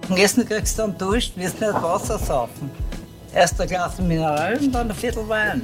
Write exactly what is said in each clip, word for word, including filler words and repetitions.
Nach dem Essen kriegst du dann Durst, wirst nicht Wasser saufen. Erst ein Glas Mineral und dann ein Viertel Wein.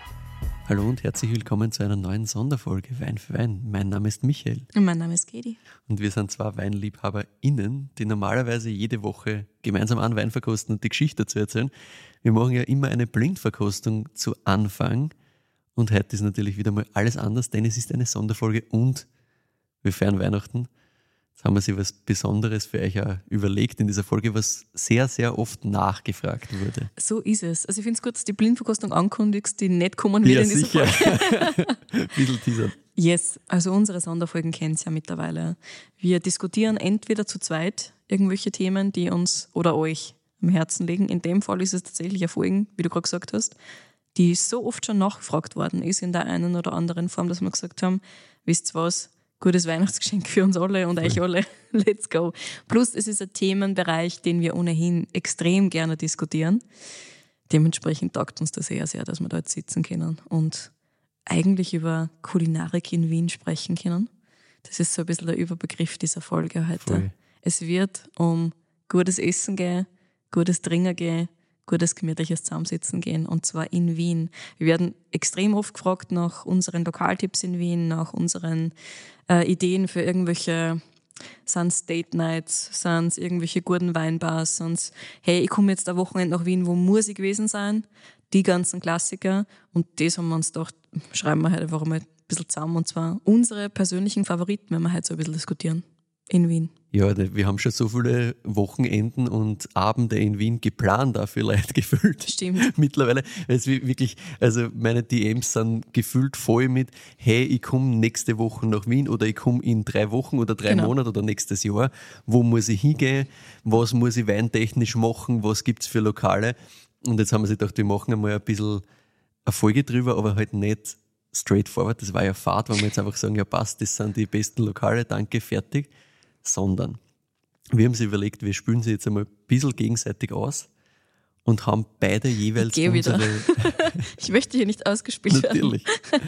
Hallo und herzlich willkommen zu einer neuen Sonderfolge Wein für Wein. Mein Name ist Michael. Und mein Name ist Katie. Und wir sind zwei WeinliebhaberInnen, die normalerweise jede Woche gemeinsam einen Wein verkosten und die Geschichte dazu erzählen. Wir machen ja immer eine Blindverkostung zu Anfang. Und heute ist natürlich wieder mal alles anders, denn es ist eine Sonderfolge und wir feiern Weihnachten. Jetzt haben wir sich was Besonderes für euch auch überlegt in dieser Folge, was sehr, sehr oft nachgefragt wurde. So ist es. Also ich finde es gut, dass du die Blindverkostung ankündigst, die nicht kommen wird ja, in dieser sicher. Folge. Ein bisschen teasern. Yes, also unsere Sonderfolgen kennt ihr ja mittlerweile. Wir diskutieren entweder zu zweit irgendwelche Themen, die uns oder euch am Herzen liegen. In dem Fall ist es tatsächlich eine Folge, wie du gerade gesagt hast, die so oft schon nachgefragt worden ist in der einen oder anderen Form, dass wir gesagt haben, wisst ihr was, gutes Weihnachtsgeschenk für uns alle und euch alle. Let's go. Plus, es ist ein Themenbereich, den wir ohnehin extrem gerne diskutieren. Dementsprechend taugt uns das sehr, sehr, dass wir da jetzt sitzen können und eigentlich über Kulinarik in Wien sprechen können. Das ist so ein bisschen der Überbegriff dieser Folge heute. Voll. Es wird um gutes Essen gehen, gutes Trinken gehen, gutes gemütliches Zusammensitzen gehen, und zwar in Wien. Wir werden extrem oft gefragt nach unseren Lokaltipps in Wien, nach unseren äh, Ideen für irgendwelche, sind es Date Nights, sind es irgendwelche guten Weinbars, sind es, hey, ich komme jetzt ein Wochenende nach Wien, wo muss ich gewesen sein? Die ganzen Klassiker. Und das haben wir uns gedacht, schreiben wir heute einfach mal ein bisschen zusammen, und zwar unsere persönlichen Favoriten, wenn wir heute so ein bisschen diskutieren in Wien. Ja, wir haben schon so viele Wochenenden und Abende in Wien geplant, dafür Leute gefüllt. Stimmt. Mittlerweile. Es ist wirklich, also meine D Ms sind gefüllt voll mit, hey, ich komme nächste Woche nach Wien oder ich komme in drei Wochen oder drei Genau. Monate oder nächstes Jahr. Wo muss ich hingehen? Was muss ich weintechnisch machen? Was gibt's für Lokale? Und jetzt haben wir sich gedacht, wir machen einmal ein bisschen eine Folge drüber, aber halt nicht straightforward. Das war ja Fahrt, wenn wir jetzt einfach sagen, ja passt, das sind die besten Lokale, danke, fertig. Sondern wir haben uns überlegt, wir spülen sie jetzt einmal ein bisschen gegenseitig aus und haben beide jeweils Ich geh unsere, wieder. Ich möchte hier nicht ausgespielt werden. natürlich,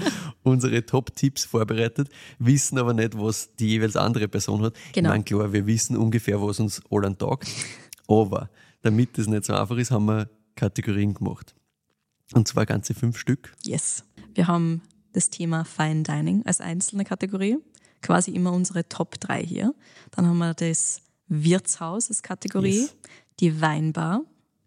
unsere Top-Tipps vorbereitet, wissen aber nicht, was die jeweils andere Person hat. Genau. Ich meine, klar, wir wissen ungefähr, was uns allen taugt, aber damit das nicht so einfach ist, haben wir Kategorien gemacht. Und zwar ganze fünf Stück. Yes. Wir haben das Thema Fine Dining als einzelne Kategorie. Quasi immer unsere Top drei hier. Dann haben wir das Wirtshaus als Kategorie, Yes. die Weinbar.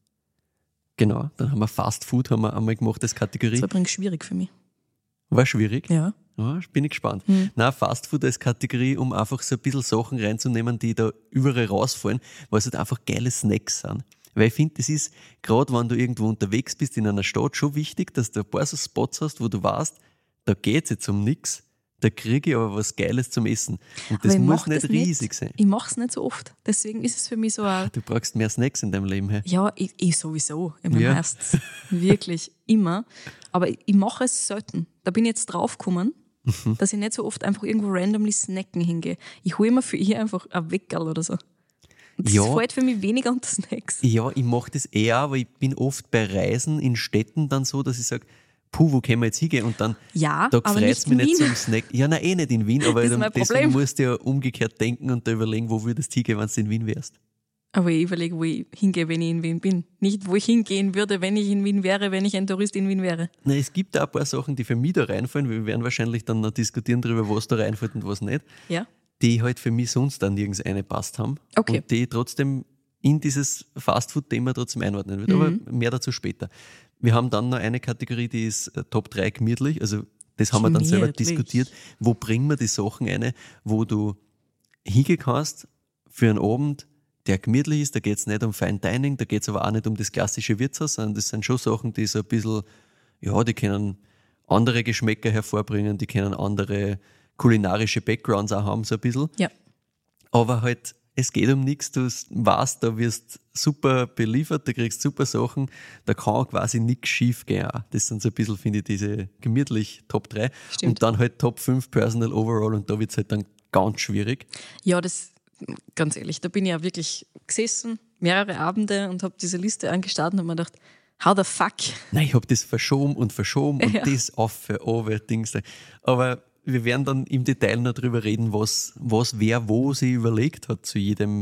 Genau, dann haben wir Fast Food haben wir einmal gemacht als Kategorie. Das war übrigens schwierig für mich. War schwierig. Ja. Ja, bin ich gespannt. Hm. Na, Fast Food als Kategorie, um einfach so ein bisschen Sachen reinzunehmen, die da überall rausfallen, weil es halt einfach geile Snacks sind. Weil ich finde, das ist, gerade wenn du irgendwo unterwegs bist in einer Stadt, schon wichtig, dass du ein paar so Spots hast, wo du weißt, da geht es jetzt um nichts, da kriege ich aber was Geiles zum Essen. Und Aber das ich muss mach nicht das riesig nicht. sein. Ich mache es nicht so oft. Deswegen ist es für mich so ein... Du brauchst mehr Snacks in deinem Leben. Hey. Ja, ich, ich sowieso. Ich meine, Ja. meistens. Wirklich. Immer. Aber ich, ich mache es selten. Da bin ich jetzt draufgekommen, Mhm. dass ich nicht so oft einfach irgendwo randomly snacken hingehe. Ich hole mir für ihr einfach ein Weckerl oder so. Und das Ja. fällt für mich weniger unter Snacks. Ja, ich mache das eher, aber ich bin oft bei Reisen in Städten dann so, dass ich sage, puh, wo können wir jetzt hingehen? Und dann Ja, da aber freut nicht es mich in nicht Wien. zum Snack. Ja, nein, eh nicht in Wien, aber Das ist dann, mein deswegen Problem. musst du ja umgekehrt denken und da überlegen, wo würdest du hingehen, wenn du in Wien wärst. Aber ich überlege, wo ich hingehe, wenn ich in Wien bin. Nicht, wo ich hingehen würde, wenn ich in Wien wäre, wenn ich ein Tourist in Wien wäre. Na, es gibt da ein paar Sachen, die für mich da reinfallen. Wir werden wahrscheinlich dann noch diskutieren darüber, was da reinfällt und was nicht. Ja? Die halt für mich sonst dann nirgends eingepasst haben. Okay. Und die trotzdem in dieses Fastfood-Thema trotzdem einordnen wird. Aber mehr dazu später. Wir haben dann noch eine Kategorie, die ist äh, Top drei gemütlich. Also das haben wir dann selber Gemütlich. diskutiert. Wo bringen wir die Sachen rein, wo du hingehen kannst für einen Abend, der gemütlich ist. Da geht es nicht um Fine Dining, da geht es aber auch nicht um das klassische Wirtshaus, sondern das sind schon Sachen, die so ein bisschen, ja, die können andere Geschmäcker hervorbringen, die können andere kulinarische Backgrounds auch haben, so ein bisschen. Ja. Aber halt, es geht um nichts, du weißt, da wirst super beliefert, du kriegst super Sachen, da kann quasi nichts schief gehen. auch. Das sind so ein bisschen, finde ich, diese gemütlich Top drei. Stimmt. Und dann halt Top fünf Personal Overall und da wird es halt dann ganz schwierig. Ja, das, ganz ehrlich, da bin ich ja wirklich gesessen, mehrere Abende und habe diese Liste angestarrt und habe mir gedacht, how the fuck? Nein, ich habe das verschoben und verschoben und Ja. das auf für over Dings. Aber wir werden dann im Detail noch drüber reden, was, was wer wo sich überlegt hat zu jedem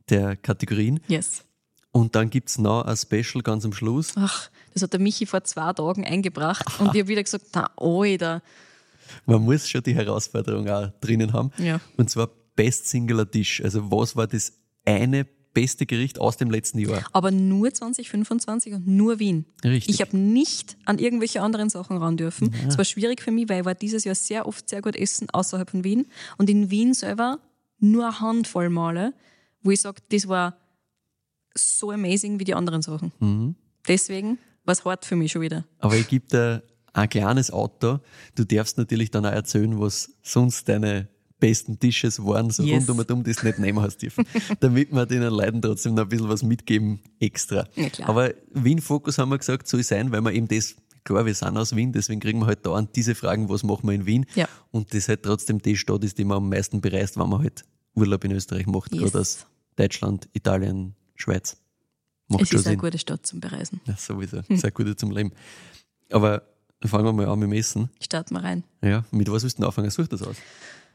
der Kategorien. Yes. Und dann gibt es noch ein Special ganz am Schluss. Ach, das hat der Michi vor zwei Tagen eingebracht und ich habe wieder gesagt, na, Alter. Man muss schon die Herausforderung auch drinnen haben. Ja. Und zwar Best Singular Dish. Also was war das eine beste Gericht aus dem letzten Jahr? Aber nur zwanzig fünfundzwanzig und nur Wien. Richtig. Ich habe nicht an irgendwelche anderen Sachen ran dürfen. Es war schwierig für mich, weil ich war dieses Jahr sehr oft sehr gut essen außerhalb von Wien. Und in Wien selber nur eine Handvoll Male, wo ich sage, das war so amazing wie die anderen Sachen. Mhm. Deswegen war es hart für mich schon wieder. Aber ich gebe dir ein kleines Auto. Du darfst natürlich dann auch erzählen, was sonst deine besten Dishes waren, so Yes. rund um das nicht nehmen hast dürfen. Damit wir den Leuten trotzdem noch ein bisschen was mitgeben extra. Ja, klar. Aber Wien-Fokus haben wir gesagt, soll sein, weil wir eben das, klar, wir sind aus Wien, deswegen kriegen wir halt dauernd diese Fragen, was machen wir in Wien? Ja. Und das halt trotzdem die Stadt ist, die man am meisten bereist, wenn man halt Urlaub in Österreich macht, Yes. gerade aus Deutschland, Italien, Schweiz. Macht Es schon ist eine Sinn. gute Stadt zum Bereisen. Ja, sowieso. Sehr gut zum Leben. Aber fangen wir mal an mit dem Essen. Starten wir rein. Ja, mit was willst du denn anfangen? Such das aus.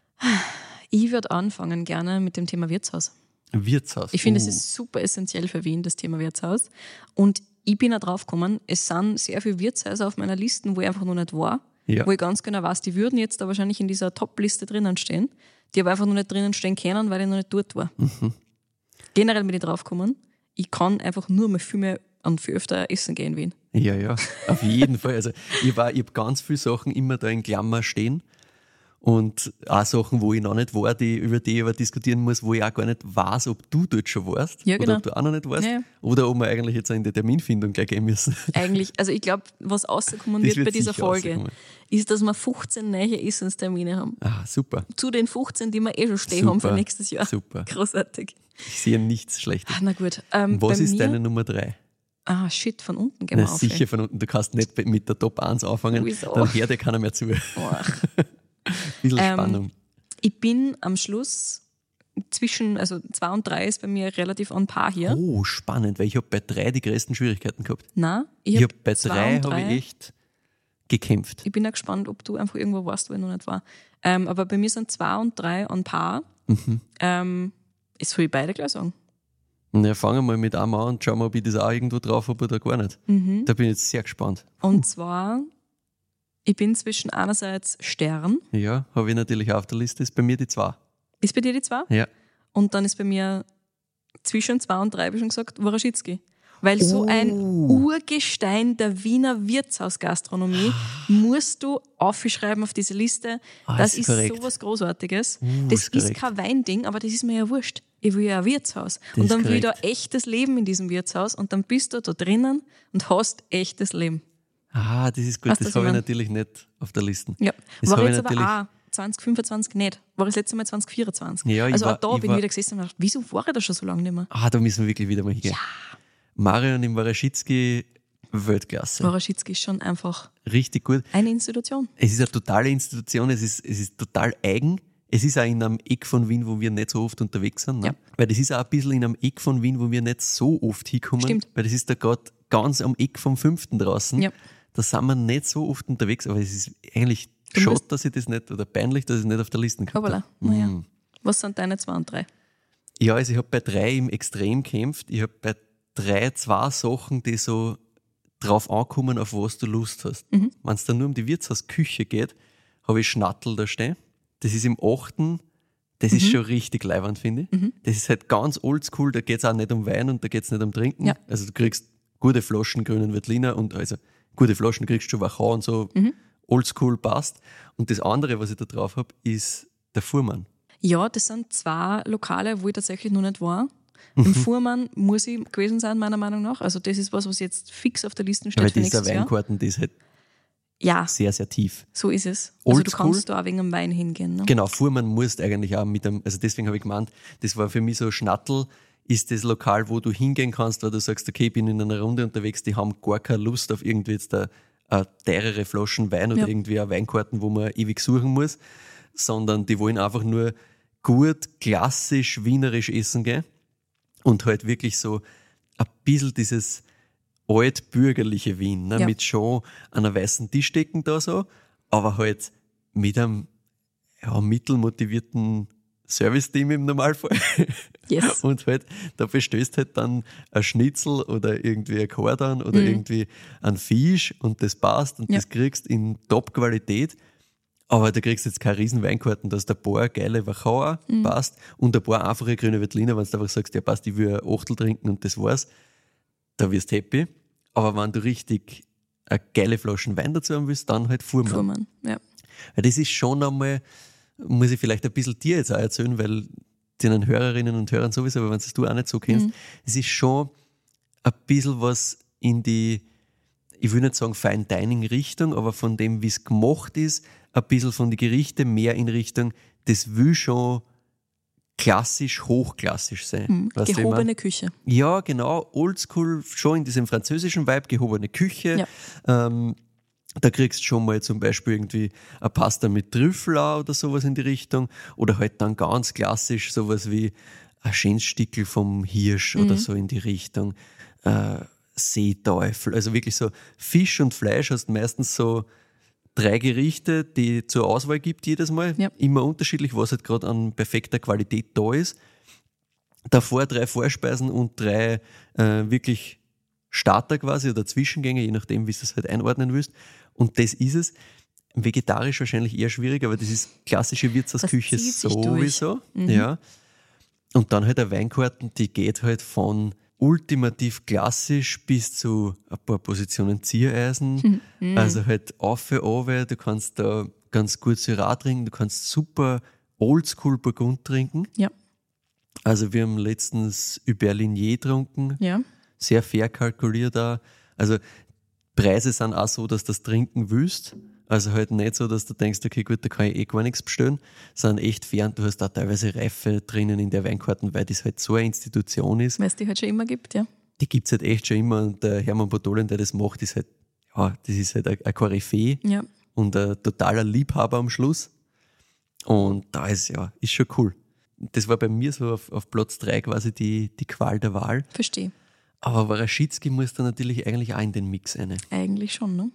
Ich würde anfangen gerne mit dem Thema Wirtshaus. Wirtshaus. Ich finde, Uh. es ist super essentiell für Wien, das Thema Wirtshaus. Und ich bin auch drauf gekommen, es sind sehr viele Wirtshäuser auf meiner Liste, wo ich einfach noch nicht war. Ja. Wo ich ganz genau weiß, die würden jetzt da wahrscheinlich in dieser Top-Liste drinnen stehen. Die aber einfach noch nicht drinnen stehen können, weil ich noch nicht dort war. Mhm. Generell bin ich drauf gekommen, ich kann einfach nur mal viel mehr und viel öfter essen gehen in Wien. Ja, ja, auf jeden Fall. Also ich, war- ich habe ganz viele Sachen immer da in Klammer stehen und auch Sachen, wo ich noch nicht war, die, über die ich aber diskutieren muss, wo ich auch gar nicht weiß, ob du dort schon warst Ja, oder genau. ob du auch noch nicht warst Ja, ja. oder ob wir eigentlich jetzt auch in die Terminfindung gleich gehen müssen. Eigentlich, also ich glaube, was rausgekommen Das wird, wird bei dieser sicher Folge, rauskommen. ist, dass wir fünfzehn neue Essenstermine haben. Ah, super, Zu den fünfzehn, die wir eh schon stehen haben für Super. nächstes Jahr. super. Großartig. Ich sehe nichts Schlechtes. Ah, na gut. Ähm, Was bei ist mir, deine Nummer drei? Ah, shit, von unten gehen Na, wir auf. sicher von unten. Du kannst nicht mit der Top eins anfangen, Wieso? dann hört dir keiner mehr zu. Ein Ach. bisschen Ähm, Spannung. Ich bin am Schluss zwischen, also zwei und drei ist bei mir relativ on par hier. Oh, spannend, weil ich habe bei drei die größten Schwierigkeiten gehabt. Nein, ich, Ich hab habe bei zwei drei und habe ich echt gekämpft. Ich bin auch gespannt, ob du einfach irgendwo warst, wo ich noch nicht war. Ähm, aber bei mir sind zwei und drei on par. Mhm. Ähm, das will ich beide gleich sagen. Na, fangen wir mal mit einem an und schauen wir, ob ich das auch irgendwo drauf habe oder gar nicht. Mhm. Da bin ich jetzt sehr gespannt. Und zwar, ich bin zwischen einerseits Stern, Ja, habe ich natürlich auch auf der Liste. Ist bei mir die zwei. ist bei dir die zwei? Ja. Und dann ist bei mir zwischen zwei und drei, wie schon gesagt, Woroschitzki. Weil so ein Oh. Urgestein der Wiener Wirtshausgastronomie musst du aufschreiben auf diese Liste. Ah, das ist ist korrekt. sowas Großartiges. Uh, das ist ist korrekt. kein Weinding, aber das ist mir ja wurscht. Ich will ja ein Wirtshaus. Das und ist dann will ich da korrekt. echtes Leben in diesem Wirtshaus und dann bist du da drinnen und hast echtes Leben. Ah, das ist gut. Weißt du, das was habe ich ich mein? natürlich nicht auf der Liste. Ja, Das war habe ich jetzt aber natürlich- auch zwanzig fünfundzwanzig nicht. War das letzte Mal zwanzig vierundzwanzig. Ja, ich also war- auch da ich bin war- ich wieder gesessen und gedacht, wieso war ich da schon so lange nicht mehr? Ah, da müssen wir wirklich wieder mal hingehen. Marion im Waraschitzki, Weltklasse. Woroschitzki ist schon einfach Richtig gut. eine Institution. Es ist eine totale Institution, es ist, es ist total eigen. Es ist auch in einem Eck von Wien, wo wir nicht so oft unterwegs sind. Ne? Ja. Weil das ist auch ein bisschen in einem Eck von Wien, wo wir nicht so oft hinkommen. Stimmt. Weil das ist da gerade ganz am Eck vom fünften draußen. Ja. Da sind wir nicht so oft unterwegs, aber es ist eigentlich Du schade, musst- dass ich das nicht, oder peinlich, dass ich es nicht auf der Liste gehabt Hoppala. habe. Naja. Mm. Was sind deine zwei und drei? Ja, also ich habe bei drei im Extrem gekämpft. Ich habe bei drei zwei Sachen, die so drauf ankommen, auf was du Lust hast. Mhm. Wenn es dann nur um die Wirtshausküche geht, habe ich Schnattel da stehen. Das ist im achten. Das ist schon richtig leiwand, finde ich. Mhm. Das ist halt ganz oldschool, da geht es auch nicht um Wein und da geht es nicht um Trinken. Ja. Also du kriegst gute Flaschen grünen Veltliner und also gute Flaschen kriegst du schon Wachau und so. Mhm. Oldschool passt. Und das andere, was ich da drauf habe, ist der Fuhrmann. Ja, das sind zwei Lokale, wo ich tatsächlich noch nicht war. Mhm. Im Fuhrmann muss ich gewesen sein, meiner Meinung nach. Also das ist was, was jetzt fix auf der Liste steht Weil für dieser nächstes Jahr. Weinkarten, die ist halt Ja, sehr, sehr tief. so ist es. Also du Oldschool. kannst da auch wegen dem Wein hingehen. Ne? Genau, Fuhrmann musst eigentlich auch mit einem, also deswegen habe ich gemeint, das war für mich so Schnattel, ist das Lokal, wo du hingehen kannst, weil du sagst, okay, ich bin in einer Runde unterwegs, die haben gar keine Lust auf irgendwie jetzt eine, eine teurere Flaschen Wein oder Ja. irgendwie eine Weinkarten, wo man ewig suchen muss, sondern die wollen einfach nur gut, klassisch, wienerisch essen gehen und halt wirklich so ein bisschen dieses altbürgerliche Wien, ne? Ja. Mit schon einer weißen Tischdecken da so, aber halt mit einem ja, mittelmotivierten Service-Team im Normalfall. Yes. Und halt, da bestellst halt dann ein Schnitzel oder irgendwie ein Kardan oder Mhm. irgendwie ein Fisch und das passt und Ja. das kriegst in Top-Qualität. Aber da kriegst du jetzt keine riesen Weinkarten, da ist ein paar geile Wachauer, Mhm. passt, und ein paar einfache grüne Veltliner, wenn du einfach sagst, ja passt, ich will ein Achtel trinken und das war's, da wirst du happy. Aber wenn du richtig eine geile Flasche Wein dazu haben willst, dann halt Fuhrmann. Fuhrmann, ja. Weil das ist schon einmal, muss ich vielleicht ein bisschen dir jetzt auch erzählen, weil den Hörerinnen und Hörern sowieso, aber wenn es du auch nicht so kennst, es ist schon ein bisschen was in die, ich will nicht sagen Fine Dining Richtung, aber von dem, wie es gemacht ist, ein bisschen von den Gerichten mehr in Richtung, das will schon klassisch, hochklassisch sein. Mhm. Weißt du, wie ich Gehobene mein? Küche. Ja, genau, oldschool, schon in diesem französischen Vibe, gehobene Küche. Ähm, da kriegst du schon mal zum Beispiel irgendwie eine Pasta mit Trüffel auch oder sowas in die Richtung. Oder halt dann ganz klassisch sowas wie ein schönes Stickel vom Hirsch oder so in die Richtung. Äh, Seeteufel. Also wirklich so Fisch und Fleisch hast meistens so drei Gerichte, die zur Auswahl gibt jedes Mal. Ja. Immer unterschiedlich, was halt gerade an perfekter Qualität da ist. Davor drei Vorspeisen und drei äh, wirklich Starter quasi oder Zwischengänge, je nachdem, wie du es halt einordnen willst. Und das ist es. Vegetarisch wahrscheinlich eher schwierig, aber das ist klassische Wirtshausküche Das zieht sich sowieso. durch. Mhm. Ja. Und dann halt eine Weinkarten, die geht halt von ultimativ klassisch bis zu ein paar Positionen Ziereisen. Also halt auf für runter, du kannst da ganz gut Syrah trinken, du kannst super oldschool Burgund trinken. Ja, Also wir haben letztens Überlinier getrunken, ja. sehr fair kalkuliert da. Also Preise sind auch so, dass du das trinken willst. Also halt nicht so, dass du denkst, okay, gut, da kann ich eh gar nichts bestellen, sondern echt fair. Und du hast da teilweise Reife drinnen in der Weinkarten, weil das halt so eine Institution ist. Weil es die halt schon immer gibt, ja. Die gibt's halt echt schon immer. Und der Hermann Podolin, der das macht, ist halt, ja, das ist halt ein ein Koryphäe Ja, und ein totaler Liebhaber am Schluss. Und da ist, ja, ist schon cool. Das war bei mir so auf, auf Platz drei quasi die, die Qual der Wahl. verstehe. Aber Waraschitski muss da natürlich eigentlich auch in den Mix rein. Eigentlich schon, ne?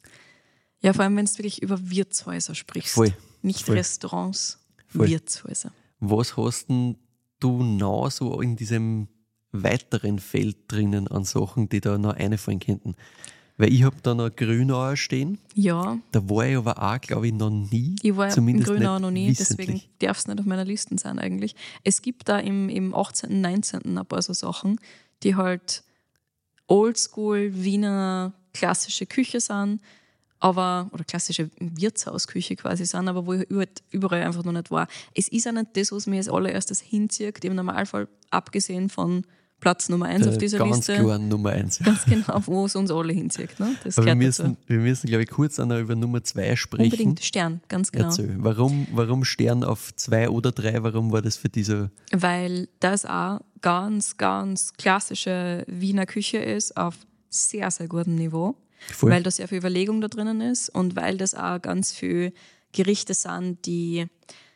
Ja, vor allem, wenn du wirklich über Wirtshäuser sprichst. Voll. Nicht Voll. Restaurants, Voll. Wirtshäuser. Was hast denn du noch so in diesem weiteren Feld drinnen an Sachen, die da noch einfallen könnten? Weil ich habe da noch Grünauer stehen. Ja, Da war ich aber auch, glaube ich, noch nie. ich war Zumindest in Grünau nicht noch nie, deswegen wissentlich. darf es nicht auf meiner Liste sein eigentlich. Es gibt da im, im achtzehnten, neunzehnten ein paar so Sachen, die halt oldschool Wiener klassische Küche sind, aber, oder klassische Wirtshausküche quasi sind, aber wo ich halt überall einfach noch nicht war. Es ist auch nicht das, was mir als allererstes hinzieht, im Normalfall abgesehen von Platz Nummer eins Der auf dieser ganz Liste. klar Nummer eins. Ganz genau, wo es uns alle hinzieht. Ne? Das Aber wir gehört dazu. müssen, wir müssen, glaube ich, kurz auch noch über Nummer zwei sprechen. Unbedingt Stern, ganz genau. Erzähl. Warum, warum Stern auf zwei oder drei? Warum war das für diese? Weil das auch ganz, ganz klassische Wiener Küche ist, auf sehr, sehr gutem Niveau. Voll. Weil da sehr viel Überlegung da drinnen ist und weil das auch ganz viele Gerichte sind, die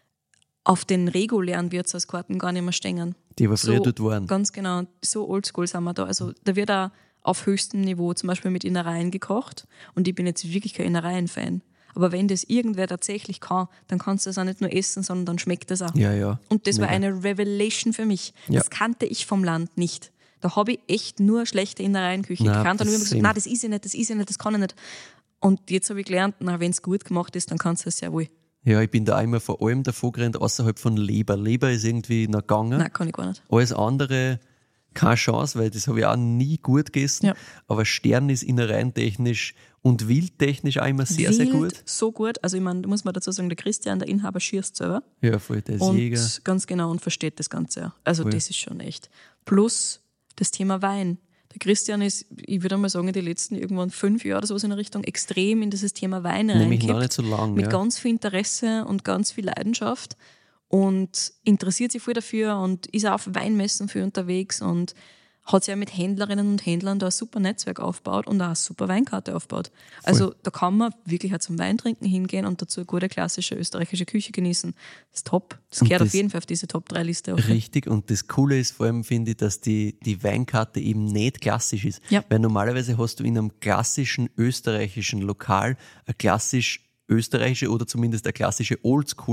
auf den regulären Wirtshauskarten gar nicht mehr stehen. Die aber früher dort waren. Ganz genau, so oldschool sind wir da. Also da wird auch auf höchstem Niveau zum Beispiel mit Innereien gekocht und ich bin jetzt wirklich kein Innereien-Fan. Aber wenn das irgendwer tatsächlich kann, dann kannst du das auch nicht nur essen, sondern dann schmeckt das auch. Ja, ja. Und das war Mega. eine Revelation für mich. Ja. Das kannte ich vom Land nicht. Da habe ich echt nur schlechte Innereienküche Na, gekannt und das immer gesagt, same. nein, das ist ich nicht, das ist ich nicht, das kann ich nicht. Und jetzt habe ich gelernt, wenn es gut gemacht ist, dann kannst du es sehr wohl. Ja, ich bin da einmal vor allem davor gerannt, außerhalb von Leber. Leber ist irgendwie noch gegangen. Nein, kann ich gar nicht. Alles andere, keine Chance, weil das habe ich auch nie gut gegessen. Ja. Aber Stern ist innereintechnisch und wildtechnisch auch immer sehr, Wild, sehr gut. so gut. Also ich meine, muss man dazu sagen, der Christian, der Inhaber, schießt selber. Ja, voll, der ist Und Jäger. ganz genau und versteht das Ganze. Ja. Also Voll. das ist schon echt. Plus das Thema Wein. Der Christian ist, ich würde mal sagen, in den letzten irgendwann fünf Jahren oder sowas in der Richtung extrem in dieses Thema Wein Nämlich noch reingekippt. nicht so lang. Mit Ja. ganz viel Interesse und ganz viel Leidenschaft und interessiert sich viel dafür und ist auch auf Weinmessen viel unterwegs und hat sich ja mit Händlerinnen und Händlern da ein super Netzwerk aufgebaut und auch eine super Weinkarte aufgebaut. Also da kann man wirklich auch zum Weintrinken hingehen und dazu eine gute klassische österreichische Küche genießen. Das ist top. Das Und gehört das- auf jeden Fall auf diese Top drei Liste. Auch. Richtig, und das Coole ist vor allem, finde ich, dass die, die Weinkarte eben nicht klassisch ist. Ja. Weil normalerweise hast du in einem klassischen österreichischen Lokal eine klassisch österreichische oder zumindest eine klassische Oldschool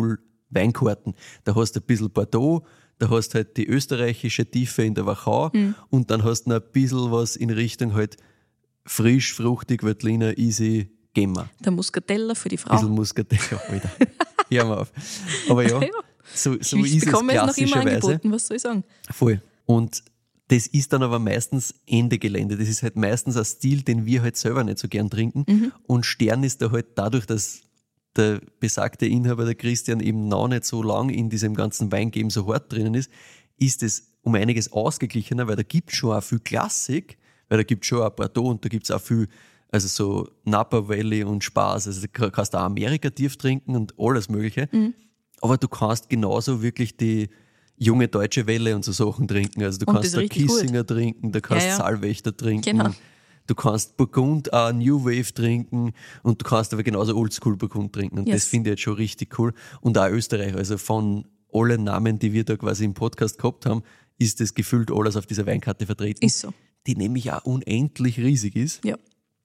Weinkarten. Da hast du ein bisschen Bordeaux, da hast du halt die österreichische Tiefe in der Wachau Mhm. und dann hast du noch ein bisschen was in Richtung halt frisch, fruchtig, Veltliner, easy, Gemma. Der Muscatella für die Ein Frau. bisschen Muscatella, Alter. Hör mal auf. Aber ja, Ja. so, so ich ist es bekomme es noch immer klassischerweise. angeboten, was soll ich sagen? Voll. Und das ist dann aber meistens Ende Gelände. Das ist halt meistens ein Stil, den wir halt selber nicht so gern trinken. Mhm. Und Stern ist da halt dadurch, dass der besagte Inhaber, der Christian, eben noch nicht so lang in diesem ganzen Weingame so hart drinnen ist, ist es um einiges ausgeglichener, weil da gibt es schon auch viel Klassik, weil da gibt es schon auch Bordeaux und da gibt es auch viel, also so Napa Valley und Spaß. Also da kannst du auch Amerika tief trinken und alles Mögliche. Mhm. Aber du kannst genauso wirklich die junge deutsche Welle und so Sachen trinken. Also du Und kannst das da ist richtig Kissinger trinken, da kannst Ja, ja. Saalwächter trinken. Genau. Du kannst Burgund auch New Wave trinken und du kannst aber genauso Oldschool Burgund trinken. Und Yes. das finde ich jetzt schon richtig cool. Und auch Österreich, also von allen Namen, die wir da quasi im Podcast gehabt haben, ist das gefühlt alles auf dieser Weinkarte vertreten. Ist so. Die nämlich auch unendlich riesig ist Ja,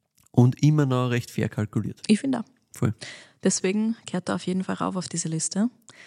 und immer noch recht fair kalkuliert. ich finde auch. Voll. Deswegen gehört er auf jeden Fall rauf auf diese Liste.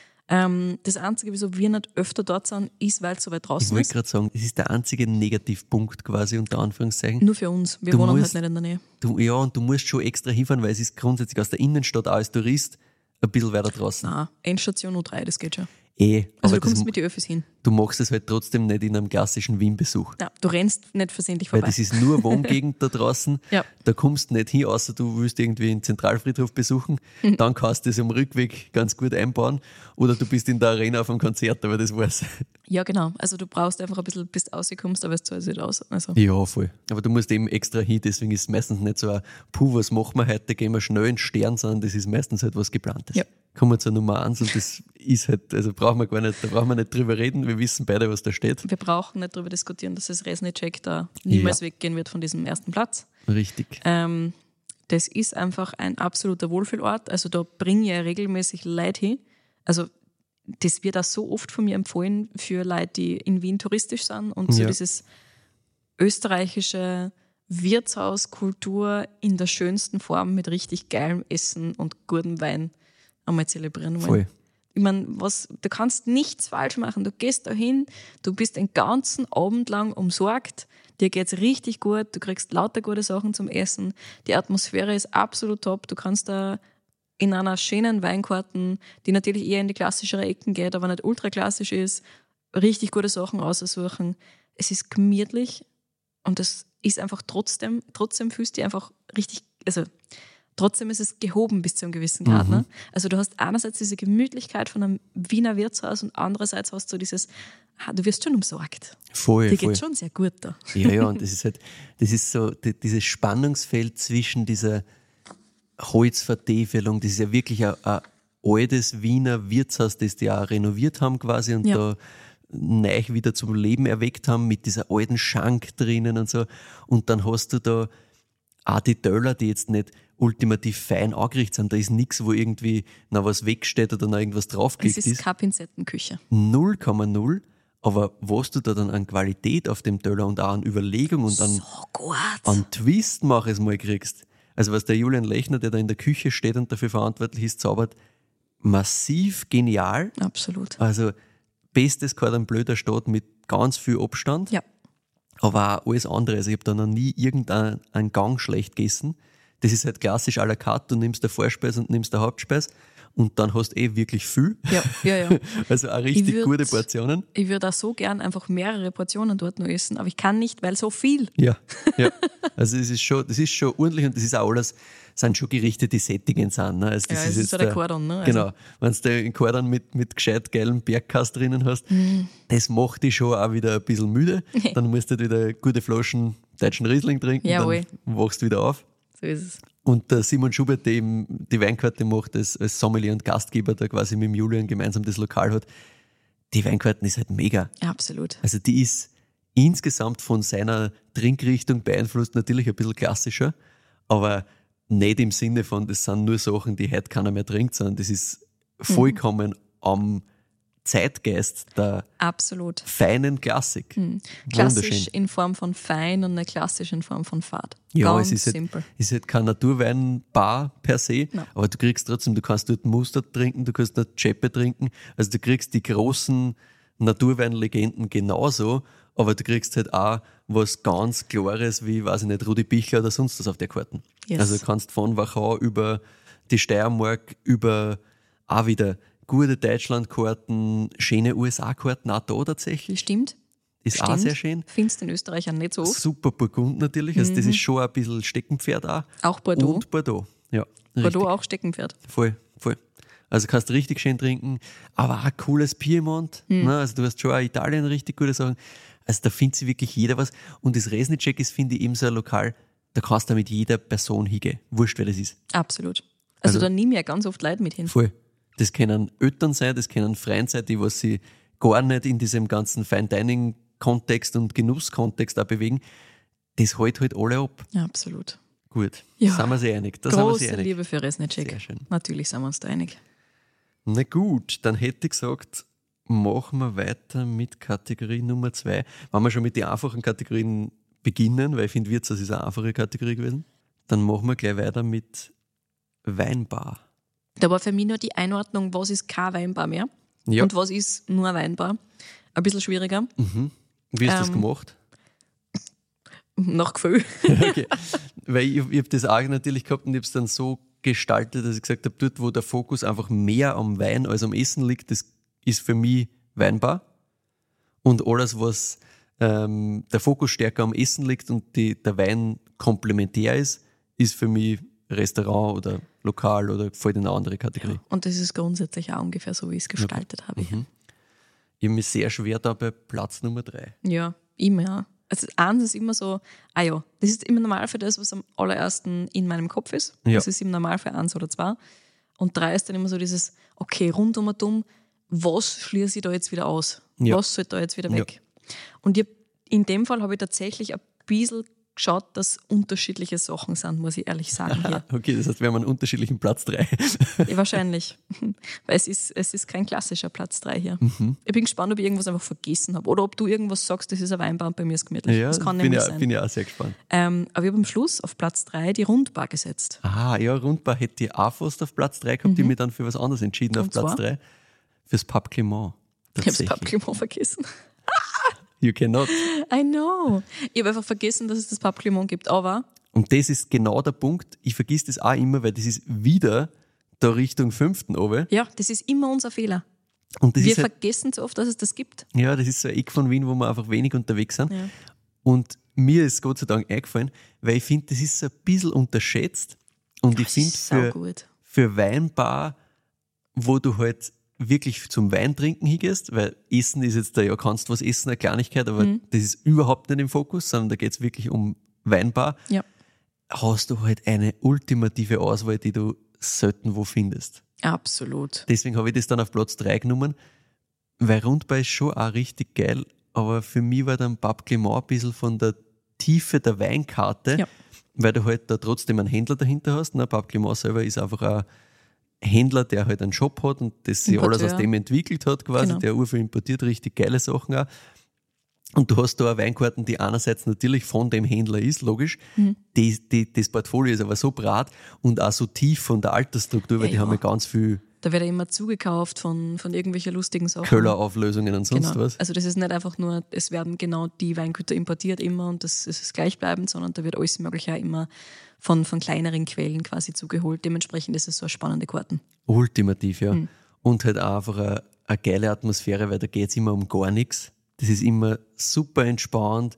Ähm, das Einzige, wieso wir nicht öfter dort sind, ist, weil es so weit Ich draußen wollte ist. gerade sagen, das ist der einzige Negativpunkt quasi unter Anführungszeichen. Nur für uns. Wir Du wohnen musst- halt nicht in der Nähe. Du, ja, und du musst schon extra hinfahren, weil es ist grundsätzlich aus der Innenstadt auch als Tourist ein bisschen weiter draußen. Nein, Endstation U drei, das geht schon. Eh, Also aber du kommst das, mit den Öffis hin. du machst es halt trotzdem nicht in einem klassischen Wien-Besuch. Nein, du rennst nicht versehentlich Weil vorbei. das ist nur Wohngegend da draußen. Ja. Da kommst du nicht hin, außer du willst irgendwie den Zentralfriedhof besuchen. Mhm. Dann kannst du das am Rückweg ganz gut einbauen. Oder du bist in der Arena auf einem Konzert, aber das war's. Ja, genau. Also du brauchst einfach ein bisschen, bis du rauskommst, aber es zahlt sich nicht aus. Also, Ja, voll. Aber du musst eben extra hin, deswegen ist es meistens nicht so ein, puh, was machen wir heute, gehen wir schnell in Stern, sondern das ist meistens halt was Geplantes. Ja. Kommen wir zur Nummer eins und das ist halt, also brauchen wir gar nicht, da brauchen wir nicht drüber reden, wir wissen beide, was da steht. wir brauchen nicht darüber diskutieren, dass das Resnicek da niemals Ja. weggehen wird von diesem ersten Platz. Richtig. Ähm, das ist einfach ein absoluter Wohlfühlort. Also da bringe ich ja regelmäßig Leute hin. Also das wird auch so oft von mir empfohlen für Leute, die in Wien touristisch sind und so Ja. dieses österreichische Wirtshauskultur in der schönsten Form mit richtig geilem Essen und gutem Wein einmal zelebrieren wollen. Voll. Ich meine, was, du kannst nichts falsch machen. Du gehst da hin, du bist den ganzen Abend lang umsorgt, dir geht's richtig gut, du kriegst lauter gute Sachen zum Essen, die Atmosphäre ist absolut top, du kannst da in einer schönen Weinkarten, die natürlich eher in die klassischere Ecken geht, aber nicht ultra klassisch ist, richtig gute Sachen aussuchen. Es ist gemütlich und es ist einfach trotzdem, trotzdem fühlst du dich einfach richtig, also trotzdem ist es gehoben bis zu einem gewissen Grad. Mhm. Ne? Also du hast einerseits diese Gemütlichkeit von einem Wiener Wirtshaus und andererseits hast du dieses, ah, du wirst schon umsorgt. Voll, Dir voll. geht schon sehr gut da. Ja, ja, und das ist halt, das ist so, die, dieses Spannungsfeld zwischen dieser Holzvertäfelung, das ist ja wirklich ein, ein altes Wiener Wirtshaus, das die auch renoviert haben quasi und Ja. da neu wieder zum Leben erweckt haben mit dieser alten Schank drinnen und so. Und dann hast du da auch die Teller, die jetzt nicht ultimativ fein angerichtet sind. Da ist nichts, wo irgendwie noch was wegsteht oder noch irgendwas Es draufgelegt ist ist. keine Pinzettenküche. null Komma null. Aber was du da dann an Qualität auf dem Teller und auch an Überlegung und an, So gut. an Twist mach es mal kriegst. Also was der Julian Lechner, der da in der Küche steht und dafür verantwortlich ist, zaubert, massiv genial. Absolut. Also bestes Cordon Bleu der Stadt mit ganz viel Abstand. Ja. Aber auch alles andere. Also ich habe da noch nie irgendeinen einen Gang schlecht gegessen. Das ist halt klassisch à la carte. Du nimmst der Vorspeise und nimmst der Hauptspeise und dann hast du eh wirklich viel. Ja, ja, ja. Also auch richtig Ich würd- gute Portionen. Ich würde auch so gern einfach mehrere Portionen dort noch essen, aber ich kann nicht, weil so viel. Ja, ja. Also das ist schon, das ist schon ordentlich und das ist auch alles, sind schon Gerichte, die sättigend sind. Ne? Also das Ja, es ist jetzt so der Cordon, ne? Also- Genau. Wenn du einen Cordon mit, mit gescheit geilem Bergkäse drinnen hast, Mhm. das macht dich schon auch wieder ein bisschen müde. Dann musst du halt wieder gute Flaschen deutschen Riesling trinken, Jawohl. dann wachst du wieder auf. So ist es. Und der Simon Schubert, der eben die Weinkarte macht, als, als Sommelier und Gastgeber, der quasi mit dem Julian gemeinsam das Lokal hat, die Weinkarten ist halt mega. Ja, absolut. Also die ist insgesamt von seiner Trinkrichtung beeinflusst, natürlich ein bisschen klassischer, aber nicht im Sinne von, das sind nur Sachen, die heute keiner mehr trinkt, sondern das ist vollkommen am Zeitgeist der Absolut. feinen Klassik. Mhm. Klassisch Wunderschön. in Form von fein und eine klassisch in Form von Fad. Ja, Ganz es ist simpel. halt, es ist halt kein Naturweinbar per se, Nein. aber du kriegst trotzdem, du kannst dort Mustard trinken, du kannst dort Chepe trinken, also du kriegst die großen Naturweinlegenden genauso, aber du kriegst halt auch was ganz Klares wie, weiß ich nicht, Rudi Bichler oder sonst was auf der Karten. Yes. Also du kannst von Wachau über die Steiermark, über auch wieder gute Deutschlandkarten, schöne U S A-Karten auch da tatsächlich. Stimmt. Ist Stimmt. auch sehr schön. Findest du in Österreich auch nicht so oft. Super Burgund natürlich, also das ist schon ein bisschen Steckenpferd auch. Auch Bordeaux. Und Bordeaux, ja. Bordeaux richtig. auch Steckenpferd. Voll, voll. Also kannst du richtig schön trinken, aber auch cooles Piemont. Hm. Ne? Also du hast schon auch Italien richtig gute Sachen. Also da findet sich wirklich jeder was. Und das Resnicek ist, finde ich, eben so ein Lokal, da kannst du mit jeder Person hingehen. Wurscht, wer das ist. Absolut. Also, Also- da nehme ich ja ganz oft Leute mit hin. Voll. Das können Eltern sein, das können Freunde sein, die was sie gar nicht in diesem ganzen Fine-Dining-Kontext und Genusskontext auch bewegen. Das hält halt alle ab. Ja, absolut. Gut, Ja. sind wir sich einig. Da sind wir Große sich einig. Liebe für Resnicek. Sehr schön. Natürlich sind wir uns da einig. Na gut, dann hätte ich gesagt, machen wir weiter mit Kategorie Nummer zwei. Wenn wir schon mit den einfachen Kategorien beginnen, weil ich finde, Wirtshaus ist eine einfache Kategorie gewesen, dann machen wir gleich weiter mit Weinbar. Da war für mich nur die Einordnung, was ist kein Weinbar mehr Ja. und was ist nur ein Weinbar. Ein bisschen schwieriger. Wie hast du das Ähm, gemacht? Nach Gefühl. Okay. Weil ich, ich habe das auch natürlich gehabt und ich habe es dann so gestaltet, dass ich gesagt habe, dort, wo der Fokus einfach mehr am Wein als am Essen liegt, das ist für mich Weinbar. Und alles, was ähm, der Fokus stärker am Essen liegt und die, der Wein komplementär ist, ist für mich Restaurant oder Lokal oder voll in eine andere Kategorie. Und das ist grundsätzlich auch ungefähr so, wie ich es gestaltet habe. Ich habe mich sehr schwer da bei Platz Nummer drei. Ja, immer. Also eins ist immer so, ah ja, das ist immer normal für das, was am allerersten in meinem Kopf ist. Ja. Das ist im Normal für eins oder zwei. Und drei ist dann immer so dieses, okay, rundum und um, was schließe ich da jetzt wieder aus? Ja. Was sollte da jetzt wieder weg? Und ich, in dem Fall habe ich tatsächlich ein bisschen geschaut, dass unterschiedliche Sachen sind, muss ich ehrlich sagen hier. Okay, das heißt, wir haben einen unterschiedlichen Platz drei. Ja, wahrscheinlich. Weil es ist, es ist kein klassischer Platz drei hier. Mhm. Ich bin gespannt, ob ich irgendwas einfach vergessen habe. Oder ob du irgendwas sagst, das ist ein Weinbar und bei mir ist gemütlich. Ja, das kann bin nämlich ja, sein. bin ja auch sehr gespannt. Ähm, aber ich habe am Schluss auf Platz drei die Rundbar gesetzt. Ah, ja, Rundbar hätte ich auch fast auf Platz drei gehabt, die mich dann für was anderes entschieden auf Und Platz zwar? drei. Fürs Pub Clément. Ich habe das Tatsächlich. Papp-Clément vergessen. You cannot. I know. Ich habe einfach vergessen, dass es das Papp-Clément gibt. Aber Und das ist genau der Punkt. Ich vergiss das auch immer, weil das ist wieder da Richtung fünften oben. ja, das ist immer unser Fehler. Und das Wir ist halt, vergessen so oft, dass es das gibt. ja, das ist so ein Eck von Wien, wo wir einfach wenig unterwegs sind. Ja. Und mir ist Gott sei Dank eingefallen, weil ich finde, das ist so ein bisschen unterschätzt. Und ich Das finde, ist für, saugut. für Weinbar, wo du halt wirklich zum Weintrinken hingehst, weil Essen ist jetzt da, ja, kannst was essen, eine Kleinigkeit, aber Mhm. das ist überhaupt nicht im Fokus, sondern da geht es wirklich um Weinbar. Ja, Hast du halt eine ultimative Auswahl, die du selten wo findest. absolut. Deswegen habe ich das dann auf Platz drei genommen, weil Rundbar ist schon auch richtig geil, aber für mich war dann Pub Clément ein bisschen von der Tiefe der Weinkarte, Ja. weil du halt da trotzdem einen Händler dahinter hast. Ne? Pub Clément selber ist einfach ein Händler, der halt einen Shop hat und das sich alles Importeur. aus dem entwickelt hat quasi, Genau. der urviel importiert, richtig geile Sachen auch. Und du hast da auch Weinkarten, die einerseits natürlich von dem Händler ist, logisch. Mhm. Die, die, das Portfolio ist aber so breit und auch so tief von der Altersstruktur, weil Ja, die ja. haben ja ganz viel Da wird ja immer zugekauft von, von irgendwelchen lustigen Sachen. Köller-Auflösungen und sonst Genau. was. Also das ist nicht einfach nur, es werden genau die Weingüter importiert immer und das, das ist gleichbleibend, sondern da wird alles Mögliche auch immer von, von kleineren Quellen quasi zugeholt. Dementsprechend ist es so eine spannende Karten. Ultimativ, ja. Mhm. Und halt auch einfach eine, eine geile Atmosphäre, weil da geht es immer um gar nichts. Das ist immer super entspannt,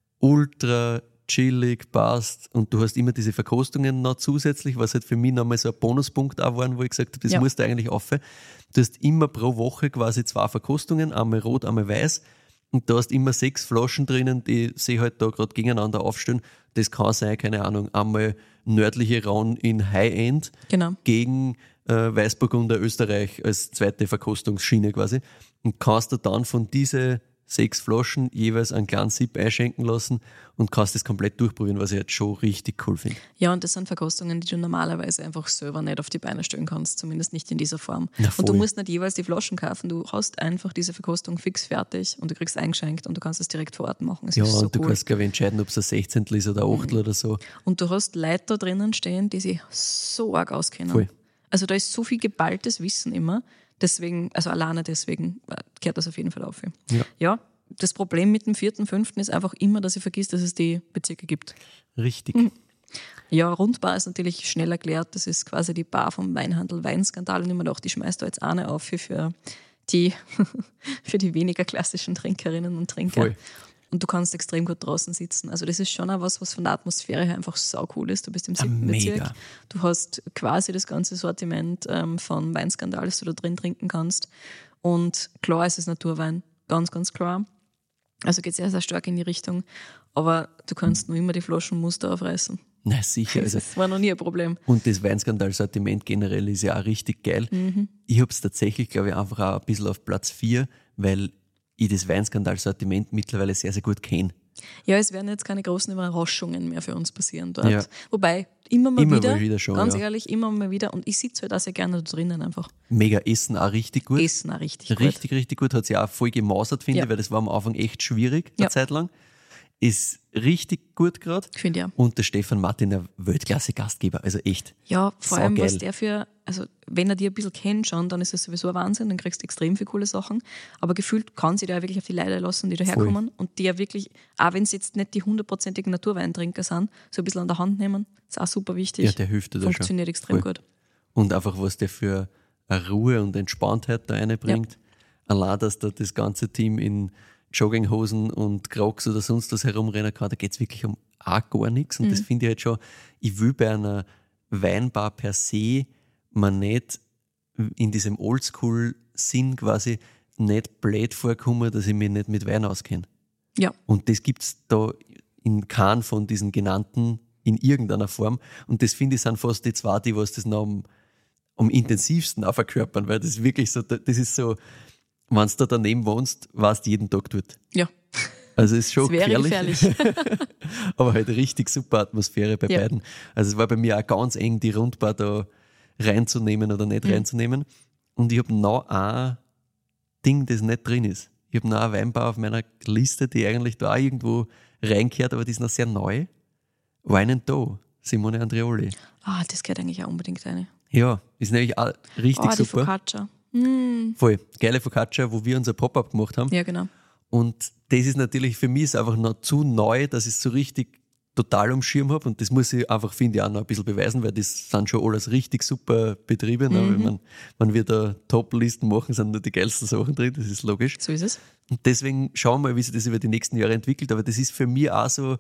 ultra chillig, passt und du hast immer diese Verkostungen noch zusätzlich, was halt für mich nochmal so ein Bonuspunkt auch waren, wo ich gesagt habe, das Ja. musst du eigentlich auf. Du hast immer pro Woche quasi zwei Verkostungen, einmal rot, einmal weiß und du hast immer sechs Flaschen drinnen, die sich halt da gerade gegeneinander aufstellen. Das kann sein, keine Ahnung, einmal nördliche Rhone in High-End Genau. gegen äh, Weißburgunder Österreich als zweite Verkostungsschiene quasi und kannst du dann von diese sechs Flaschen, jeweils einen kleinen Sip einschenken lassen und kannst das komplett durchprobieren, was ich jetzt schon richtig cool finde. Ja, und das sind Verkostungen, die du normalerweise einfach selber nicht auf die Beine stellen kannst, zumindest nicht in dieser Form. Na, und du voll. musst nicht jeweils die Flaschen kaufen, du hast einfach diese Verkostung fix fertig und du kriegst eingeschenkt und du kannst es direkt vor Ort machen. Es Ja, ist so und du cool. kannst, glaube ich, entscheiden, ob es ein Sechzehntel ist oder ein Achtel oder so. Und du hast Leute da drinnen stehen, die sich so arg auskennen. Voll. Also da ist so viel geballtes Wissen immer. Deswegen, also alleine deswegen äh, kehrt das auf jeden Fall auf. Ja. ja, das Problem mit dem vierten, fünften ist einfach immer, dass ich vergiss, dass es die Bezirke gibt. Richtig. Mhm. Ja, Rundbar ist natürlich schnell erklärt. Das ist quasi die Bar vom Weinhandel Weinskandal. Und ich mir gedacht, die schmeißt da jetzt eine auf für, für, die, für die weniger klassischen Trinkerinnen und Trinker. Voll. Und du kannst extrem gut draußen sitzen. Also das ist schon auch was, was von der Atmosphäre her einfach sau cool ist. Du bist im siebten mega. Bezirk. Du hast quasi das ganze Sortiment ähm, von Weinskandal, das du da drin trinken kannst. Und klar ist es Naturwein. Ganz, ganz klar. Also geht sehr, sehr stark in die Richtung. Aber du kannst nur immer die Flaschenmuster aufreißen. Na sicher. Also, Das war noch nie ein Problem. und das Weinskandal-Sortiment generell ist ja auch richtig geil. Mhm. Ich habe es tatsächlich, glaube ich, einfach auch ein bisschen auf Platz vier, weil ich das Weinskandal-Sortiment mittlerweile sehr, sehr gut kenne. Ja, es werden jetzt keine großen Überraschungen mehr für uns passieren dort. Ja. Wobei, immer mal Immer wieder, mal wieder schon, ganz ja. ehrlich, immer mal wieder. Und ich sitze halt auch sehr gerne da drinnen einfach. Mega Essen auch richtig gut. Essen auch richtig gut. Richtig, richtig gut. Hat sich auch voll gemausert, finde Ja. ich, weil das war am Anfang echt schwierig, eine Ja. Zeit lang. Ist richtig gut gerade. Finde ich ja. Und der Stefan Martin, der Weltklasse-Gastgeber, also echt. Ja, vor allem, was Saugeil. der für, also wenn er dir ein bisschen kennt schon, dann ist das sowieso ein Wahnsinn, dann kriegst du extrem viele coole Sachen. Aber gefühlt kann sie da wirklich auf die Leute lassen, die da Voll. herkommen und die ja wirklich, auch wenn sie jetzt nicht die hundertprozentigen Naturweintrinker sind, so ein bisschen an der Hand nehmen, ist auch super wichtig. Ja, der hilft dir da schon. Funktioniert extrem Voll. gut. Und einfach, was der für eine Ruhe und Entspanntheit da reinbringt. Allein, dass da das ganze Team in Jogginghosen und Crocs oder sonst was herumrennen kann, da geht es wirklich um auch gar nichts. Und das finde ich halt schon, ich will bei einer Weinbar per se man nicht in diesem Oldschool-Sinn quasi nicht blöd vorkommen, dass ich mich nicht mit Wein auskenne. Ja, Und das gibt es da in keinem von diesen genannten in irgendeiner Form. Und das finde ich sind fast die zwei, die was das noch am, am intensivsten auch verkörpern, weil das ist wirklich so, das ist so, wenn du da daneben wohnst, weißt du jeden Tag dort. ja. Also es ist schon Das wäre gefährlich, gefährlich. aber halt richtig super Atmosphäre bei Ja. beiden. Also es war bei mir auch ganz eng, die Rundbar da reinzunehmen oder nicht Mhm. reinzunehmen. Und ich habe noch ein Ding, das nicht drin ist. Ich habe noch eine Weinbar auf meiner Liste, die eigentlich da auch irgendwo reinkehrt, aber die ist noch sehr neu. Wine and Dough, Simone Andreoli. Ah, das gehört eigentlich auch unbedingt rein. Ja, ist nämlich auch richtig Oh, die super. Focaccia. Mm. Voll. Geile Focaccia, wo wir unser Pop-Up gemacht haben. Ja, genau. Und das ist natürlich für mich ist einfach noch zu neu, dass ich es so richtig total am Schirm habe. Und das muss ich einfach, finde ich, auch noch ein bisschen beweisen, weil das sind schon alles richtig super Betriebe. Ne? Wenn, man, wenn wir da Top-Listen machen, sind nur die geilsten Sachen drin, das ist logisch. So ist es. Und deswegen schauen wir mal, wie sich das über die nächsten Jahre entwickelt. Aber das ist für mich auch so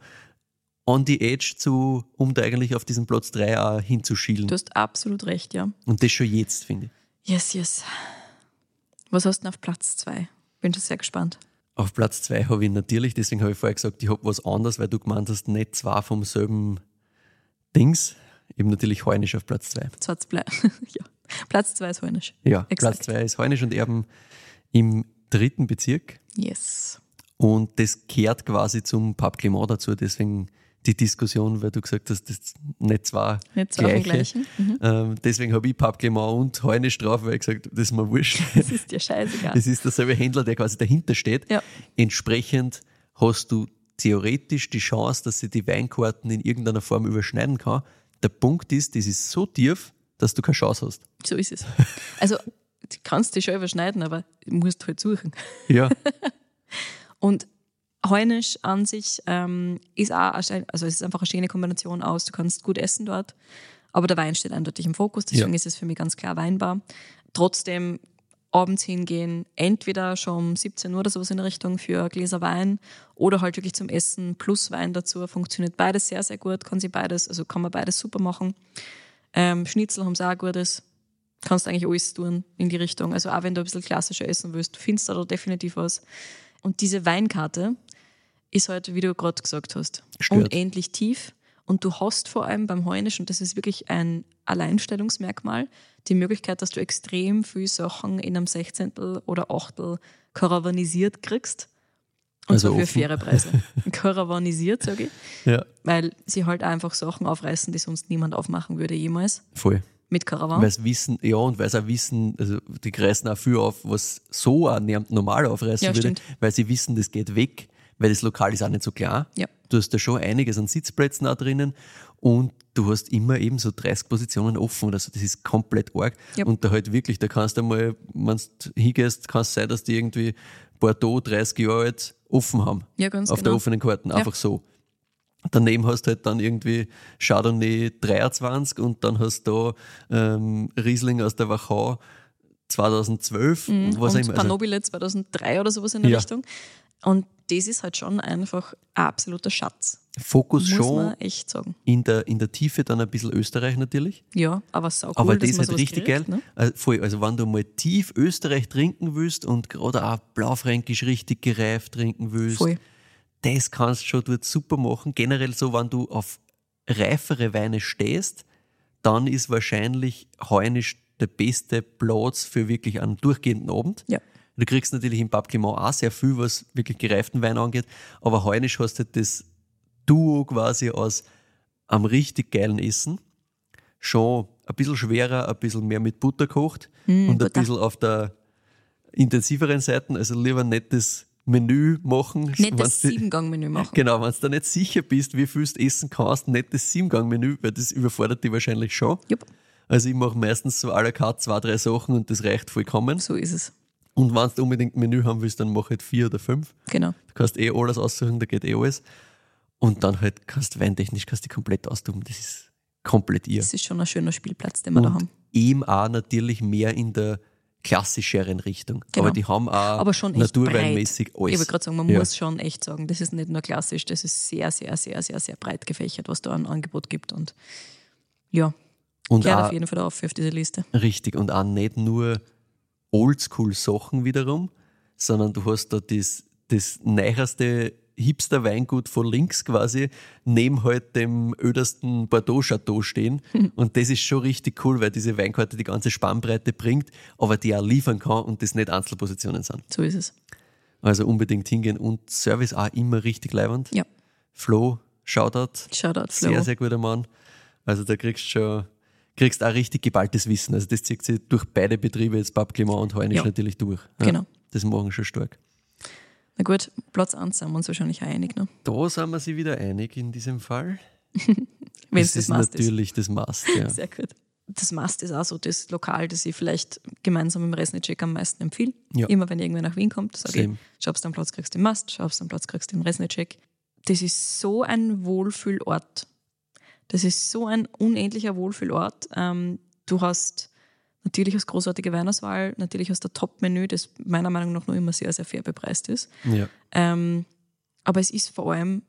on the edge, zu, um da eigentlich auf diesen Platz drei auch hinzuschielen. Du hast absolut recht, ja. Und das schon jetzt, finde ich. Yes, yes. Was hast du denn auf Platz zwei? Bin schon sehr gespannt. Auf Platz zwei habe ich natürlich, deswegen habe ich vorher gesagt, ich habe was anderes, weil du gemeint hast, nicht zwei vom selben Dings. Ich habe natürlich Heunisch auf Platz zwei. Jetzt hat's ble- ja. Platz zwei ist Heunisch. Ja, Exakt. Platz zwei ist Heunisch und Erben im dritten Bezirk. Yes. Und das kehrt quasi zum Pub Clément dazu, deswegen die Diskussion, weil du gesagt hast, das sind nicht zwei Nicht zwei vom gleiche. gleichen. Mhm. Ähm, deswegen habe ich Pub Clément und Heunisch drauf, weil ich gesagt habe, das ist mir wurscht. Das ist dir scheißegal. Das ist derselbe Händler, der quasi dahinter steht. Ja. Entsprechend hast du theoretisch die Chance, dass sie die Weinkarten in irgendeiner Form überschneiden kann. Der Punkt ist, das ist so tief, dass du keine Chance hast. So ist es. Also, du kannst dich schon überschneiden, aber du musst halt suchen. Ja, Und Heunisch an sich ähm, ist auch, eine schön- also es ist einfach eine schöne Kombination aus. Du kannst gut essen dort, aber der Wein steht eindeutig im Fokus, deswegen Ja. ist es für mich ganz klar Weinbar. Trotzdem abends hingehen, entweder schon um siebzehn Uhr oder sowas in der Richtung für ein Gläser Wein oder halt wirklich zum Essen plus Wein dazu. Funktioniert beides sehr, sehr gut, kann sie beides, also kann man beides super machen. Ähm, Schnitzel haben sie auch gutes. Kannst eigentlich alles tun in die Richtung. Also auch wenn du ein bisschen klassischer essen willst, findest du da definitiv was. Und diese Weinkarte ist halt, wie du gerade gesagt hast, Stört. unendlich tief. Und du hast vor allem beim Heunisch, und das ist wirklich ein Alleinstellungsmerkmal, die Möglichkeit, dass du extrem viele Sachen in einem Sechzehntel oder Achtel karavanisiert kriegst. Und Also zwar für offen. faire Preise. Karawanisiert, sage ich. Ja, Weil sie halt einfach Sachen aufreißen, die sonst niemand aufmachen würde jemals. voll. Mit Karawan. Weil sie wissen, ja, und weil sie auch wissen, also die reißen auch viel auf, was so auch niemand normal aufreißen Ja, würde, stimmt. weil sie wissen, das geht weg, weil das Lokal ist auch nicht so klein. Ja. Du hast da schon einiges an Sitzplätzen auch drinnen und du hast immer eben so dreißig Positionen offen oder so. Das ist komplett arg. Ja. Und da halt wirklich, da kannst du einmal, wenn du hingehst, kann es sein, dass die irgendwie Bordeaux dreißig Jahre alt offen haben. Ja, ganz Auf genau. der offenen Karten, einfach so. Daneben hast du halt dann irgendwie Chardonnay dreiundzwanzig und dann hast du da ähm, Riesling aus der Wachau zweitausendzwölf. Mhm. Was auch Und immer. Also, Panobile zweitausenddrei oder sowas in der Ja. Richtung. Und das ist halt schon einfach ein absoluter Schatz. Fokus Muss schon man echt sagen. in der, in der Tiefe dann ein bisschen Österreich natürlich. Ja, aber sau cool, Aber dass das man ist halt sowas richtig kriegt, geil. ne? Also, voll, also wenn du mal tief Österreich trinken willst und gerade auch Blaufränkisch richtig gereift trinken willst, Voll. das kannst du schon dort super machen. Generell so, wenn du auf reifere Weine stehst, dann ist wahrscheinlich Heunisch der beste Platz für wirklich einen durchgehenden Abend. Ja. Du kriegst natürlich im Pape Clément auch sehr viel, was wirklich gereiften Wein angeht, aber Heunisch hast du halt das Duo quasi aus einem richtig geilen Essen. Schon ein bisschen schwerer, ein bisschen mehr mit Butter kocht und ein Butter. bisschen auf der intensiveren Seite, also lieber nicht das Menü machen. Nicht wenn's das die- Siebengang-Menü machen. Genau, wenn du da nicht sicher bist, wie viel du essen kannst, nicht das Siebengang-Menü, weil das überfordert dich wahrscheinlich schon. Jupp, Also ich mache meistens so à la carte zwei, drei Sachen und das reicht vollkommen. so ist es. Und wenn du unbedingt ein Menü haben willst, dann mach halt vier oder fünf. Genau. Du kannst eh alles aussuchen, da geht eh alles. Und dann halt kannst du weintechnisch kannst du komplett austoben. Das ist komplett ihr. Das ist schon ein schöner Spielplatz, den wir da haben. Und eben auch natürlich mehr in der klassischeren Richtung. Genau. Aber die haben auch Aber schon echt naturweinmäßig breit. alles. Ich wollte gerade sagen, man Ja. muss schon echt sagen, das ist nicht nur klassisch, das ist sehr, sehr, sehr, sehr, sehr breit gefächert, was da an Angebot gibt. Und ja, Und gehört auch auf jeden Fall auf auf diese Liste. richtig. Und auch nicht nur Oldschool-Sachen wiederum, sondern du hast da das, das neuerste Hipster-Weingut von links quasi neben halt dem ödersten Bordeaux-Chateau stehen. Und das ist schon richtig cool, weil diese Weinkarte die ganze Spannbreite bringt, aber die auch liefern kann und das nicht Einzelpositionen sind. So ist es. Also unbedingt hingehen und Service auch immer richtig leibend. Ja, Flo, Shoutout, Shoutout Flo. sehr, sehr guter Mann. Also da kriegst du schon, kriegst auch richtig geballtes Wissen. Also das zieht sich durch beide Betriebe, jetzt Pape Clément und Heunisch Ja. natürlich durch. Genau. Das machen schon stark. Na gut, Platz eins sind wir uns wahrscheinlich auch einig. Ne? Da sind wir sich wieder einig in diesem Fall. Wenn es das das Mast ist ist. natürlich das Mast, ja. Sehr gut. Das Mast ist auch so das Lokal, das ich vielleicht gemeinsam mit dem Resnicek am meisten empfehle. Ja. Immer wenn irgendwer nach Wien kommt, sage ich, Same. schaffst du am Platz, kriegst du den Mast, schaffst du am Platz, kriegst du den Resnicek. Das ist so ein Wohlfühlort. Das ist so ein unendlicher Wohlfühlort. Ähm, du hast natürlich hast großartige Weinauswahl, natürlich hast du ein Top-Menü, das meiner Meinung nach noch immer sehr, sehr fair bepreist ist. Ja. Ähm, aber es ist vor allem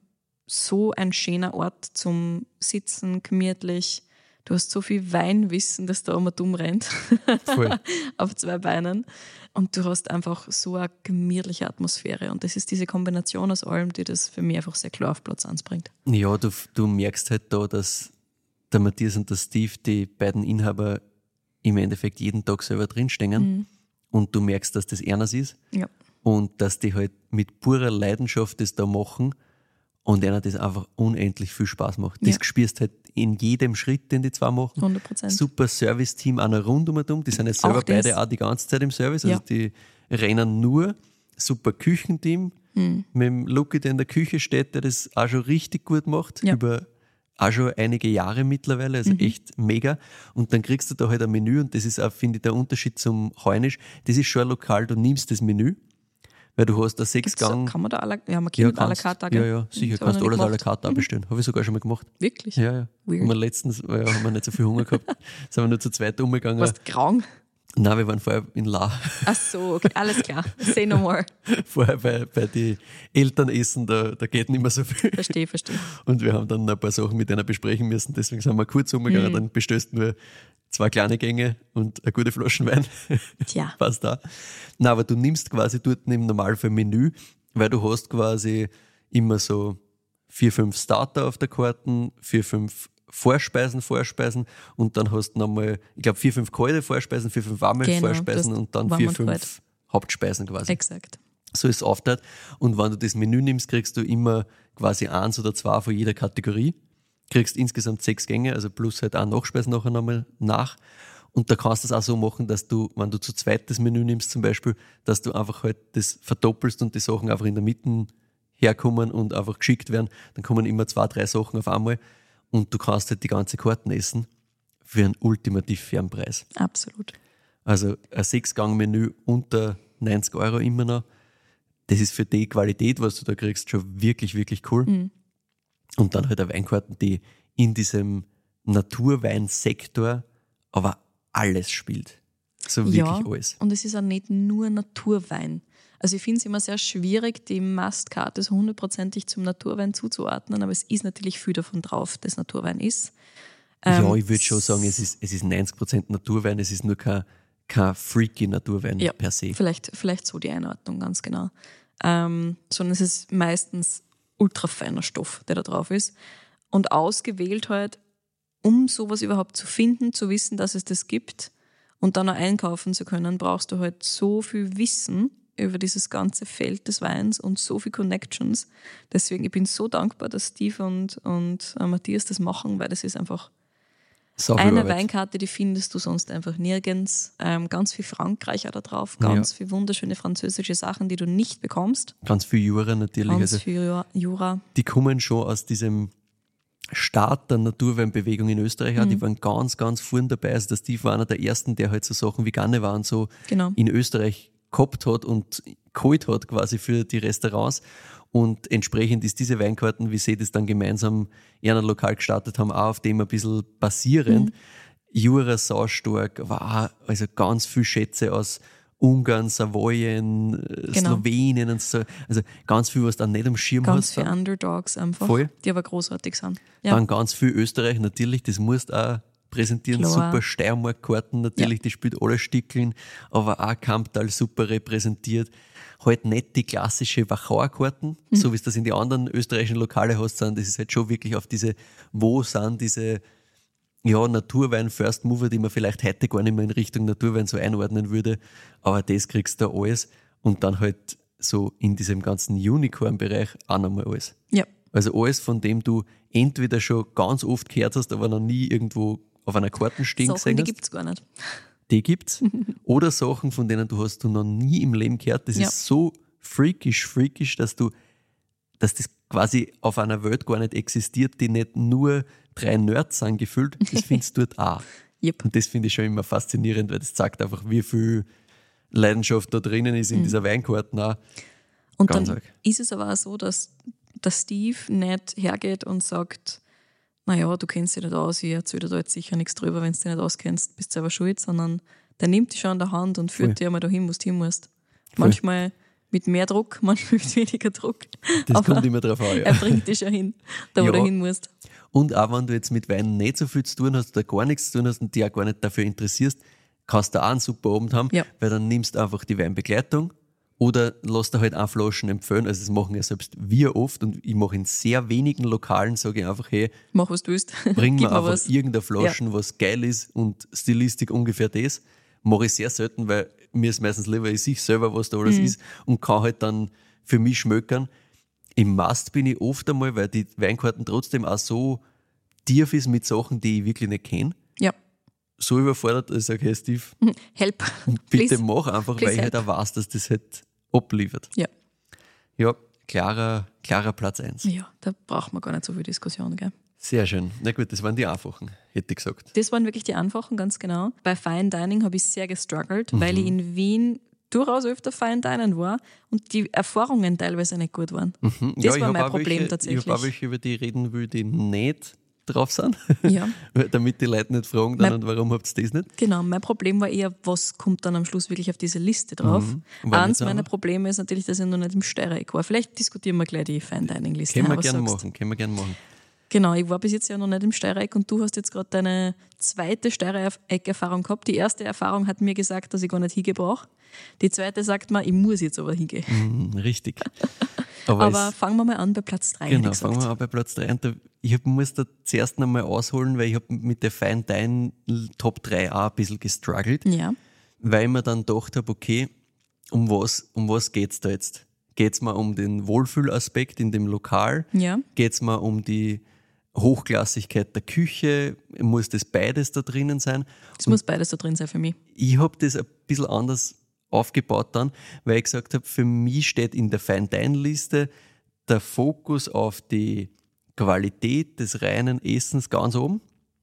so ein schöner Ort zum Sitzen, gemütlich. Du hast so viel Weinwissen, dass da immer dumm rennt Voll. auf zwei Beinen. Und du hast einfach so eine gemütliche Atmosphäre. Und das ist diese Kombination aus allem, die das für mich einfach sehr klar auf Platz eins bringt. Ja, du, du merkst halt da, dass der Matthias und der Steve, die beiden Inhaber, im Endeffekt jeden Tag selber drinstehen. Mhm. Und du merkst, dass das ernst ist. Ja, Und dass die halt mit purer Leidenschaft das da machen und ihnen das einfach unendlich viel Spaß macht. Das Ja. spürst halt in jedem Schritt, den die zwei machen. hundert Prozent. Super Service-Team auch noch rund um und um. Die sind jetzt selber Auch das. beide auch die ganze Zeit im Service. Also Ja. die rennen nur. Super Küchenteam. Mhm. Mit dem Luki, der in der Küche steht, der das auch schon richtig gut macht. Ja. Über auch schon einige Jahre mittlerweile. Also Mhm. echt mega. Und dann kriegst du da halt ein Menü und das ist auch, finde ich, der Unterschied zum Heunisch. Das ist schon ein Lokal, du nimmst das Menü, weil du hast ein Gibt's so, Sechsgang. kann man da à la, ja, man kann Ja, mit à la kannst, carte auch, ja, gell? ja, sicher, Das hab kannst ich noch alles nicht à la gemacht. carte auch bestellen. Habe ich sogar schon mal gemacht. Wirklich? Ja, ja. Weird. Haben wir letztens, ja, haben wir nicht so viel Hunger gehabt, sind wir nur zu zweit umgegangen. Warst grau? Nein, wir waren vorher in La, Ach so, okay, alles klar. Say no more. vorher bei, bei den Eltern essen, da, da geht nicht mehr so viel. Verstehe, verstehe. Und wir haben dann ein paar Sachen mit denen besprechen müssen, deswegen sind wir kurz umgegangen, Mhm. dann bestellst du nur zwei kleine Gänge und eine gute Flasche Wein. Tja. Passt da. Na, aber du nimmst quasi dort im Normalfall Menü, weil du hast quasi immer so vier, fünf Starter auf der Karten, vier, fünf Vorspeisen, Vorspeisen und dann hast du nochmal, ich glaube, vier, fünf kalte Vorspeisen, vier, fünf warme Genau, Vorspeisen du hast und dann warm vier, und fünf kalt. Hauptspeisen quasi. Exakt. So ist es aufteilt. Und wenn du das Menü nimmst, kriegst du immer quasi eins oder zwei von jeder Kategorie. Kriegst insgesamt sechs Gänge, also plus halt auch Nachspeisen nachher nochmal nach. Und da kannst du es auch so machen, dass du, wenn du zu zweit das Menü nimmst zum Beispiel, dass du einfach halt das verdoppelst und die Sachen einfach in der Mitte herkommen und einfach geschickt werden. Dann kommen immer zwei, drei Sachen auf einmal und du kannst halt die ganze Karten essen für einen ultimativ fairen Preis. Absolut. Also ein Sechs-Gang-Menü unter neunzig Euro immer noch. Das ist für die Qualität, was du da kriegst, schon wirklich, wirklich cool. Mhm. Und dann halt eine Weinkarten, die in diesem Naturweinsektor aber alles spielt. So wirklich ja, alles. Und es ist auch nicht nur Naturwein. Also ich finde es immer sehr schwierig, die Mastkarte so hundertprozentig zum Naturwein zuzuordnen, aber es ist natürlich viel davon drauf, dass Naturwein ist. Ja, Ähm, ich würde schon sagen, es ist, es ist neunzig Prozent Naturwein, es ist nur kein, kein freaky Naturwein ja, per se. Vielleicht, vielleicht so die Einordnung, ganz genau. Ähm, sondern es ist meistens ultra feiner Stoff, der da drauf ist. Und ausgewählt halt, um sowas überhaupt zu finden, zu wissen, dass es das gibt und dann auch einkaufen zu können, brauchst du halt so viel Wissen über dieses ganze Feld des Weins und so viel Connections. Deswegen, ich bin so dankbar, dass Steve und, und äh, Matthias das machen, weil das ist einfach So viel eine Arbeit. Weinkarte, die findest du sonst einfach nirgends. Ähm, ganz viel Frankreich auch da drauf, ganz Ja. viel wunderschöne französische Sachen, die du nicht bekommst. Ganz viel Jura natürlich. Ganz Also, viel Jura- Jura. die kommen schon aus diesem Start der Naturweinbewegung in Österreich. Mhm. Die waren ganz, ganz vorn dabei. Also der Steve war einer der ersten, der halt so Sachen wie Ganne und so Genau. in Österreich gehabt hat und geholt hat quasi für die Restaurants. Und entsprechend ist diese Weinkarten, wie sie das dann gemeinsam in einem Lokal gestartet haben, auch auf dem ein bisschen basierend. Mhm. Jura saustark, war also ganz viel Schätze aus Ungarn, Savoyen, Genau. Slowenien und so. Also ganz viel, was du dann nicht am Schirm Ganz hast. viele dann. Underdogs einfach, Voll. die aber großartig sind. Ja. Dann ganz viel Österreich, natürlich, das musst du auch präsentieren. Klar. Super Steiermark-Karten, natürlich, Ja. die spielt alle Stickeln, aber auch Kamptal super repräsentiert. Halt nicht die klassische Wachauer Karten, Mhm. so wie es das in die anderen österreichischen Lokale hast, sondern das ist halt schon wirklich auf diese, wo sind diese ja, Naturwein, First Mover, die man vielleicht heute gar nicht mehr in Richtung Naturwein so einordnen würde, aber das kriegst du alles und dann halt so in diesem ganzen Unicorn-Bereich auch nochmal alles. Ja. Also alles, von dem du entweder schon ganz oft gehört hast, aber noch nie irgendwo auf einer Karte stehen Sachen, gesehen die hast. gibt es gar nicht. Die gibt's. Oder Sachen, von denen du hast du noch nie im Leben gehört. Das Ja. ist so freakish, freakish, dass du, dass das quasi auf einer Welt gar nicht existiert, die nicht nur drei Nerds sind gefüllt. Das findest du dort auch. Yep. Und das finde ich schon immer faszinierend, weil das zeigt einfach, wie viel Leidenschaft da drinnen ist in Mhm. dieser Weinkarten auch. Und Ganz dann arg. ist es aber auch so, dass der Steve nicht hergeht und sagt, naja, du kennst dich nicht aus, ich erzähle dir da jetzt sicher nichts drüber, wenn du dich nicht auskennst, bist du selber schuld, sondern der nimmt dich schon an der Hand und führt Voll. dich einmal dahin, wo du hin musst. Manchmal mit mehr Druck, manchmal mit weniger Druck. Das aber kommt immer drauf an, ja. er bringt dich schon hin, da wo Ja. du hin musst. Und auch wenn du jetzt mit Wein nicht so viel zu tun hast oder gar nichts zu tun hast und dich auch gar nicht dafür interessierst, kannst du auch einen super Abend haben, Ja. weil dann nimmst du einfach die Weinbegleitung oder lass dir halt auch Flaschen empfehlen. Also das machen ja selbst wir oft und ich mache in sehr wenigen Lokalen, sage ich einfach, hey, Mach, was du willst. bring Gib mir einfach was. irgendeine Flaschen, was geil ist und Stilistik ungefähr das. Mache ich sehr selten, weil mir ist meistens lieber, ich sehe selber, was da alles Mhm. ist und kann halt dann für mich schmökern. Im Mast bin ich oft einmal, weil die Weinkarten trotzdem auch so tief ist mit Sachen, die ich wirklich nicht kenne. Ja. So überfordert, dass ich sage, hey Steve, Help. bitte Please. mach einfach, Please weil ich halt help. auch weiß, dass das halt abliefert. Ja. Ja, klarer, klarer Platz eins. Ja, da braucht man gar nicht so viel Diskussion, gell? Sehr schön. Na gut, das waren die einfachen, hätte ich gesagt. Das waren wirklich die einfachen, ganz genau. Bei Fine Dining habe ich sehr gestruggelt, Mhm. weil ich in Wien durchaus öfter Fine Dining war und die Erfahrungen teilweise nicht gut waren. Mhm. Das ja, war ich hab mein auch Problem welche, tatsächlich. Ich habe auch welche, über die ich reden will, die nicht drauf sind. Ja. Damit die Leute nicht fragen, dann, Mein- und warum habt ihr das nicht? Genau, mein Problem war eher, was kommt dann am Schluss wirklich auf diese Liste drauf. Mhm. War Eins nicht meiner einfach. Probleme ist natürlich, dass ich noch nicht im Steirereck war. Vielleicht diskutieren wir gleich die Fine Dining Liste. Können wir was gerne sagst? machen, können wir gerne machen. Genau, ich war bis jetzt ja noch nicht im Steirereck und du hast jetzt gerade deine zweite Steirereck-Erfahrung gehabt. Die erste Erfahrung hat mir gesagt, dass ich gar nicht hingehen brauche. Die zweite sagt mir, ich muss jetzt aber hingehen. Mhm, richtig. Aber, Aber es, fangen wir mal an bei Platz drei. genau, hätte ich fangen gesagt. wir an bei Platz drei. Und da, ich hab, muss da zuerst einmal ausholen, weil ich habe mit der Fine Dine Top drei auch ein bisschen gestruggelt. Ja, Weil ich mir dann gedacht habe, okay, um was, um was geht's da jetzt? Geht's mir um den Wohlfühlaspekt in dem Lokal? Ja. Geht's mir um die Hochklassigkeit der Küche? Muss das beides da drinnen sein? Es muss beides da drin sein für mich. Ich habe das ein bisschen anders aufgebaut dann, weil ich gesagt habe, für mich steht in der Fine-Dine-Liste der Fokus auf die Qualität des reinen Essens ganz oben.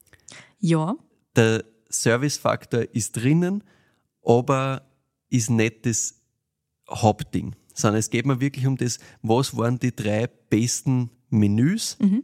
Ja. Der Service-Faktor ist drinnen, aber ist nicht das Hauptding, sondern es geht mir wirklich um das, was waren die drei besten Menüs. Mhm.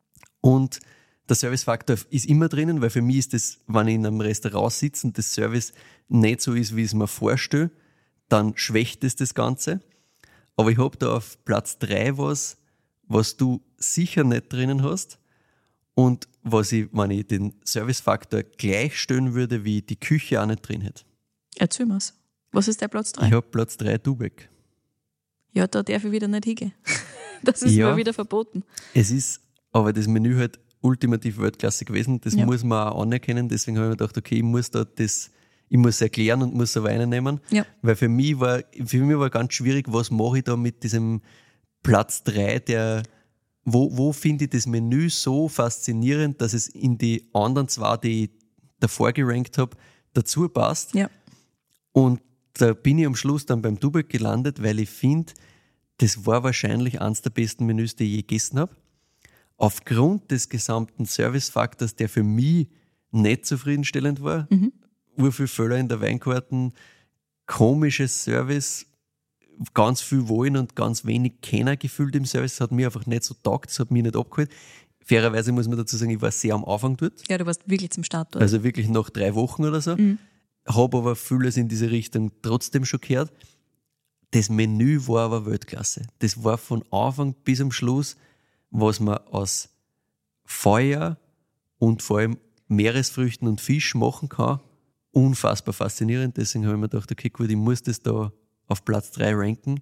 Und der Service-Faktor ist immer drinnen, weil für mich ist das, wenn ich in einem Restaurant sitze und das Service nicht so ist, wie ich es mir vorstelle, dann schwächt es das Ganze. Aber ich habe da auf Platz drei was, was du sicher nicht drinnen hast und was ich, wenn ich den Service-Faktor gleichstellen würde, wie die Küche auch nicht drin hätte. Erzähl mir's. Was ist der Platz drei? Ich habe Platz drei Dubeck. Ja, da darf ich wieder nicht hingehen. Das ist Ja. mir wieder verboten. Es ist aber das Menü halt ultimativ Weltklasse gewesen. Das Ja. muss man auch anerkennen. Deswegen habe ich mir gedacht, okay, ich muss da das, ich muss erklären und muss so reinnehmen. Ja. Weil für mich war, für mich war ganz schwierig, was mache ich da mit diesem Platz drei, der, wo, wo finde ich das Menü so faszinierend, dass es in die anderen zwei, die ich davor gerankt habe, dazu passt. Ja. Und da bin ich am Schluss dann beim Dubeck gelandet, weil ich finde, das war wahrscheinlich eines der besten Menüs, die ich je gegessen habe. Aufgrund des gesamten Servicefaktors, der für mich nicht zufriedenstellend war, Mhm. urviel Fehler in der Weinkarten, komisches Service, ganz viel wollen und ganz wenig Kenner gefühlt im Service. Das hat mir einfach nicht so taugt, das hat mich nicht abgeholt. Fairerweise muss man dazu sagen, ich war sehr am Anfang dort. Ja, du warst wirklich zum Start dort. Also wirklich nach drei Wochen oder so. Mhm. Habe aber vieles in diese Richtung trotzdem schon gehört. Das Menü war aber Weltklasse. Das war von Anfang bis am Schluss, was man aus Feuer und vor allem Meeresfrüchten und Fisch machen kann. Unfassbar faszinierend. Deswegen habe ich mir gedacht, okay, gut, ich muss das da auf Platz drei ranken.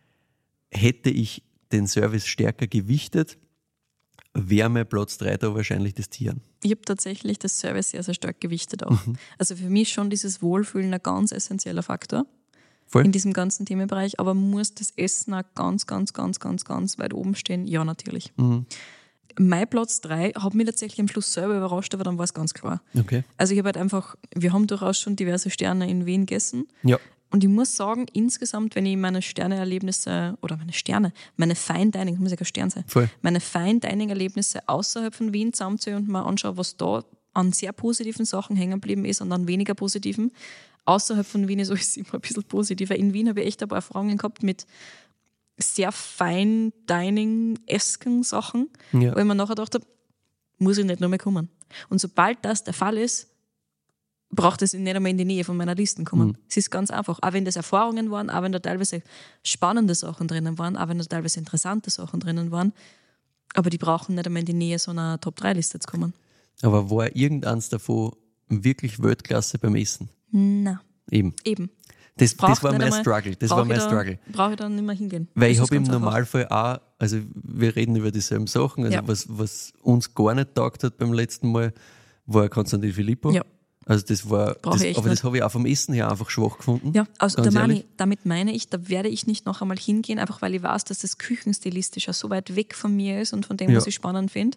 Hätte ich den Service stärker gewichtet, wäre mein Platz drei da wahrscheinlich das Tieren. Ich habe tatsächlich das Service sehr, sehr stark gewichtet auch. Mhm. Also für mich ist schon dieses Wohlfühlen ein ganz essentieller Faktor Voll? in diesem ganzen Themenbereich. Aber muss das Essen auch ganz, ganz, ganz, ganz, ganz weit oben stehen? Ja, natürlich. Mhm. Mein Platz drei hat mich tatsächlich am Schluss selber überrascht, aber dann war es ganz klar. Okay. Also ich habe halt einfach, wir haben durchaus schon diverse Sterne in Wien gegessen. Ja. Und ich muss sagen, insgesamt, wenn ich meine Sterneerlebnisse, oder meine Sterne, meine Fine Dining, das muss ja kein Stern sein, Voll. meine Fine Dining Erlebnisse außerhalb von Wien zusammenziehe und mal anschaue, was da an sehr positiven Sachen hängen geblieben ist und an weniger positiven. Außerhalb von Wien ist alles immer ein bisschen positiver. In Wien habe ich echt ein paar Erfahrungen gehabt mit sehr Fine Dining-esken Sachen, Ja. wo ich mir nachher gedacht habe, muss ich nicht noch mehr kommen. Und sobald das der Fall ist, braucht es nicht einmal in die Nähe von meiner Listen kommen. Mhm. Es ist ganz einfach. Auch wenn das Erfahrungen waren, auch wenn da teilweise spannende Sachen drinnen waren, auch wenn da teilweise interessante Sachen drinnen waren, aber die brauchen nicht einmal in die Nähe so einer Top drei Liste zu kommen. Aber war irgendeins davon wirklich Weltklasse beim Essen? Na, Eben. eben. Das, Braucht das war nicht mein einmal- Struggle. Das Brauch war ich mein da- Struggle. Brauche ich dann nicht mehr hingehen. Weil Das ich ist habe im ganz einfach. Normalfall auch, also wir reden über dieselben Sachen, also Ja. was, was uns gar nicht taugt hat beim letzten Mal, war Konstantin Filippo. Ja. Also das war, Brauch das, ich echt aber das nicht. habe ich auch vom Essen her einfach schwach gefunden. Ja, also Ganz da meine ehrlich. ich, damit meine ich, da werde ich nicht noch einmal hingehen, einfach weil ich weiß, dass das küchenstilistisch auch so weit weg von mir ist und von dem, Ja. was ich spannend finde.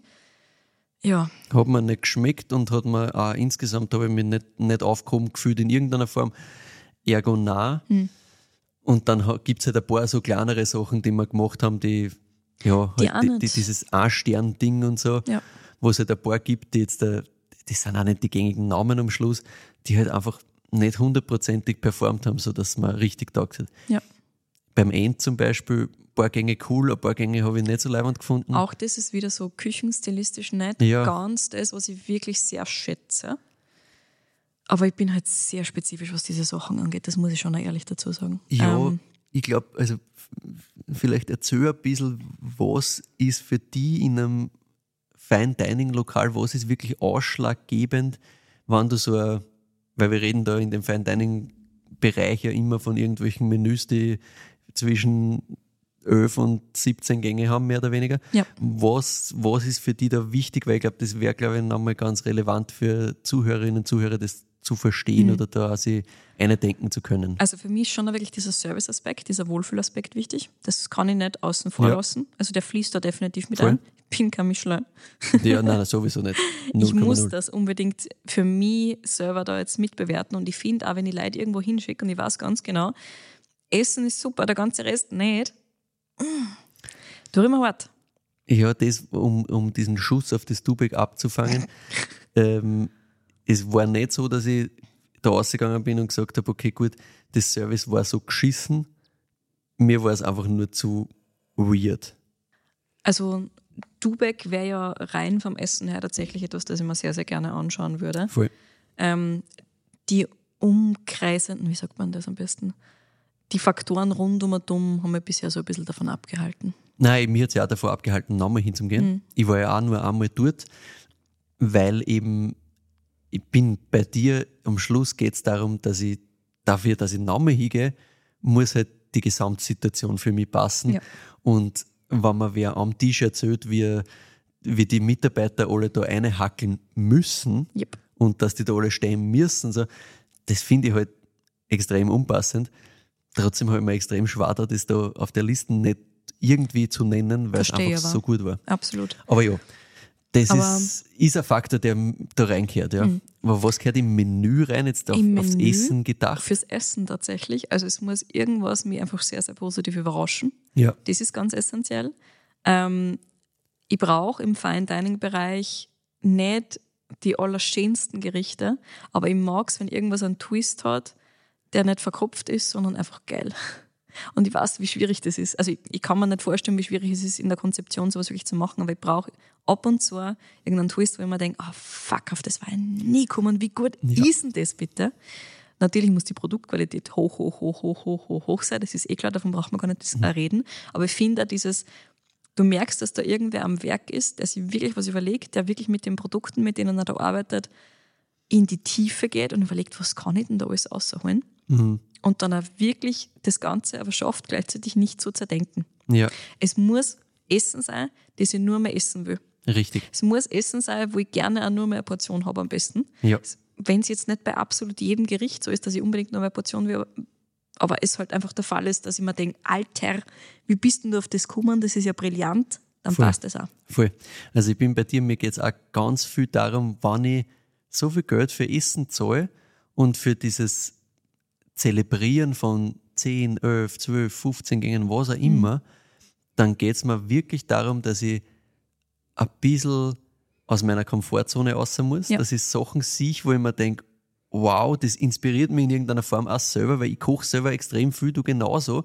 Ja, Hat mir nicht geschmeckt und hat mir auch insgesamt habe ich mich nicht, nicht aufgehoben gefühlt in irgendeiner Form. Ergo nah. Hm. Und dann gibt es halt ein paar so kleinere Sachen, die wir gemacht haben, die, ja, Die halt auch die, nicht. die, dieses Ein-Stern-Ding und so, ja. wo es halt ein paar gibt, die jetzt, da, die sind auch nicht die gängigen Namen am Schluss, die halt einfach nicht hundertprozentig performt haben, sodass man richtig taugt hat. Ja. Beim End zum Beispiel, ein paar Gänge cool, ein paar Gänge habe ich nicht so leibend gefunden. Auch das ist wieder so küchenstilistisch nicht Ja. ganz das, was ich wirklich sehr schätze. Aber ich bin halt sehr spezifisch, was diese Sachen angeht. Das muss ich schon auch ehrlich dazu sagen. Ja, Ähm, ich glaube, also f- vielleicht erzähl ein bisschen, was ist für die in einem Fine-Dining-Lokal, was ist wirklich ausschlaggebend, wenn du so ein, weil wir reden da in dem Fine-Dining-Bereich ja immer von irgendwelchen Menüs, die zwischen elf und siebzehn Gänge haben, mehr oder weniger. Ja. Was, was ist für die da wichtig? Weil ich glaube, das wäre, glaube ich, nochmal ganz relevant für Zuhörerinnen und Zuhörer, das zu verstehen Mhm. oder da sich eindenken zu können. Also für mich ist schon wirklich dieser Service-Aspekt, dieser Wohlfühlaspekt wichtig. Das kann ich nicht außen vor Ja. lassen. Also der fließt da definitiv mit Voll. ein. Ich bin kein Michelin. Ja, nein, sowieso nicht. Ich muss null Komma null. das unbedingt für mich selber da jetzt mitbewerten. Und ich finde auch, wenn ich Leute irgendwo hinschicke und ich weiß ganz genau, Essen ist super, der ganze Rest nicht. Du immer hart. Ja, das, um, um diesen Schuss auf das Tubeck abzufangen, ähm, es war nicht so, dass ich da rausgegangen bin und gesagt habe, okay, gut, das Service war so geschissen, mir war es einfach nur zu weird. Also Dubeck wäre ja rein vom Essen her tatsächlich etwas, das ich mir sehr, sehr gerne anschauen würde. Voll. Ähm, die umkreisenden, wie sagt man das am besten? Die Faktoren rund um und um haben mich bisher so ein bisschen davon abgehalten. Nein, mir hat es ja auch davor abgehalten, nochmal hinzugehen. Mhm. Ich war ja auch nur einmal dort, weil eben, ich bin bei dir, am Schluss geht es darum, dass ich dafür, dass ich nochmal hingehe, muss halt die Gesamtsituation für mich passen. Ja. Und wenn mir wer am Tisch erzählt, wie, wie die Mitarbeiter alle da reinhackeln müssen Yep. und dass die da alle stehen müssen, so, das finde ich halt extrem unpassend. Trotzdem habe ich mir extrem schwer da, das da auf der Liste nicht irgendwie zu nennen, weil es Verstehe einfach aber. so gut war. Absolut. Aber ja, das Aber- ist, ist ein Faktor, der da reingehört. Ja. Aber was gehört im Menü rein, jetzt auf, Im aufs Menü Essen gedacht? Fürs Essen tatsächlich. Also es muss irgendwas mich einfach sehr, sehr positiv überraschen. Ja. Das ist ganz essentiell. Ähm, ich brauche im Fine Dining Bereich nicht die allerschönsten Gerichte, aber ich mag es, wenn irgendwas einen Twist hat, der nicht verkopft ist, sondern einfach geil. Und ich weiß, wie schwierig das ist. Also ich, ich kann mir nicht vorstellen, wie schwierig es ist, in der Konzeption sowas wirklich zu machen, aber ich brauche ab und zu irgendeinen Twist, wo ich mir denke, ah, fuck, auf das war ich nie gekommen. Wie gut Ja. ist denn das bitte? Natürlich muss die Produktqualität hoch, hoch, hoch, hoch, hoch, hoch, hoch sein. Das ist eh klar, davon braucht man gar nicht Mhm. reden. Aber ich finde auch dieses, du merkst, dass da irgendwer am Werk ist, der sich wirklich was überlegt, der wirklich mit den Produkten, mit denen er da arbeitet, in die Tiefe geht und überlegt, was kann ich denn da alles rausholen? Mhm. Und dann auch wirklich das Ganze aber schafft, gleichzeitig nicht zu zerdenken. Ja, Es muss Essen sein, das ich nur mehr essen will. richtig. Es muss Essen sein, wo ich gerne auch nur mehr eine Portion habe am besten. Ja. Wenn es jetzt nicht bei absolut jedem Gericht so ist, dass ich unbedingt nur mehr eine Portion will, aber es halt einfach der Fall ist, dass ich mir denke, Alter, wie bist denn du auf das gekommen? Das ist ja brillant. Dann Voll. passt das auch. Voll. Also ich bin bei dir, mir geht es auch ganz viel darum, wann ich so viel Geld für Essen zahle und für dieses Zelebrieren von zehn, elf, zwölf, fünfzehn Gängen, was auch immer, dann geht es mir wirklich darum, dass ich ein bisschen aus meiner Komfortzone raus muss, Ja. dass ich Sachen sehe, wo ich mir denke, wow, das inspiriert mich in irgendeiner Form auch selber, weil ich koche selber extrem viel, du genauso.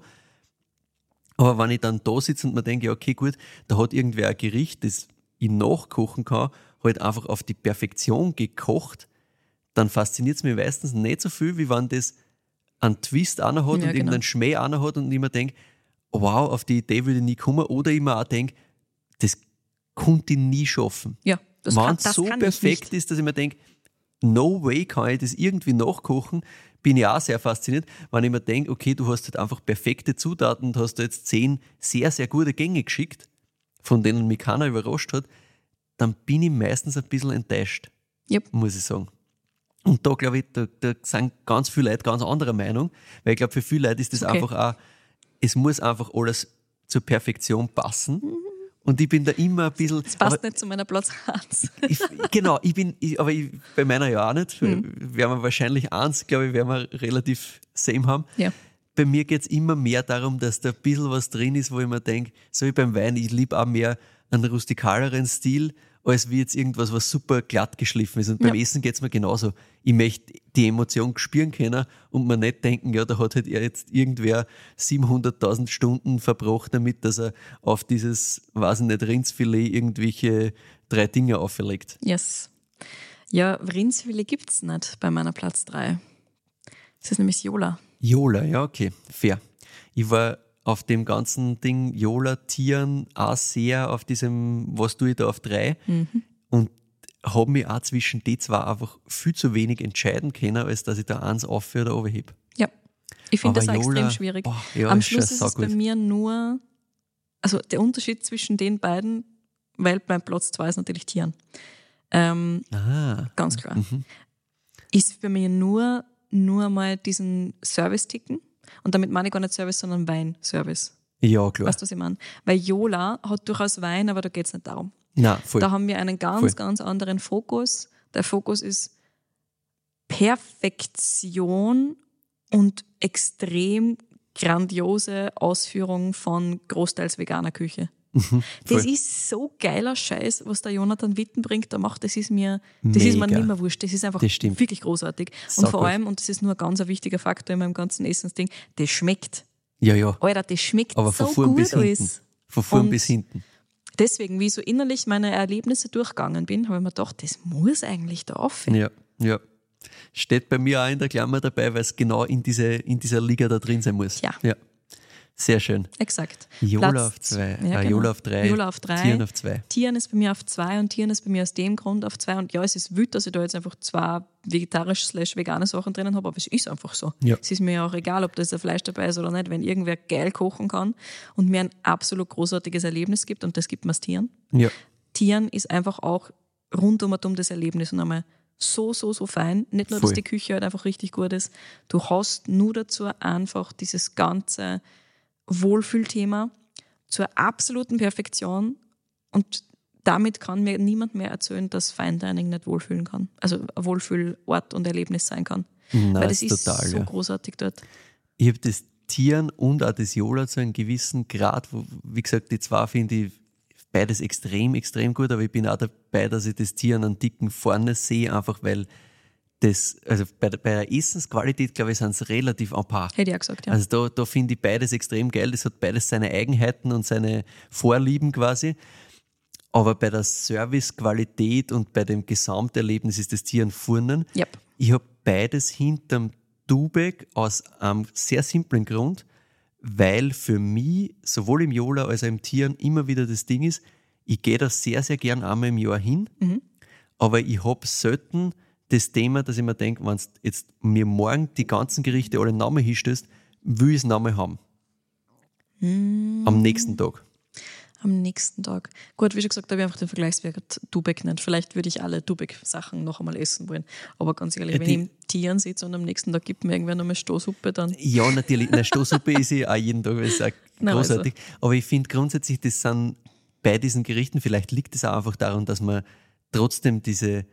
Aber wenn ich dann da sitze und mir denke, ja, okay, gut, da hat irgendwer ein Gericht, das ich nachkochen kann, halt einfach auf die Perfektion gekocht, dann fasziniert es mich meistens nicht so viel, wie wenn das einen Twist auch noch hat Ja, und genau. irgendeinen Schmäh auch noch hat und ich mir denke, wow, auf die Idee würde ich nie kommen. Oder ich mir auch denke, das konnte ich nie schaffen. Ja, das Wenn kann, es das so kann perfekt ich nicht. ist, dass ich mir denke, no way kann ich das irgendwie nachkochen, bin ich auch sehr fasziniert, wenn ich mir denke, okay, du hast halt einfach perfekte Zutaten und hast da jetzt zehn sehr, sehr gute Gänge geschickt, von denen mich keiner überrascht hat, dann bin ich meistens ein bisschen enttäuscht, Yep. muss ich sagen. Und da glaube ich, da, da sind ganz viele Leute ganz anderer Meinung, weil ich glaube, für viele Leute ist das Okay. einfach auch, es muss einfach alles zur Perfektion passen. Und ich bin da immer ein bisschen. Das passt aber nicht zu meiner Platz eins. ich, genau, ich bin, ich, aber ich, bei meiner ja auch nicht. Mhm. Werden wir wahrscheinlich eins, glaube ich, werden wir relativ same haben. Ja. Bei mir geht es immer mehr darum, dass da ein bisschen was drin ist, wo ich mir denke, so wie beim Wein, ich liebe auch mehr einen rustikaleren Stil, als wie jetzt irgendwas, was super glatt geschliffen ist. Und beim Ja. Essen geht es mir genauso. Ich möchte die Emotion spüren können und mir nicht denken, ja, da hat halt jetzt irgendwer siebenhunderttausend Stunden verbracht damit, dass er auf dieses, weiß ich nicht, Rindsfilet irgendwelche drei Dinge auferlegt. Yes. Ja, Rindsfilet gibt es nicht bei meiner Platz drei. Das ist nämlich Jola. Jola, ja, okay, fair. Ich war auf dem ganzen Ding Jola-Tieren auch sehr auf diesem, was tue ich da auf drei, und habe mich auch zwischen die zwei einfach viel zu wenig entscheiden können, als dass ich da eins auf oder overhebe. Ja. Ich finde das Aber auch Jola, extrem schwierig. boah, ja, Am ist schon Schluss ist es bei saugut. mir nur, also der Unterschied zwischen den beiden, weil mein Platz zwei ist natürlich Tieren. Ähm, Ah, ganz klar. ist bei mir nur, nur mal diesen Service-Ticken. Und damit meine ich gar nicht Service, sondern Wein-Service. Ja, klar. Weißt du, was ich meine? Weil Yola hat durchaus Wein, aber da geht es nicht darum. Nein, voll. Da haben wir einen ganz, Voll. ganz anderen Fokus. Der Fokus ist Perfektion und extrem grandiose Ausführung von großteils veganer Küche. Mhm, Das voll. ist so geiler Scheiß, was der Jonathan Wittenbrink da macht. Das ist mir, das ist mir Mega. nicht mehr wurscht. Das ist einfach Das stimmt. wirklich großartig. Sau Und vor gut. allem, und das ist nur ein ganz ein wichtiger Faktor in meinem ganzen Essensding, das schmeckt. Ja, ja. Alter, das schmeckt Aber so von vorn gut bis hinten. alles. Von vorn Und bis hinten. Deswegen, wie ich so innerlich meine Erlebnisse durchgegangen bin, habe ich mir gedacht, das muss eigentlich da auf. Ja, ja. Steht bei mir auch in der Klammer dabei, weil es genau in, diese, in dieser Liga da drin sein muss. Ja. ja. Sehr schön. Exakt. Jola Platz- auf zwei, Ja, äh, genau. Jola auf drei, Jola auf drei. Tieren auf zwei. Tieren ist bei mir auf zwei und Tieren ist bei mir aus dem Grund auf zwei. Und ja, es ist wild, dass ich da jetzt einfach zwei vegetarische slash vegane Sachen drinnen habe, aber es ist einfach so. Ja. Es ist mir ja auch egal, ob da jetzt ein Fleisch dabei ist oder nicht, wenn irgendwer geil kochen kann und mir ein absolut großartiges Erlebnis gibt, und das gibt mir das Tieren. Ja. Tieren ist einfach auch rundum um das Erlebnis und einmal so, so, so fein. Nicht nur, Voll. dass die Küche halt einfach richtig gut ist. Du hast nur dazu einfach dieses ganze Wohlfühlthema zur absoluten Perfektion, und damit kann mir niemand mehr erzählen, dass Fine Dining nicht wohlfühlen kann. Also ein Wohlfühlort und Erlebnis sein kann. Nein, Weil das ist total, so ja. großartig dort. Ich habe das Tieren und auch das Jola zu einem gewissen Grad, wo, wie gesagt, die zwei finde ich beides extrem, extrem gut, aber ich bin auch dabei, dass ich das Tieren einen dicken vorne sehe, einfach weil das, also bei der, bei der Essensqualität, glaube ich, sind es relativ en par. Hätte ich auch gesagt, ja. Also da, da finde ich beides extrem geil. Das hat beides seine Eigenheiten und seine Vorlieben quasi. Aber bei der Servicequalität und bei dem Gesamterlebnis ist das Tieren vorne. Yep. Ich habe beides hinterm Dubeck aus einem sehr simplen Grund, weil für mich sowohl im Jola als auch im Tieren immer wieder das Ding ist, ich gehe da sehr, sehr gern einmal im Jahr hin, Mhm. aber ich habe selten das Thema, dass ich mir denke, wenn du jetzt mir morgen die ganzen Gerichte alle Namen hinstößt, will ich es Namen haben. Mm. Am nächsten Tag. Am nächsten Tag. Gut, wie schon gesagt, habe ich einfach den Vergleichswert Dubeck nicht. Vielleicht würde ich alle Dubeck-Sachen noch einmal essen wollen. Aber ganz ehrlich, Ja, wenn die- ich im Tieren sitze und am nächsten Tag gibt mir irgendwer noch mal Stoßsuppe, dann Ja, natürlich. Eine Stoßsuppe ist ich auch jeden Tag, weil es auch Na, großartig. Aber ich finde grundsätzlich, das sind bei diesen Gerichten, vielleicht liegt es auch einfach daran, dass man trotzdem diese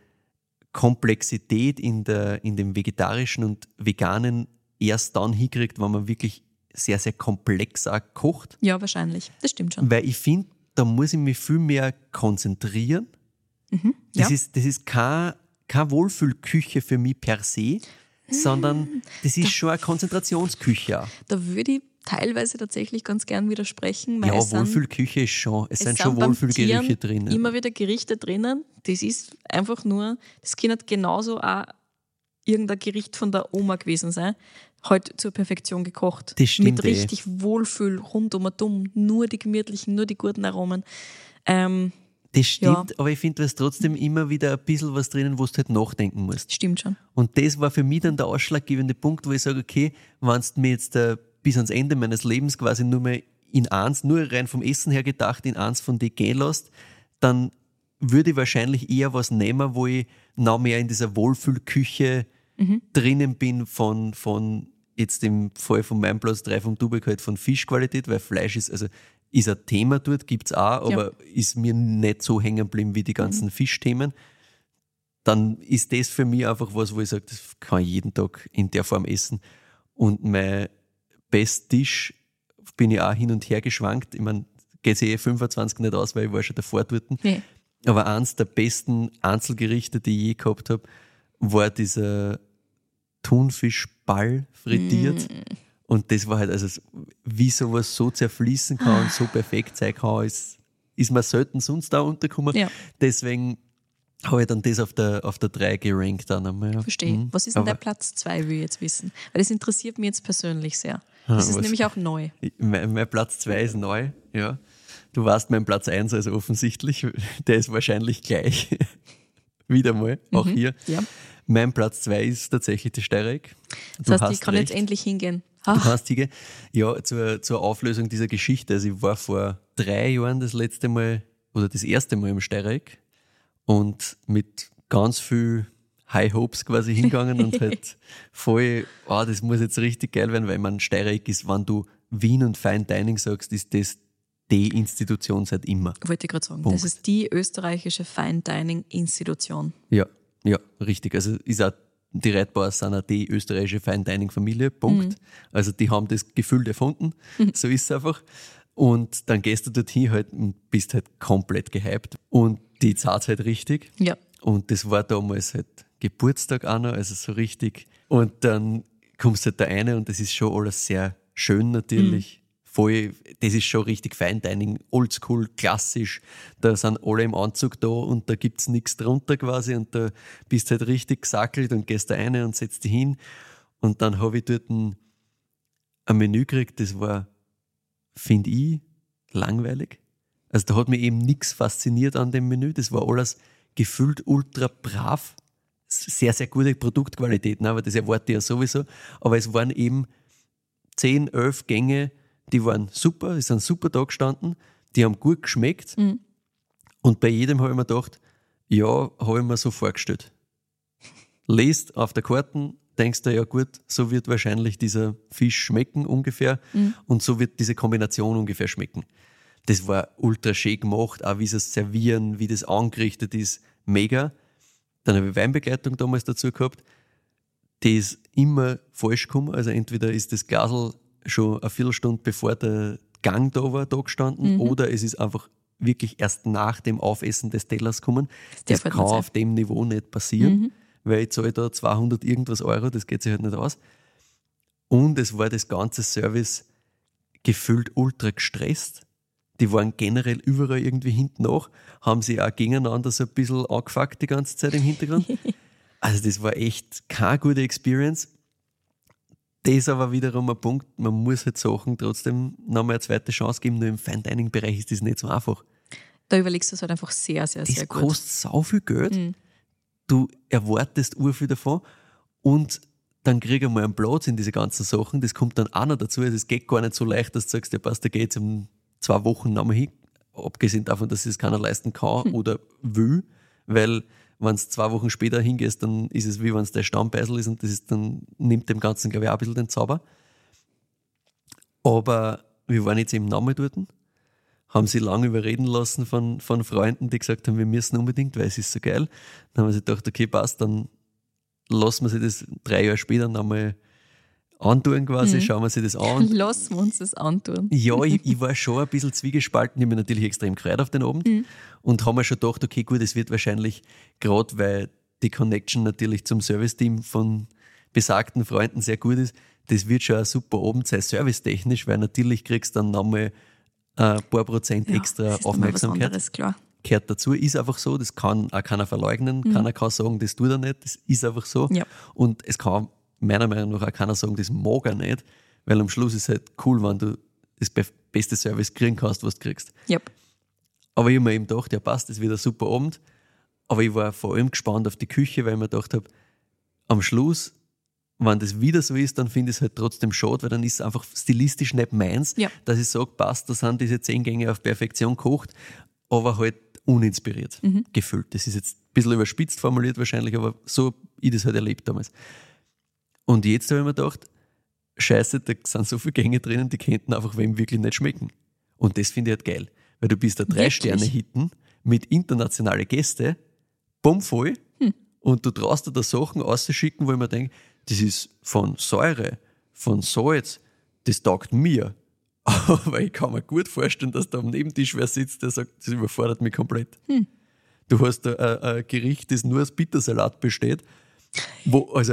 Komplexität in, der, in dem Vegetarischen und Veganen erst dann hinkriegt, wenn man wirklich sehr, sehr komplex auch kocht. ja, wahrscheinlich. Das stimmt schon. Weil ich finde, da muss ich mich viel mehr konzentrieren. Mhm, Das ja. ist, das ist keine, keine Wohlfühlküche für mich per se, sondern das ist schon eine Konzentrationsküche auch. Da würde ich teilweise tatsächlich ganz gern widersprechen, weil Ja, es sind, Wohlfühlküche ist schon, es, es sind schon beim Wohlfühlgerüche Tieren drin. immer wieder Gerichte drinnen. Das ist einfach nur, das kann halt genauso auch irgendein Gericht von der Oma gewesen sein, halt zur Perfektion gekocht. Das stimmt Mit eh. richtig Wohlfühl, rundum und dumm, nur die gemütlichen, nur die guten Aromen. Ähm, Das stimmt, Ja. aber ich finde, da ist trotzdem immer wieder ein bisschen was drinnen, wo du halt nachdenken musst. stimmt schon. Und das war für mich dann der ausschlaggebende Punkt, wo ich sage, okay, wenn du mir jetzt äh, bis ans Ende meines Lebens quasi nur mehr in eins, nur rein vom Essen her gedacht, in eins von dir gehen lässt, dann würde ich wahrscheinlich eher was nehmen, wo ich noch mehr in dieser Wohlfühlküche drinnen bin von, von jetzt im Fall von meinem Platz drei vom Dubeck halt von Fischqualität, weil Fleisch ist, also ist ein Thema dort, gibt's auch, aber ist mir nicht so hängen geblieben wie die ganzen Fischthemen. Dann ist das für mich einfach was, wo ich sage, das kann ich jeden Tag in der Form essen. Und mein Besttisch bin ich auch hin und her geschwankt. Ich meine, geht eh fünfundzwanzig nicht aus, weil ich war schon davor dort. Nee. Aber eins der besten Einzelgerichte, die ich je gehabt habe, war dieser Thunfischball frittiert. Und das war halt, also wie sowas so zerfließen kann und so perfekt sein kann, ist, ist mir selten sonst da untergekommen. Ja. Deswegen habe ich dann das auf der, auf der drei gerankt dann einmal. Ja. Verstehe. Mhm. Was ist denn Aber der Platz zwei, will ich jetzt wissen? Weil das interessiert mich jetzt persönlich sehr. Das ist was- nämlich auch neu. Mein, mein Platz zwei ist neu, ja. Du warst mein Platz eins, also offensichtlich. Der ist wahrscheinlich gleich. Wieder mal, auch Mhm. hier. Ja. Mein Platz zwei ist tatsächlich die Steireck. Du Das heißt, ich hast kann recht. jetzt endlich hingehen. Du Ach, hast hier, ja, zur, zur Auflösung dieser Geschichte. Also ich war vor drei Jahren das letzte Mal oder das erste Mal im Steireck und mit ganz viel High Hopes quasi hingegangen und halt voll, ah, das muss jetzt richtig geil werden, weil man Steireck ist, wenn du Wien und Fine Dining sagst, ist das die Institution seit immer. Wollte ich gerade sagen, Punkt. das ist die österreichische Fine Dining Institution. Ja, ja, richtig. Also ist auch, die Reitbauers sind auch die österreichische Fine Dining Familie, Punkt. Mhm. Also die haben das Gefühl erfunden, mhm. so ist es einfach. Und dann gehst du dorthin halt und bist halt komplett gehypt und die zahlt halt richtig. Ja. Und das war damals halt Geburtstag auch noch, also so richtig. Und dann kommst halt da rein und das ist schon alles sehr schön natürlich. Mhm. Voll, das ist schon richtig Fine Dining, oldschool, klassisch. Da sind alle im Anzug da und da gibt's nichts drunter quasi und da bist halt richtig gesackelt und gehst da rein und setzt dich hin. Und dann habe ich dort ein, ein Menü gekriegt, das war, finde ich, langweilig. Also da hat mich eben nichts fasziniert an dem Menü. Das war alles gefühlt ultra brav. Sehr, sehr gute Produktqualität, aber das erwarte ich ja sowieso. Aber es waren eben zehn, elf Gänge, die waren super, die sind super da gestanden, die haben gut geschmeckt. Mhm. Und bei jedem habe ich mir gedacht, ja, habe ich mir so vorgestellt. Lest auf der Karte, denkst du, ja gut, so wird wahrscheinlich dieser Fisch schmecken ungefähr mhm. und so wird diese Kombination ungefähr schmecken. Das war ultra schön gemacht, auch wie sie es servieren, wie das angerichtet ist, mega. Dann habe ich Weinbegleitung damals dazu gehabt, die ist immer falsch gekommen, also entweder ist das Glasl schon eine Viertelstunde bevor der Gang da war, da gestanden, mhm. oder es ist einfach wirklich erst nach dem Aufessen des Tellers gekommen. Das, das kann auf dem Niveau nicht passieren, mhm. weil ich zahle da zweihundert irgendwas Euro, das geht sich halt nicht aus. Und es war das ganze Service gefühlt ultra gestresst. Die waren generell überall irgendwie hinten nach, haben sich auch gegeneinander so ein bisschen angefuckt die ganze Zeit im Hintergrund. Also das war echt keine gute Experience. Das ist aber wiederum ein Punkt, man muss halt Sachen trotzdem nochmal eine zweite Chance geben, nur im Fine-Dining-Bereich ist das nicht so einfach. Da überlegst du es halt einfach sehr, sehr, das sehr gut. Das kostet sau viel Geld, mhm. du erwartest urviel davon und dann krieg ich mal einen Platz in diese ganzen Sachen, das kommt dann auch noch dazu, also es geht gar nicht so leicht, dass du sagst, ja passt, da geht es um zwei Wochen nochmal hin, abgesehen davon, dass es keiner leisten kann mhm. oder will, weil wenn du zwei Wochen später hingehst, dann ist es wie wenn es der Stammbeisel ist und das ist, dann nimmt dem Ganzen, glaube ich, auch ein bisschen den Zauber. Aber wir waren jetzt eben nochmal dort, haben sie lange überreden lassen von, von Freunden, die gesagt haben, wir müssen unbedingt, weil es ist so geil. Dann haben wir sich gedacht, okay, passt, dann lassen wir sich das drei Jahre später nochmal antun quasi, mhm. schauen wir sich das an. Lassen wir uns das antun. Ja, ich, ich war schon ein bisschen zwiegespalten, ich habe mich natürlich extrem gefreut auf den Abend mhm. und habe mir schon gedacht, okay, gut, es wird wahrscheinlich, gerade weil die Connection natürlich zum Serviceteam von besagten Freunden sehr gut ist, das wird schon ein super Abend sein, servicetechnisch, weil natürlich kriegst du dann nochmal ein paar Prozent ja, extra Aufmerksamkeit. Anderes, klar. Gehört dazu, ist einfach so, das kann auch keiner verleugnen, mhm. keiner kann sagen, das tut er nicht, das ist einfach so. Ja. Und es kann meiner Meinung nach auch keiner sagen, das mag er nicht, weil am Schluss ist es halt cool, wenn du das beste Service kriegen kannst, was du kriegst. Yep. Aber ich habe mir eben gedacht, ja passt, das wird ein super Abend. Aber ich war vor allem gespannt auf die Küche, weil ich mir gedacht habe, am Schluss, wenn das wieder so ist, dann finde ich es halt trotzdem schade, weil dann ist es einfach stilistisch nicht meins, ja. dass ich sage, passt, da sind diese zehn Gänge auf Perfektion gekocht, aber halt uninspiriert, mhm. gefüllt. Das ist jetzt ein bisschen überspitzt formuliert wahrscheinlich, aber so ich das halt erlebt damals. Und jetzt habe ich mir gedacht, scheiße, da sind so viele Gänge drinnen, die könnten einfach wem wirklich nicht schmecken. Und das finde ich halt geil, weil du bist da drei Sterne hitten mit internationalen Gästen, bummvoll, hm. und du traust dir da Sachen auszuschicken, wo ich mir denke, das ist von Säure, von Salz, das taugt mir. Aber ich kann mir gut vorstellen, dass da am Nebentisch wer sitzt, der sagt, das überfordert mich komplett. Hm. Du hast da ein, ein Gericht, das nur aus Bittersalat besteht, wo, also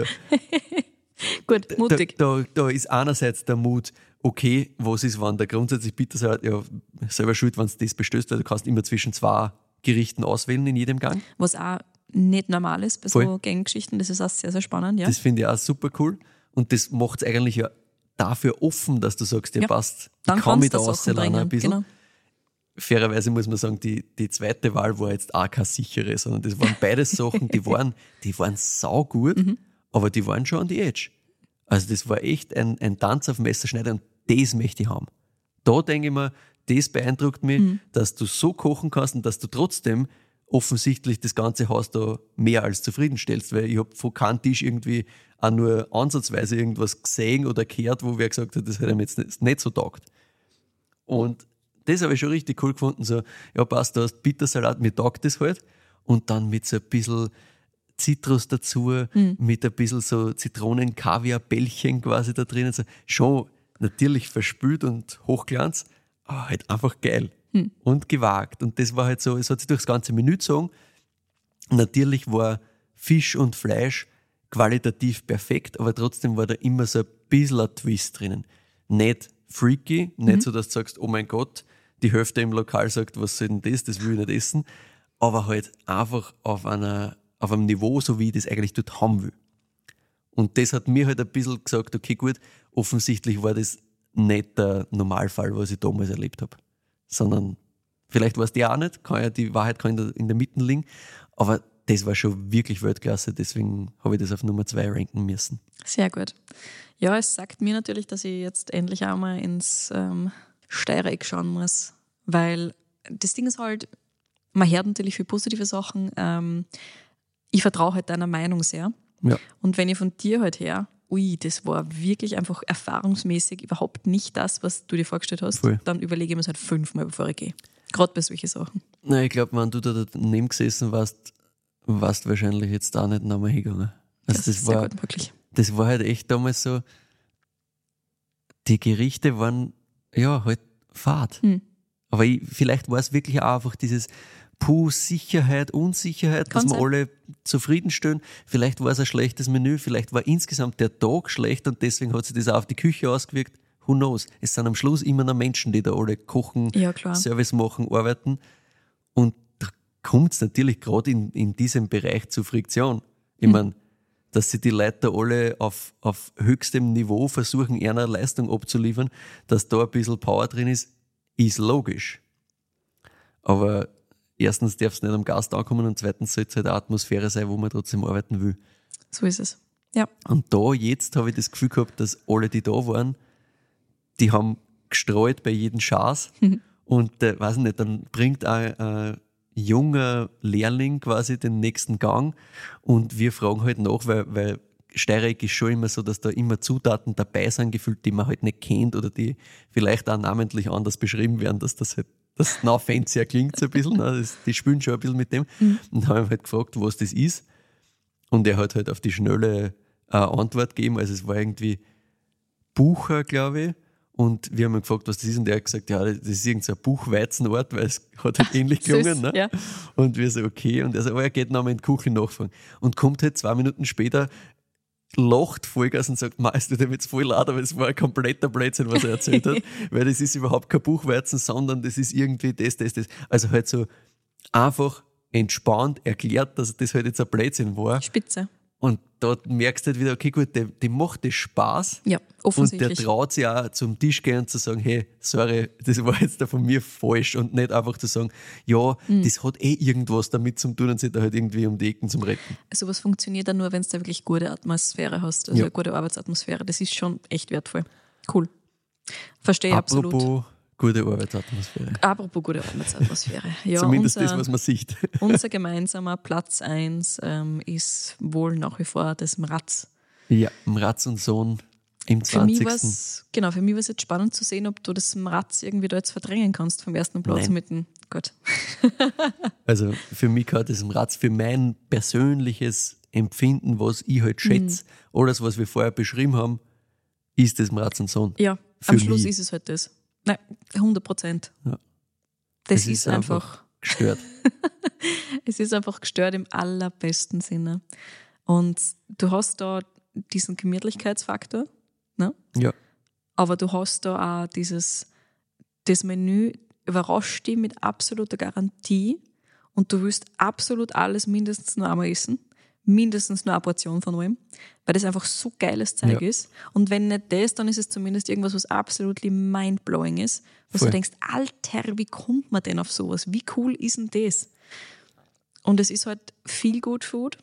gut, mutig. Da, da, da ist einerseits der Mut, okay, was ist, wenn der grundsätzlich Bittersalat, ja, selber schuld, wenn du das bestößt, weil du kannst immer zwischen zwei Gerichten auswählen in jedem Gang. Was auch nicht normal ist bei Voll. so Ganggeschichten, das ist auch sehr, sehr spannend. Ja. Das finde ich auch super cool und das macht es eigentlich ja dafür offen, dass du sagst, ja, ja. passt, ich Dann kann mich da ausladen ein bisschen. Genau. Fairerweise muss man sagen, die, die zweite Wahl war jetzt auch keine sichere, sondern das waren beides Sachen, die waren, die waren saugut, mhm. aber die waren schon an die Edge. Also das war echt ein, ein Tanz auf Messerschneider und das möchte ich haben. Da denke ich mir, das beeindruckt mich, mhm. dass du so kochen kannst und dass du trotzdem offensichtlich das ganze Haus da mehr als zufriedenstellst, weil ich habe von keinem Tisch irgendwie auch nur ansatzweise irgendwas gesehen oder gehört, wo wer gesagt hat, das hat ihm jetzt nicht, nicht so taugt. Und das habe ich schon richtig cool gefunden, so, ja passt, du hast Bittersalat, mir taugt das halt, und dann mit so ein bisschen Zitrus dazu, mhm. mit ein bisschen so Zitronen-Kaviar-Bällchen quasi da drinnen, so, schon natürlich verspült und Hochglanz, aber halt einfach geil. Hm. Und gewagt. Und das war halt so, es hat sich durchs ganze Menü gezogen. Natürlich war Fisch und Fleisch qualitativ perfekt, aber trotzdem war da immer so ein bisschen ein Twist drinnen. Nicht freaky, nicht mhm. so, dass du sagst, oh mein Gott, die Hälfte im Lokal sagt, was soll denn das, das will ich nicht essen, aber halt einfach auf einer, auf einem Niveau, so wie ich das eigentlich dort haben will. Und das hat mir halt ein bisschen gesagt, okay gut, offensichtlich war das nicht der Normalfall, was ich damals erlebt habe. Sondern vielleicht war es die auch nicht, kann ja, die Wahrheit kann in der, in der Mitte liegen, aber das war schon wirklich Weltklasse, deswegen habe ich das auf Nummer zwei ranken müssen. Sehr gut. Ja, es sagt mir natürlich, dass ich jetzt endlich auch mal ins ähm, Steireck schauen muss, weil das Ding ist halt, man hört natürlich viele positive Sachen, ähm, ich vertraue halt deiner Meinung sehr. Ja. Und wenn ich von dir halt her, ui, das war wirklich einfach erfahrungsmäßig überhaupt nicht das, was du dir vorgestellt hast, Voll. Dann überlege ich mir es halt fünfmal, bevor ich gehe. Gerade bei solchen Sachen. Na, ich glaube, wenn du da daneben gesessen warst, warst du wahrscheinlich jetzt auch nicht nochmal hingegangen. Also das, das, ist war, sehr gut möglich. Das war halt echt damals so, die Gerichte waren, ja, halt fad. Hm. Aber ich, vielleicht war es wirklich auch einfach dieses puh, Sicherheit, Unsicherheit, Kann dass wir alle zufriedenstellen. Vielleicht war es ein schlechtes Menü, vielleicht war insgesamt der Tag schlecht und deswegen hat sich das auch auf die Küche ausgewirkt. Who knows? Es sind am Schluss immer noch Menschen, die da alle kochen, ja, Service machen, arbeiten. Und da kommt es natürlich gerade in, in diesem Bereich zu Friktion. Ich hm. meine, dass sie die Leute alle auf, auf höchstem Niveau versuchen, ihre Leistung abzuliefern, dass da ein bisschen Power drin ist, ist logisch. Aber erstens darf es nicht am Gast ankommen und zweitens soll es halt eine Atmosphäre sein, wo man trotzdem arbeiten will. So ist es, ja. Und da jetzt habe ich das Gefühl gehabt, dass alle, die da waren, die haben gestreut bei jedem Schaß. Mhm. Und, äh, weiß nicht, dann bringt ein, ein junger Lehrling quasi den nächsten Gang und wir fragen halt nach, weil, weil Steireck ist schon immer so, dass da immer Zutaten dabei sind, gefühlt, die man halt nicht kennt oder die vielleicht auch namentlich anders beschrieben werden, dass das halt das noch fancier klingt so ein bisschen. Ne? Das, die spielen schon ein bisschen mit dem. Mhm. Und haben halt gefragt, was das ist. Und er hat halt auf die schnelle äh, Antwort gegeben. Also es war irgendwie Bucher, glaube ich. Und wir haben ihn gefragt, was das ist. Und er hat gesagt, ja, das ist irgendein so Buchweizenort, weil es hat halt ähnlich gelungen. Ne? Ja. Und wir so, okay. Und er so, oh, er geht nochmal in die Küche nachfragen. Und kommt halt zwei Minuten später, lacht Vollgas und sagt, es tut ihm jetzt voll leid, aber es war ein kompletter Blödsinn, was er erzählt hat, weil das ist überhaupt kein Buchweizen, sondern das ist irgendwie das, das, das. Also halt so einfach entspannt erklärt, dass das halt jetzt ein Blödsinn war. Spitze. Und da merkst du halt wieder, okay gut, dem, dem macht das Spaß. Ja, offensichtlich. Und der traut sich auch zum Tisch gehen und zu sagen, hey, sorry, das war jetzt da von mir falsch. Und nicht einfach zu sagen, ja, mhm. das hat eh irgendwas damit zu tun und sich da halt irgendwie um die Ecken zum Retten. Also was funktioniert dann nur, wenn du da wirklich gute Atmosphäre hast, also ja. eine gute Arbeitsatmosphäre. Das ist schon echt wertvoll. Cool. Verstehe ich absolut. Apropos gute Arbeitsatmosphäre. Apropos gute Arbeitsatmosphäre. Ja, Zumindest unser, das, was man sieht. Unser gemeinsamer Platz eins ähm, ist wohl nach wie vor das Mratz. Ja, Mratz und Sohn im zwanzigsten Genau, für mich war es jetzt spannend zu sehen, ob du das Mratz irgendwie da jetzt verdrängen kannst vom ersten Platz Nein. mit dem Gott. Also für mich gehört das Mratz, für mein persönliches Empfinden, was ich halt schätze, mhm. alles, was wir vorher beschrieben haben, ist das Mratz und Sohn. Ja, für am Schluss mich. Ist es halt das. Nein, hundert Prozent. Ja. Das ist, ist einfach, einfach gestört. Es ist einfach gestört im allerbesten Sinne. Und du hast da diesen Gemütlichkeitsfaktor, ne? Ja. Aber du hast da auch dieses, das Menü überrascht dich mit absoluter Garantie und du willst absolut alles mindestens nur einmal essen. Mindestens nur eine Portion von allem, weil das einfach so geiles Zeug ja. ist. Und wenn nicht das, dann ist es zumindest irgendwas, was absolut mindblowing ist. Wo du denkst, Alter, wie kommt man denn auf sowas? Wie cool ist denn das? Und es ist halt viel Good Food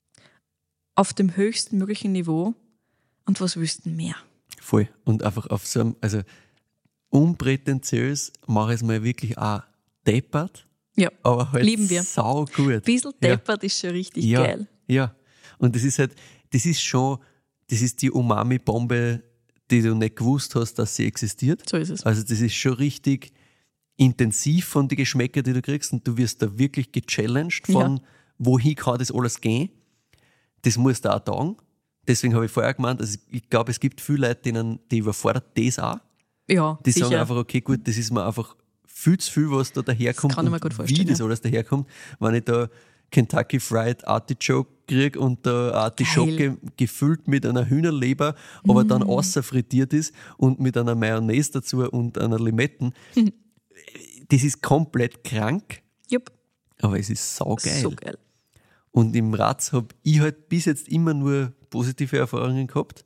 auf dem höchsten möglichen Niveau. Und was willst du mehr? Voll. Und einfach auf so einem, also unprätentiös mache ich es mal wirklich auch deppert. Ja, aber halt lieben wir. sau gut. Ein bisschen deppert ist schon richtig ja, geil. Ja, und das ist halt, das ist schon, das ist die Umami-Bombe, die du nicht gewusst hast, dass sie existiert. So ist es. Also das ist schon richtig intensiv von den Geschmäckern, die du kriegst, und du wirst da wirklich gechallenged von, Ja. wohin kann das alles gehen. Das musst du auch taugen. Deswegen habe ich vorher gemeint, also ich glaube, es gibt viele Leute, denen, die überfordert das auch. Ja, Die sicher. sagen einfach, okay, gut, das ist mir einfach viel zu viel, was da daherkommt. Das kann ich mir und gut wie vorstellen, das ja. alles daherkommt. Wenn ich da Kentucky Fried Artichoke kriege und der Artichoke Geil. gefüllt mit einer Hühnerleber, aber dann außer frittiert ist und mit einer Mayonnaise dazu und einer Limetten. Das ist komplett krank, Jupp. aber es ist saugeil. So geil. Und im Ratz habe ich halt bis jetzt immer nur positive Erfahrungen gehabt.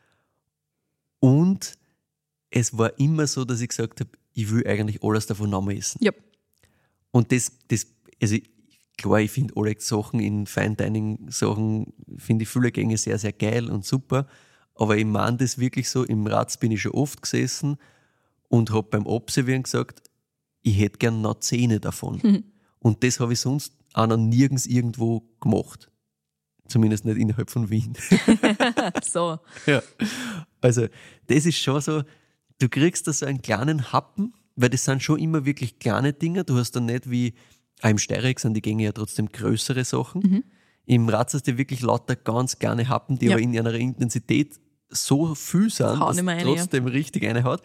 Und es war immer so, dass ich gesagt habe, ich will eigentlich alles davon noch mal essen. Jupp. Und das, das also ich- klar, ich finde alle Sachen in Fine Dining Sachen, finde ich viele Gänge sehr, sehr geil und super. Aber ich meine das wirklich so, im Ratz bin ich schon oft gesessen und habe beim Observieren gesagt, ich hätte gern noch Zähne davon. Und das habe ich sonst auch noch nirgends irgendwo gemacht. Zumindest nicht innerhalb von Wien. So. Ja. Also, das ist schon so, du kriegst da so einen kleinen Happen, weil das sind schon immer wirklich kleine Dinge. Du hast dann nicht wie, auch im Steireck sind die Gänge ja trotzdem größere Sachen. Mhm. Im Ratz hast du wirklich lauter ganz kleine Happen, die Ja. aber in einer Intensität so viel sind, Hauen dass immer es rein, ja. trotzdem richtig eine hat.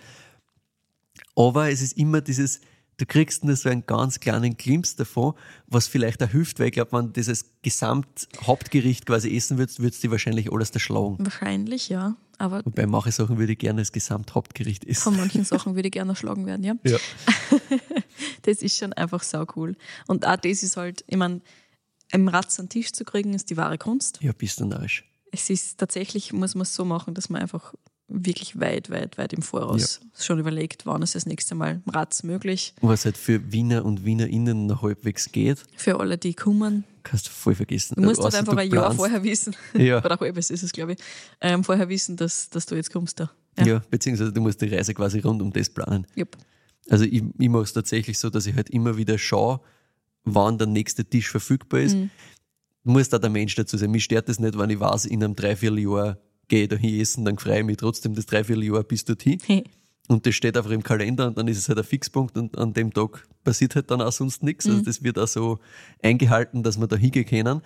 Aber es ist immer dieses, du kriegst nur so einen ganz kleinen Glimpse davon, was vielleicht auch hilft, weil ich glaube, wenn du das als Gesamthauptgericht quasi essen würdest, würdest du wahrscheinlich alles erschlagen. Wahrscheinlich, ja. Aber Bei manchen Sachen würde ich gerne als Gesamthauptgericht essen. von manchen Sachen würde ich gerne erschlagen werden, ja. Ja. Das ist schon einfach sau cool. Und auch das ist halt, ich meine, im Ratz an den Tisch zu kriegen, ist die wahre Kunst. Ja, bist du narrisch. Es ist tatsächlich, muss man es so machen, dass man einfach wirklich weit, weit, weit im Voraus schon überlegt, wann ist das nächste Mal im Ratz möglich. Was halt für Wiener und WienerInnen noch halbwegs geht, Für alle, die kommen. kannst du voll vergessen. Du musst halt Außer einfach du ein Jahr planst. vorher wissen, Ja. oder halbes ist es, glaube ich, ähm, vorher wissen, dass, dass du jetzt kommst da. Ja. beziehungsweise du musst die Reise quasi rund um das planen. Jupp. Also ich, ich mache es tatsächlich so, dass ich halt immer wieder schaue, wann der nächste Tisch verfügbar ist. Mhm. Muss da der Mensch dazu sein. Mich stört das nicht, wenn ich weiß, in einem Dreivierteljahr gehe ich da hin essen, dann freue ich mich trotzdem das Dreivierteljahr bis dorthin. Hey. Und das steht einfach im Kalender und dann ist es halt ein Fixpunkt und an dem Tag passiert halt dann auch sonst nichts. Also das wird auch so eingehalten, dass wir da hingehen können.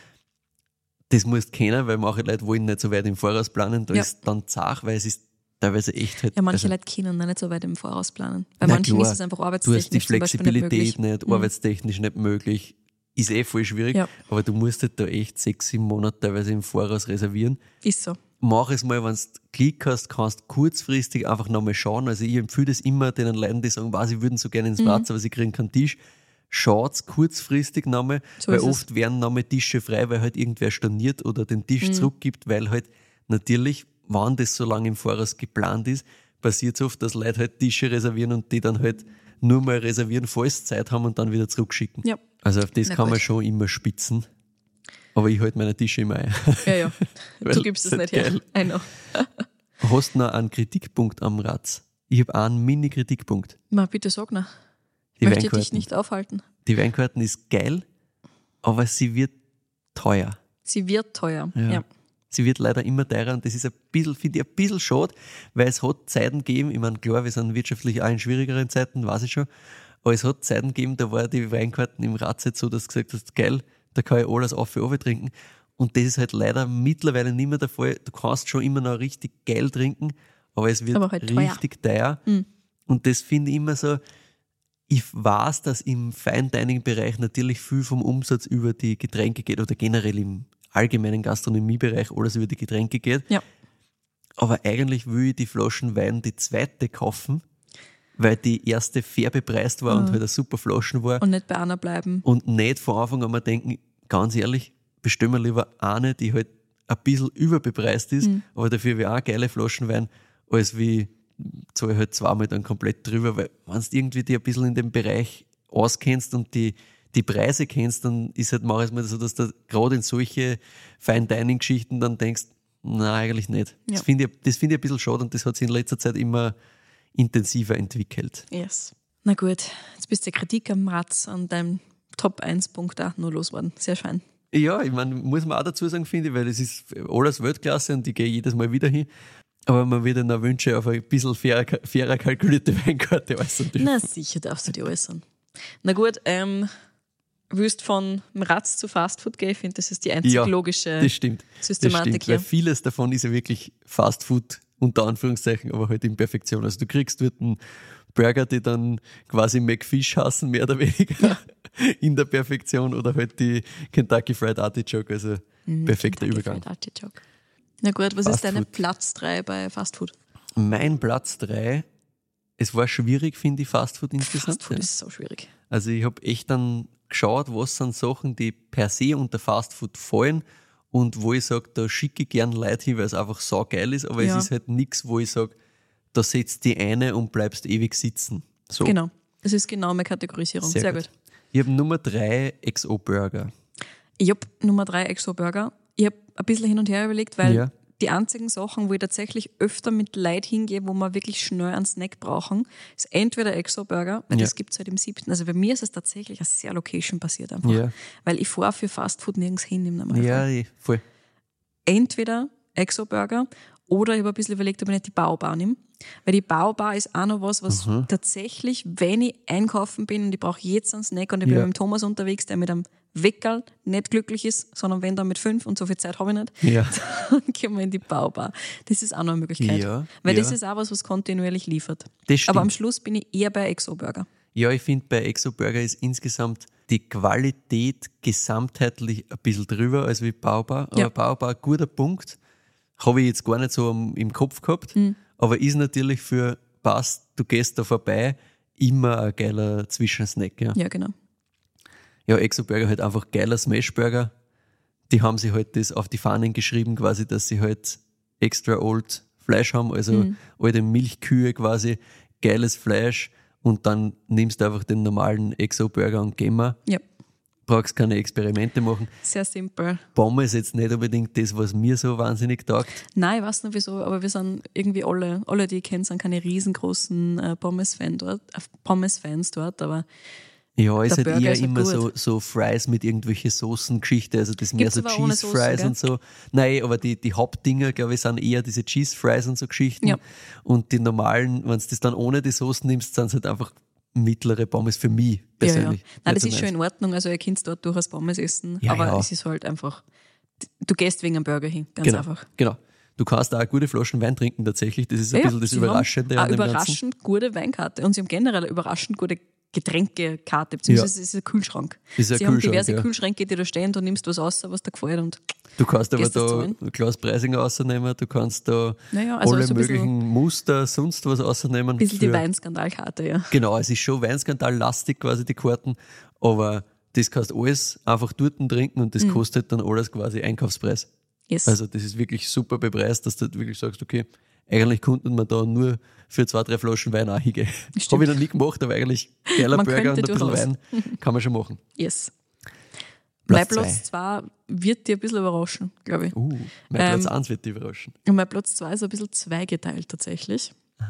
Das musst du kennen, weil manche Leute wollen nicht so weit im Voraus planen. Da Ja. ist dann zart, weil es ist teilweise echt halt. Ja, manche also, Leute können noch nicht so weit im Voraus planen. Bei na manchen klar, ist es einfach du hast die arbeitstechnisch zum Beispiel nicht Flexibilität möglich. nicht, arbeitstechnisch nicht möglich. Ist eh voll schwierig, Ja. aber du musst halt da echt sechs, sieben Monate teilweise im Voraus reservieren. Ist so. Mach es mal, wenn du Klick hast, kannst du kurzfristig einfach nochmal schauen. Also ich empfehle das immer den Leuten, die sagen, was, sie würden so gerne ins Mhm. Ratz, aber sie kriegen keinen Tisch. Schaut's kurzfristig nochmal, So weil ist es. oft werden nochmal Tische frei, weil halt irgendwer storniert oder den Tisch Mhm. zurückgibt, weil halt natürlich, wenn das so lange im Voraus geplant ist, passiert es oft, dass Leute halt Tische reservieren und die dann halt nur mal reservieren, falls sie Zeit haben und dann wieder zurückschicken. Ja. Also auf das Na kann man gut. schon immer spitzen. Aber ich halte meine Tische immer ein. Ja, ja. Weil Du gibst es das nicht ist her. geil. I know. Hast du noch einen Kritikpunkt am Ratz? Ich habe einen Mini-Kritikpunkt. Ma, bitte sag noch. Die Möchte dich Weinkarten. nicht aufhalten. Die Weinkarten ist geil, aber sie wird teuer. Sie wird teuer. Ja. Ja. Sie wird leider immer teurer und das ist ein bisschen, finde ich, ein bisschen schade, weil es hat Zeiten gegeben, ich meine, klar, wir sind wirtschaftlich auch in schwierigeren Zeiten, weiß ich schon, aber es hat Zeiten gegeben, da war die Weinkarten im Ratz jetzt so, dass du gesagt hast, geil, da kann ich alles auf und trinken. Und das ist halt leider mittlerweile nicht mehr der Fall. Du kannst schon immer noch richtig geil trinken, aber es wird Aber halt teuer. richtig teuer. Mhm. Und das finde ich immer so, ich weiß, dass im Fine-Dining-Bereich natürlich viel vom Umsatz über die Getränke geht oder generell im allgemeinen Gastronomiebereich alles über die Getränke geht. Ja. Aber eigentlich will ich die Flaschen Wein die zweite kaufen, weil die erste fair bepreist war und halt eine super Flaschen war. Und nicht bei einer bleiben. Und nicht von Anfang an mal denken, ganz ehrlich, bestellen wir lieber eine, die halt ein bisschen überbepreist ist, Mhm. aber dafür wie auch geile Flaschen Wein, als wie zahle ich halt zweimal dann komplett drüber, weil wenn du irgendwie dich ein bisschen in dem Bereich auskennst und die, die Preise kennst, dann ist halt manchmal so, dass du gerade in solche Fine-Dining-Geschichten dann denkst, nein, eigentlich nicht. Ja. Das finde ich, das finde ich ein bisschen schade und das hat sich in letzter Zeit immer intensiver entwickelt. Yes. Na gut, jetzt bist du die Kritik am Ratz an deinem Top eins Punkt auch nur losgeworden. Sehr schön. Ja, ich meine, muss man auch dazu sagen, finde ich, weil es ist alles Weltklasse und ich gehe jedes Mal wieder hin. Aber man würde noch Wünsche auf ein bisschen fairer, fairer kalkulierte Weinkarte äußern dürfen. Na sicher darfst du die äußern. Na gut, ähm, willst von Ratz zu Fastfood gehen? Ich finde, das ist die einzig Ja, logische das stimmt. Systematik das stimmt, hier. weil vieles davon ist ja wirklich Fastfood, unter Anführungszeichen, aber halt in Perfektion. Also du kriegst dort einen Burger, die dann quasi McFish hassen, mehr oder weniger, ja. in der Perfektion, oder halt die Kentucky Fried Artichoke, also Mhm, perfekter Kentucky Übergang. Fried Artichoke. Na gut, was Fast ist deine Food. Platz drei bei Fastfood? Mein Platz drei, es war schwierig, finde ich, Fastfood insgesamt. Fastfood ja. ist so schwierig. Also ich habe echt dann geschaut, was sind Sachen, die per se unter Fastfood fallen und wo ich sage, da schicke ich gern Leute hin, weil es einfach so geil ist, aber Ja. es ist halt nichts, wo ich sage, da setzt die eine und bleibst ewig sitzen. So. Genau, das ist genau meine Kategorisierung. Sehr, Sehr gut. gut. Ich habe Nummer drei X O Burger. Ich habe Nummer drei Exo Burger. Ich habe ein bisschen hin und her überlegt, weil Ja. die einzigen Sachen, wo ich tatsächlich öfter mit Leid hingehe, wo wir wirklich schnell einen Snack brauchen, ist entweder Exo Burger, weil Ja. das gibt es halt im siebten. Also bei mir ist es tatsächlich ein sehr location-basiert einfach. Ja. Weil ich fahre für Fastfood nirgends hin im Normalfall. Ja, ich- voll. Entweder Exo Burger oder ich habe ein bisschen überlegt, ob ich nicht die Baubar nehme. Weil die Baubar ist auch noch was, was Mhm. tatsächlich, wenn ich einkaufen bin und ich brauche jetzt einen Snack und ich bin Ja. mit dem Thomas unterwegs, der mit einem Weckerl nicht glücklich ist, sondern wenn dann mit fünf und so viel Zeit habe ich nicht, Ja. dann gehen wir in die Baubar. Das ist auch noch eine Möglichkeit. Ja, Weil ja. das ist auch was, was kontinuierlich liefert. Das stimmt. Aber am Schluss bin ich eher bei Exo Burger. Ja, ich finde, bei Exo Burger ist insgesamt die Qualität gesamtheitlich ein bisschen drüber als wie Baubar. Aber Ja. Baubar, ein guter Punkt, habe ich jetzt gar nicht so am- im Kopf gehabt, Mhm. aber ist natürlich für passt, du gehst da vorbei, immer ein geiler Zwischensnack. Ja, Ja, genau. ja Exo Burger halt einfach geiler Smashburger. Die haben sich halt das auf die Fahnen geschrieben, quasi, dass sie halt extra old Fleisch haben, also Mhm. alte Milchkühe quasi, geiles Fleisch. Und dann nimmst du einfach den normalen Exo-Burger und gehen wir. Ja, Brauchst keine Experimente machen. sehr simpel. Pommes ist jetzt nicht unbedingt das, was mir so wahnsinnig taugt. Nein, ich weiß nicht wieso, aber wir sind irgendwie alle, alle die ich kenne, sind keine riesengroßen äh, Pommes-Fans dort, äh, Pommes-Fans dort, aber Ja, ist Der halt Burger eher ist halt immer gut. so, so Fries mit irgendwelchen Soßen-Geschichte, also das mehr Gibt's so aber ohne Cheese Soßen, Fries gell? und so. Nein, aber die, die Hauptdinger, glaube ich, sind eher diese Cheese Fries und so Geschichten. Ja. Und die normalen, wenn du das dann ohne die Soßen nimmst, sind es halt einfach mittlere Pommes für mich ja, ja. persönlich. Nein, Nicht das so ist schon meins. in Ordnung, also ihr könnt dort durchaus Pommes essen, Ja, aber ja. es ist halt einfach, du gehst wegen einem Burger hin, ganz Genau, einfach. genau. Du kannst auch eine gute Flaschen Wein trinken tatsächlich, das ist ein Ja, bisschen das sie haben Überraschende eine an dem Ganzen. überraschend gute Weinkarte und sie haben generell eine überraschend gute Getränkekarte, beziehungsweise es ist ein Kühlschrank. Ist ein sie haben Kühlschrank, diverse ja. Kühlschränke, die da stehen, du nimmst was raus, was dir gefällt und Du kannst aber Gehst du da zahlen? ein Glas Preisinger rausnehmen, du kannst da Naja, also alle so ein bisschen- möglichen Muster, sonst was rausnehmen. ein bisschen die für- Weinskandalkarte, ja. Genau, es ist schon Weinskandal-lastig quasi die Karten, aber das kannst du alles einfach dort trinken und das kostet dann alles quasi Einkaufspreis. Yes. Also das ist wirklich super bepreist, dass du wirklich sagst, okay, eigentlich konnten wir da nur für zwei, drei Flaschen Wein auch hingehen. Stimmt. Habe ich noch nie gemacht, aber eigentlich geiler Man Burger und könnte ein bisschen durchaus. Wein kann man schon machen. Yes. Platz mein Platz zwei wird dir ein bisschen überraschen, glaube ich. Uh, mein Ähm, Platz eins wird dich überraschen. Und mein Platz zwei ist ein bisschen zweigeteilt tatsächlich.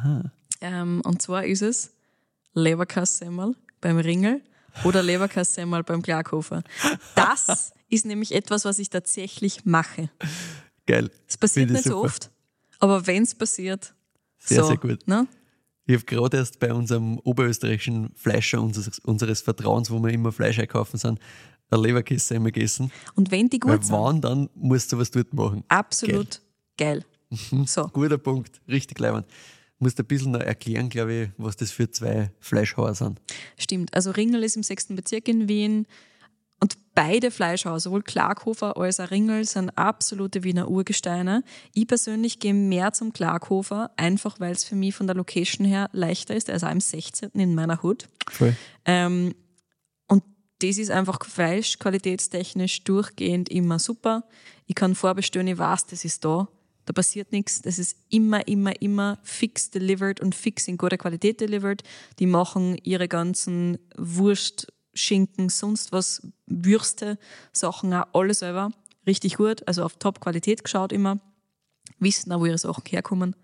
Ähm, und zwar ist es Leberkassemmel beim Ringel oder Leberkassemmel beim Klarkhofer. Das ist nämlich etwas, was ich tatsächlich mache. Geil. Es passiert Finde ich nicht so super. oft, aber wenn es passiert, Sehr, so, sehr gut. Ne? Ich habe gerade erst bei unserem oberösterreichischen Fleischer unseres, unseres Vertrauens, wo wir immer Fleisch einkaufen sind, eine Leberkäse einmal gegessen. Und wenn die Weil gut sind, wann, dann musst du was dort machen. absolut geil. So. Guter Punkt, richtig leibend. Du musst ein bisschen noch erklären, glaube ich, was das für zwei Fleischhauer sind. Stimmt. Also Ringel ist im sechsten Bezirk in Wien und beide Fleischhauer, sowohl Klarkhofer als auch Ringel, sind absolute Wiener Urgesteine. Ich persönlich gehe mehr zum Klarkhofer, einfach weil es für mich von der Location her leichter ist. Er ist auch im sechzehnten in meiner Hut. Voll. Ähm, und das ist einfach fleischqualitätstechnisch durchgehend immer super. Ich kann vorbestellen, ich weiß, das ist da. Da passiert nichts. Das ist immer, immer, immer fix delivered und fix in guter Qualität delivered. Die machen ihre ganzen Wurst, Schinken, sonst was, Würste, Sachen auch alle selber. Richtig gut. Also auf Top-Qualität geschaut immer. Wissen auch, wo ihre Sachen herkommen.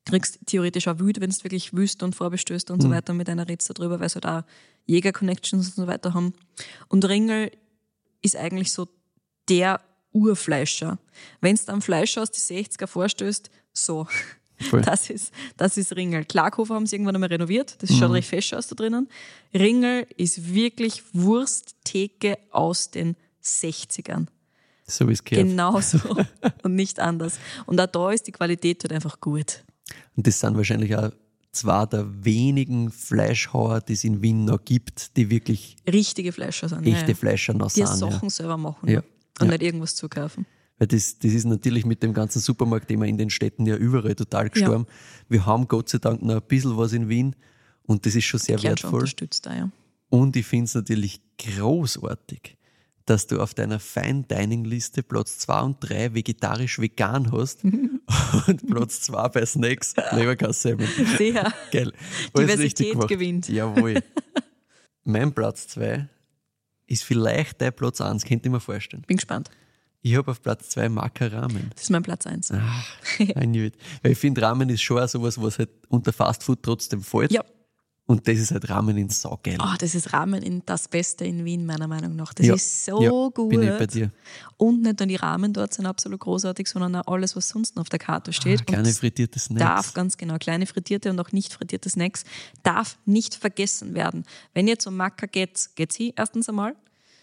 kriegst theoretisch auch wild, wenn du wirklich wüsst und vorbestößt und so weiter. Und mit einer redest du darüber, weil sie halt auch Jäger-Connections und so weiter haben. Und Ringel ist eigentlich so der Urfleischer. Wenn du am Fleischer aus die sechziger vorstößt, so, Voll. das ist, das ist Ringel. Klarkhofer haben sie irgendwann einmal renoviert, das schaut recht fesch aus da drinnen. Ringel ist wirklich Wursttheke aus den sechzigern. So wie es gehört. Genau so und nicht anders. Und auch da ist die Qualität halt einfach gut. Und das sind wahrscheinlich auch zwei der wenigen Fleischhauer, die es in Wien noch gibt, die wirklich Richtige Fleischer sind. echte ja, ja. Fleischer noch Die sind. Sachen Ja. selber machen Ja. und Ja. nicht irgendwas zukaufen. Weil das, das ist natürlich mit dem ganzen Supermarktthema in den Städten ja überall total gestorben. Wir haben Gott sei Dank noch ein bisschen was in Wien und das ist schon sehr Gern schon wertvoll. unterstützt da, ja. Und ich finde es natürlich großartig, dass du auf deiner Fine-Dining-Liste Platz zwei und drei vegetarisch-vegan hast und Platz zwei bei Snacks Leberkassemmeln. Sehr. Geil. Alles richtig Diversität gemacht. gewinnt. Jawohl. Mein Platz zwei ist vielleicht dein Platz eins, könnte ich mir vorstellen. Bin gespannt. Ich habe auf Platz zwei Maka Ramen. Das ist mein Platz eins. Ach, I knew it. Weil ich finde, Ramen ist schon auch sowas, was halt unter Fastfood trotzdem fällt. Ja. Und das ist halt Ramen in saugeil. Oh, das ist Ramen in das Beste in Wien, meiner Meinung nach. Das Ja, ist so ja, gut. bin ich bei dir. Und nicht nur die Ramen dort sind absolut großartig, sondern auch alles, was sonst noch auf der Karte steht. Ah, kleine Und das frittierte Snacks. darf, ganz genau, kleine frittierte und auch nicht frittierte Snacks, darf nicht vergessen werden. Wenn ihr zum Maka geht, geht's hin, erstens einmal.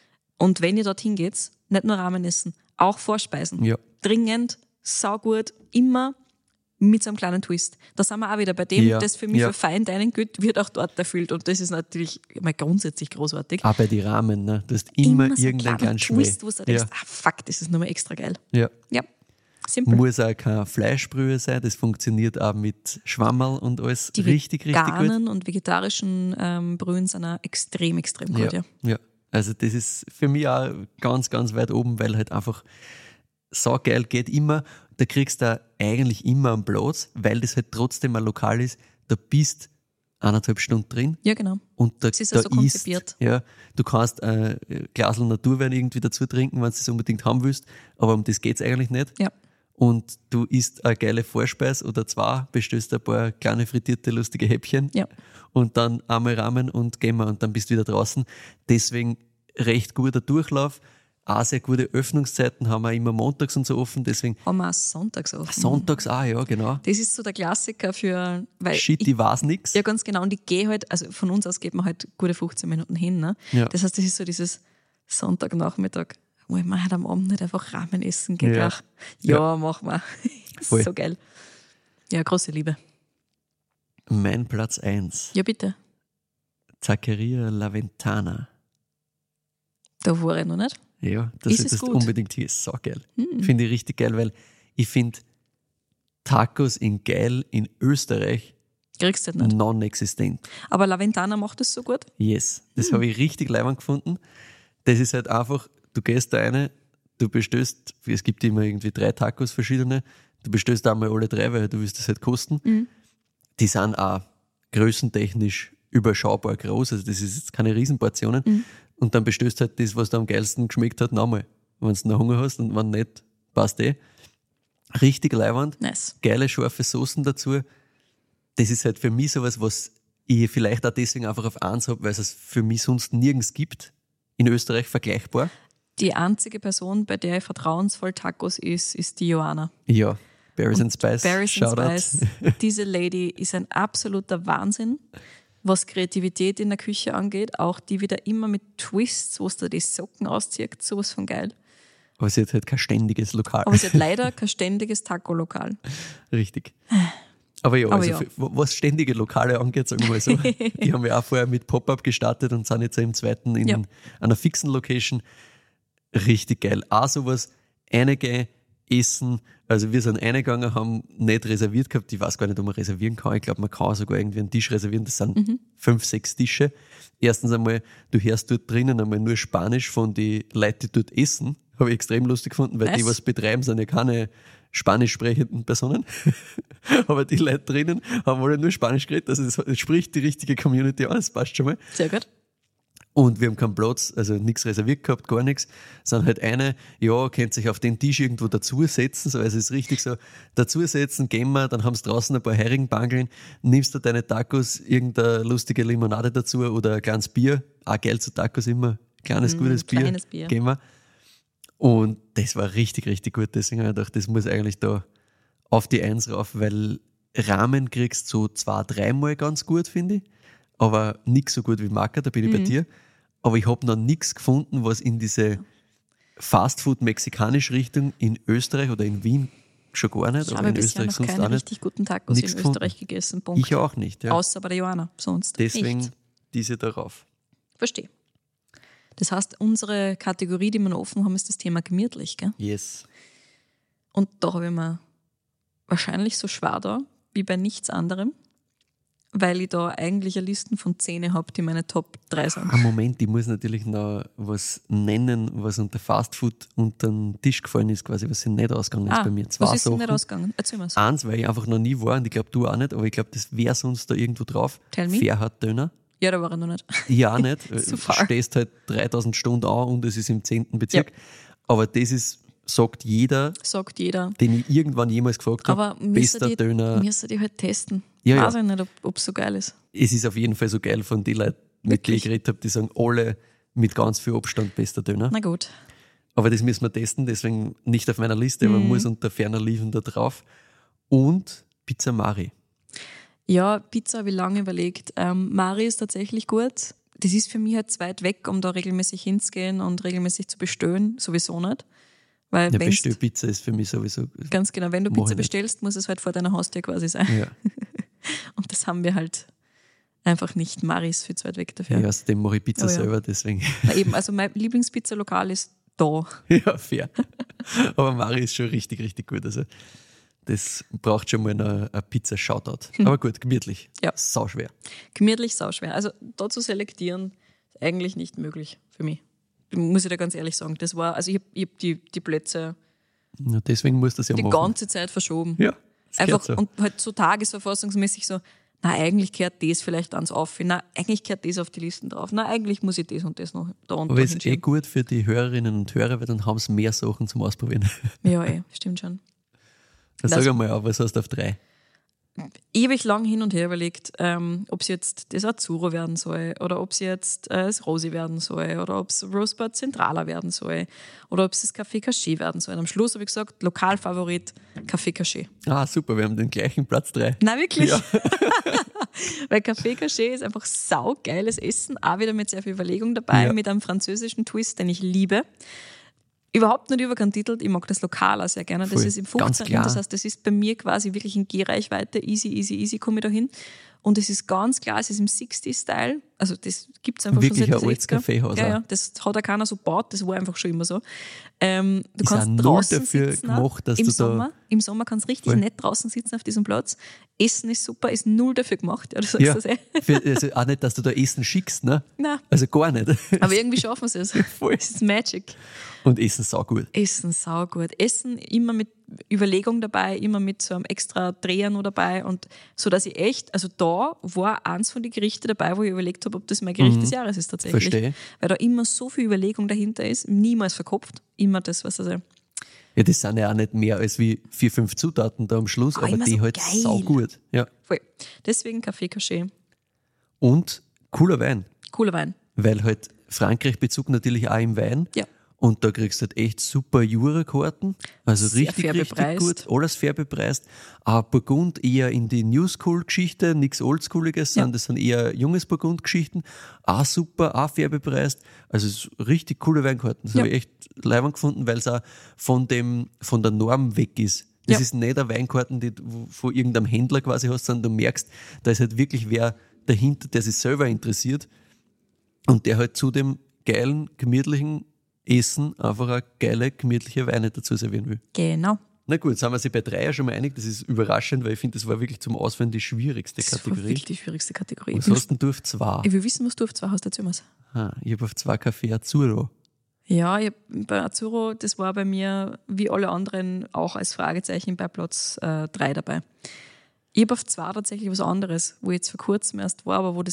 Und wenn ihr dorthin geht, nicht nur Ramen essen, auch Vorspeisen. Ja. Dringend, saugut, immer mit so einem kleinen Twist. Da sind wir auch wieder bei dem, Ja, das für mich ja. für Fine Dining gilt, wird auch dort erfüllt. Und das ist natürlich mal grundsätzlich großartig. Auch bei den Ramen, ne? Du hast immer, so einen irgendeinen kleinen Schmäh. Twist, wo du denkst, Ja. ah fuck, das ist nochmal extra geil. Ja. Ja, simpel. Muss auch kein Fleischbrühe sein, das funktioniert auch mit Schwammerl und alles Die richtig, richtig gut. veganen und vegetarischen ähm, Brühen sind auch extrem, extrem gut, ja. Ja, ja. Also das ist für mich auch ganz, ganz weit oben, weil halt einfach so geil geht immer. Da kriegst du eigentlich immer einen Platz, weil das halt trotzdem ein Lokal ist. Da bist eineinhalb Stunden drin Ja, genau. und da, Es ist da also konzipiert. Ja, du kannst ein äh, Glasl Naturwein irgendwie dazu trinken, wenn du es unbedingt haben willst, aber um das geht's eigentlich nicht. Ja. Und du isst eine geile Vorspeise oder zwei, bestellst ein paar kleine frittierte, lustige Häppchen Ja. und dann einmal Ramen und gehen wir und dann bist du wieder draußen. Deswegen recht guter Durchlauf, auch sehr gute Öffnungszeiten, haben wir immer montags und so offen, deswegen Haben wir auch sonntags offen. sonntags auch, ja, genau. Das ist so der Klassiker für, weil Shit, ich, ich weiß nix. ja ganz genau, und ich gehe halt, also von uns aus geht man halt gute fünfzehn Minuten hin, ne? Ja. Das heißt, das ist so dieses Sonntagnachmittag, wo ich mir halt am Abend nicht einfach Ramen essen gehe. Ja. Ja, ja, Ja. mach mal. Voll. So geil. Ja, große Liebe. Mein Platz eins, Ja, bitte. Zaccaria La Ventana. Da war ich noch nicht. Ja, das Ist ist es das gut? unbedingt hier. Ist so geil. Finde ich richtig geil, weil ich finde Tacos in geil in Österreich Kriegst du nicht. non-existent. Aber La Ventana macht das so gut. Yes. Das habe ich richtig leibend gefunden. Das ist halt einfach, du gehst da rein, du bestellst, es gibt immer irgendwie drei Tacos verschiedene, du bestellst einmal alle drei, weil du willst das halt kosten. Die sind auch größentechnisch überschaubar groß, also das ist jetzt keine Riesenportionen. Mhm. Und dann bestellst halt das, was dir am geilsten geschmeckt hat, nochmal. Wenn du noch Hunger hast und wenn nicht, passt eh. Richtig leibend, Nice. geile, scharfe Soßen dazu. Das ist halt für mich sowas, was ich vielleicht auch deswegen einfach auf eins habe, weil es es für mich sonst nirgends gibt. In Österreich vergleichbar. Die einzige Person, bei der ich vertrauensvoll Tacos ist, ist die Joanna. Ja, Berries and Spice. Berries and Shoutout. Spice. Diese Lady ist ein absoluter Wahnsinn, was Kreativität in der Küche angeht. Auch die wieder immer mit Twists, wo es da die Socken auszieht, sowas von geil. Aber sie hat halt kein ständiges Lokal. Aber sie hat leider kein ständiges Taco-Lokal. Richtig. Aber ja, Aber also ja. für- was ständige Lokale angeht, sagen wir mal so, die haben ja auch vorher mit Pop-Up gestartet und sind jetzt im zweiten in Ja. einer fixen Location. Richtig geil. Auch sowas, einige essen, also wir sind reingegangen, haben nicht reserviert gehabt, ich weiß gar nicht, ob man reservieren kann, ich glaube, man kann sogar irgendwie einen Tisch reservieren, das sind Mhm. fünf, sechs Tische. Erstens einmal, du hörst dort drinnen einmal nur Spanisch von den Leuten, die dort essen, habe ich extrem lustig gefunden, weil die, Nice. was betreiben, sind ja keine spanisch sprechenden Personen. Aber die Leute drinnen haben alle nur Spanisch geredet, also es es spricht die richtige Community an, das passt schon mal. Sehr gut. Und wir haben keinen Platz, also nichts reserviert gehabt, gar nichts, sondern halt eine, ja, könnt sich auf den Tisch irgendwo dazusetzen, so, also es ist richtig so, dazusetzen, gehen wir, dann haben sie draußen ein paar Heringenbangeln, nimmst du deine Tacos, irgendeine lustige Limonade dazu oder ein kleines Bier, auch geil zu Tacos immer, kleines, Mm, gutes Bier, kleines Bier. gehen wir. Und das war richtig, richtig gut, deswegen habe ich gedacht, das muss eigentlich da auf die Eins rauf, weil Ramen kriegst du so zwei, dreimal ganz gut, finde ich, aber nix so gut wie Macca, da bin ich Mhm. bei dir. Aber ich habe noch nichts gefunden, was in diese Fastfood-mexikanische Richtung in Österreich oder in Wien schon gar nicht, Ich aber habe in bisher Österreich noch sonst keine auch nicht. richtig guten Tacos Nichts in gefunden. Österreich gegessen. Punkt. Ich auch nicht, ja. Außer bei der Johanna, sonst Deswegen nicht. diese darauf. Verstehe. Das heißt, unsere Kategorie, die wir noch offen haben, ist das Thema gemütlich. Gell? Yes. Und da habe ich mir wahrscheinlich so schwer da, wie bei nichts anderem, weil ich da eigentlich eine Liste von zehn habe, die meine Top drei sind. Ein Moment, ich muss natürlich noch was nennen, was unter Fastfood unter den Tisch gefallen ist, quasi, was sich nicht ausgegangen ist Ah, bei mir. Zwei was ist denn Sachen. nicht ausgegangen? Erzähl mal's. Eins, weil ich einfach noch nie war und ich glaube, du auch nicht, aber ich glaube, das wäre sonst da irgendwo drauf. Tell me. Fairhard-Döner. Ja, da war er noch nicht. Ich auch nicht. So Du far. stehst halt dreitausend Stunden an und es ist im zehnten Bezirk. Aber das ist, sagt jeder, Sagt jeder. den ich irgendwann jemals gefragt habe, Aber müssen bester die, Döner. müssen die halt testen. Ja, ja. Weiß ich nicht, ob es so geil ist. Es ist auf jeden Fall so geil von den Leuten, mit denen ich Wirklich? geredet habe, die sagen alle mit ganz viel Abstand bester Döner. Na gut. Aber das müssen wir testen, deswegen nicht auf meiner Liste, aber Mhm. muss unter ferner Liefen da drauf. Und Pizza Mari. Ja, Pizza habe ich lange überlegt. Ähm, Mari ist tatsächlich gut. Das ist für mich halt zu weit weg, um da regelmäßig hinzugehen und regelmäßig zu bestellen. Sowieso nicht. Weil Ja, wenn's- Bestellpizza ist für mich sowieso. ganz genau, wenn du Mach ich Pizza nicht. bestellst, muss es halt vor deiner Haustür quasi sein. Ja, Und das haben wir halt einfach nicht. Mari ist viel zu weit weg dafür. ja. Außerdem mache ich Pizza Oh ja. selber, deswegen. Na eben, also mein Lieblingspizzalokal ist da. Ja, fair. Aber Mari ist schon richtig, richtig gut. Also, das braucht schon mal eine, eine Pizza-Shoutout. Aber gut, gemütlich. Ja. Sau schwer. Gemütlich, sauschwer. Also da zu selektieren, ist eigentlich nicht möglich für mich. Muss ich da ganz ehrlich sagen. Das war, also ich habe hab die, die Plätze Ja, deswegen muss das ja die machen. ganze Zeit verschoben. Ja, das Einfach gehört so. und halt so tagesverfassungsmäßig so, na eigentlich gehört das vielleicht ans auf, na eigentlich gehört das auf die Listen drauf, na eigentlich muss ich das und das noch da und Aber da es ist eh hinschieben. gut für die Hörerinnen und Hörer, weil dann haben sie mehr Sachen zum Ausprobieren. Ja, eh, stimmt schon. Dann Das- sag einmal, auf, was hast du auf drei? Ewig lang hin und her überlegt, ähm, ob es jetzt das Azzurro werden soll oder ob es jetzt äh, das Rosi werden soll oder ob es Rosebud Centrala werden soll oder ob es das Café Cachet werden soll. Und am Schluss habe ich gesagt, Lokalfavorit Café Cachet. Ah, super, wir haben den gleichen Platz drei. Na wirklich? Ja. Weil Café Cachet ist einfach saugeiles Essen, auch wieder mit sehr viel Überlegung dabei, Ja. mit einem französischen Twist, den ich liebe. Überhaupt nicht überkantitelt, ich mag das Lokal auch sehr gerne. Das Voll, ist im ganz fünfzehnten klar. Das heißt, das ist bei mir quasi wirklich in Gehreichweite, easy, easy, easy komme ich da hin. Und es ist ganz klar, es ist im sixties-Style, also das gibt es einfach Wirklich schon seit ein den altes sechziger. Kaffeehaus Ja, auch. ja, das hat auch keiner so gebaut, das war einfach schon immer so. Ähm, du Ist kannst auch null draußen dafür sitzen, auch. gemacht, dass im du da- Sommer, Im Sommer kannst du richtig Voll. nett draußen sitzen auf diesem Platz. Essen ist super, ist null dafür gemacht, ja, du sagst Ja, das eh. für, also auch nicht, dass du da Essen schickst, ne? Nein, Also gar nicht. aber irgendwie schaffen sie es. Voll. Es ist Magic. Und Essen sau gut. Essen saugut. Essen immer mit Überlegung dabei, immer mit so einem extra Dreher noch dabei und so, dass ich echt, also da war eins von den Gerichten dabei, wo ich überlegt habe, ob das mein Gericht des Jahres ist tatsächlich. Verstehe. Weil da immer so viel Überlegung dahinter ist, niemals verkopft, immer das, was also Ja, das sind ja auch nicht mehr als wie vier, fünf Zutaten da am Schluss, Aber aber immer die so halt geil. sau gut. Ja. voll. Deswegen Café Cachet. Und cooler Wein, Cooler Wein. weil halt Frankreich-Bezug natürlich auch im Wein. Ja. Und da kriegst du halt echt super Jura-Karten. Also Sehr richtig, fair richtig bepreist. gut. Alles fair bepreist. Aber Burgund eher in die New School-Geschichte, nichts Oldschooliges, Ja. sondern das sind eher junges Burgund-Geschichten. Auch super, auch fair bepreist. Also es ist richtig coole Weinkarten. Das Ja. habe ich echt leibend gefunden, weil es auch von dem, von der Norm weg ist. Das Ja. ist nicht eine Weinkarten, die du von irgendeinem Händler quasi hast, sondern du merkst, da ist halt wirklich wer dahinter, der sich selber interessiert und der halt zu dem geilen, gemütlichen Essen einfach eine geile, gemütliche Weine dazu servieren will. Genau. Na gut, jetzt haben wir sich bei drei ja schon mal einig. Das ist überraschend, weil ich finde, das war wirklich zum Auswählen die schwierigste Das war Kategorie. wirklich die schwierigste Kategorie. Was Ich will, hast denn du auf zwei? ich will wissen, was du auf zwei hast, erzähl mir's. Ah, ich habe auf zwei Kaffee Azzurro. Ja, ich hab, bei Azzurro, das war bei mir, wie alle anderen, auch als Fragezeichen bei Platz äh, drei dabei. Ich habe auf zwei tatsächlich was anderes, wo ich jetzt vor kurzem erst war, aber wo das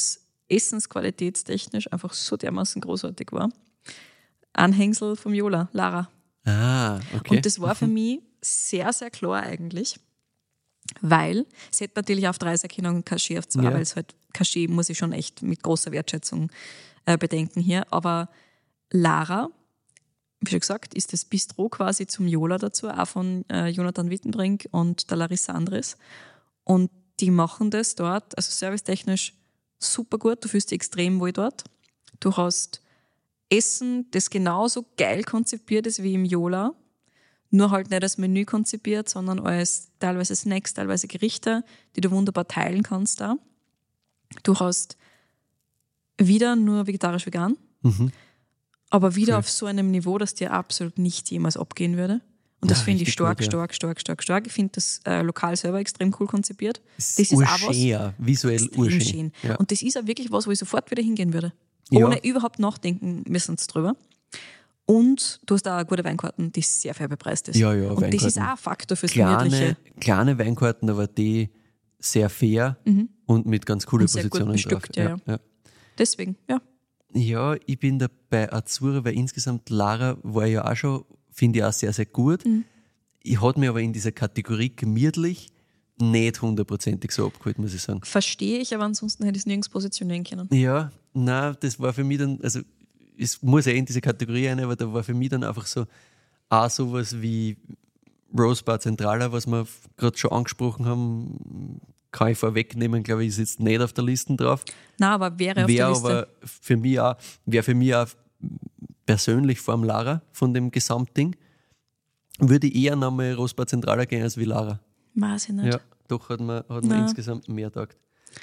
essensqualitätstechnisch einfach so dermaßen großartig war. Anhängsel vom Jola, Lara. Ah, okay. Und das war für mich sehr, sehr klar eigentlich, weil es hätte natürlich auf Dreiserkennung Cachet auf zwei, Ja. weil es halt Cachet muss ich schon echt mit großer Wertschätzung äh, bedenken hier. Aber Lara, wie schon gesagt, ist das Bistro quasi zum Jola dazu, auch von äh, Jonathan Wittenbrink und der Larissa Andres. Und die machen das dort, also servicetechnisch super gut. Du fühlst dich extrem wohl dort. Du hast Essen, das genauso geil konzipiert ist wie im Jola, nur halt nicht als Menü konzipiert, sondern als teilweise Snacks, teilweise Gerichte, die du wunderbar teilen kannst da. Du hast wieder nur vegetarisch-vegan, Mhm. aber wieder Cool. auf so einem Niveau, dass dir absolut nicht jemals abgehen würde. Und das Ja, finde ich richtig stark, gut, ja. stark, stark, stark, stark. Ich finde das äh, lokal selber extrem cool konzipiert. Das Das ist auch was urschön, ja. Visuell extrem urschön. schön. Ja. Und das ist auch wirklich was, wo ich sofort wieder hingehen würde. Ja. Ohne überhaupt nachdenken müssen drüber. Und du hast auch gute Weinkarten, die sehr fair bepreist ist. Ja, ja, Und das ist Weinkarten. auch ein Faktor fürs kleine, Gemütliche. kleine Weinkarten, aber die sehr fair und mit ganz coolen Und sehr gut Positionen bestückt, drauf. ja, ja. Deswegen, ja. Ja, ich bin da bei Azura, weil insgesamt Lara war ja auch schon, finde ich auch sehr, sehr gut. Mhm. Ich hat mir aber in dieser Kategorie gemütlich nicht hundertprozentig so abgeholt, muss ich sagen. Verstehe ich, aber ansonsten hätte ich es nirgends positionieren können. Ja, nein, das war für mich dann, also es muss ja in diese Kategorie rein, aber da war für mich dann einfach so auch sowas wie Rosebar Zentraler, was wir gerade schon angesprochen haben, kann ich vorwegnehmen, glaube ich, ist jetzt nicht auf der Liste drauf. Nein, aber wäre auf Wäre der Liste. aber für mich auch, wäre für mich auch persönlich vor dem Lara von dem Gesamtding, würde ich eher nochmal Rosebar Zentraler gehen als wie Lara. Weiß ich nicht. Ja, doch hat man, hat man Nein. insgesamt mehr gedacht.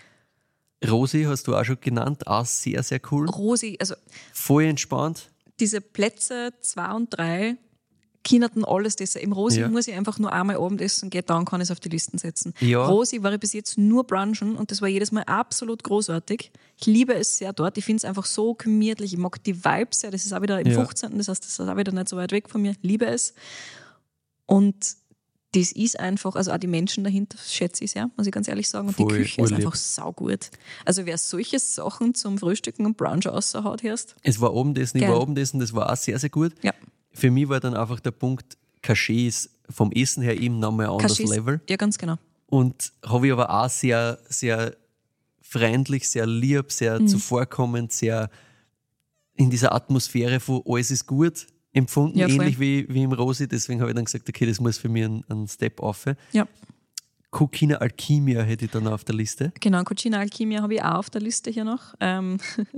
Rosi hast du auch schon genannt, auch sehr, sehr cool. Rosi, also Voll entspannt. diese Plätze zwei und drei kinderten alles das. Im Rosi Ja. muss ich einfach nur einmal Abendessen gehen, dann kann ich es auf die Listen setzen. Ja. Rosi war ich bis jetzt nur brunchen und das war jedes Mal absolut großartig. Ich liebe es sehr dort. Ich finde es einfach so gemütlich. Ich mag die Vibes sehr. Das ist auch wieder im Ja. fünfzehnten Das heißt, das ist auch wieder nicht so weit weg von mir. Ich liebe es. Und das ist einfach, also auch die Menschen dahinter schätze ich sehr, muss ich ganz ehrlich sagen. Und Voll, die Küche ist urlieb. einfach saugut. Also wer solche Sachen zum Frühstücken und Brunch raushaut, hörst, Es war Abendessen, ich Geil. war Abendessen, das war auch sehr, sehr gut. ja. Für mich war dann einfach der Punkt, Cachet ist vom Essen her eben nochmal ein anderes Cachets- Level. Ja, ganz genau. Und habe ich aber auch sehr, sehr freundlich, sehr lieb, sehr Mhm. zuvorkommend, sehr in dieser Atmosphäre von alles ist gut empfunden, Ja, voll. ähnlich wie, wie im Rosi. Deswegen habe ich dann gesagt, okay, das muss für mich ein, ein Step auf. Ja. Cucina Alchimia hätte ich dann auf der Liste. Genau, Cucina Alchimia habe ich auch auf der Liste hier noch. Ähm,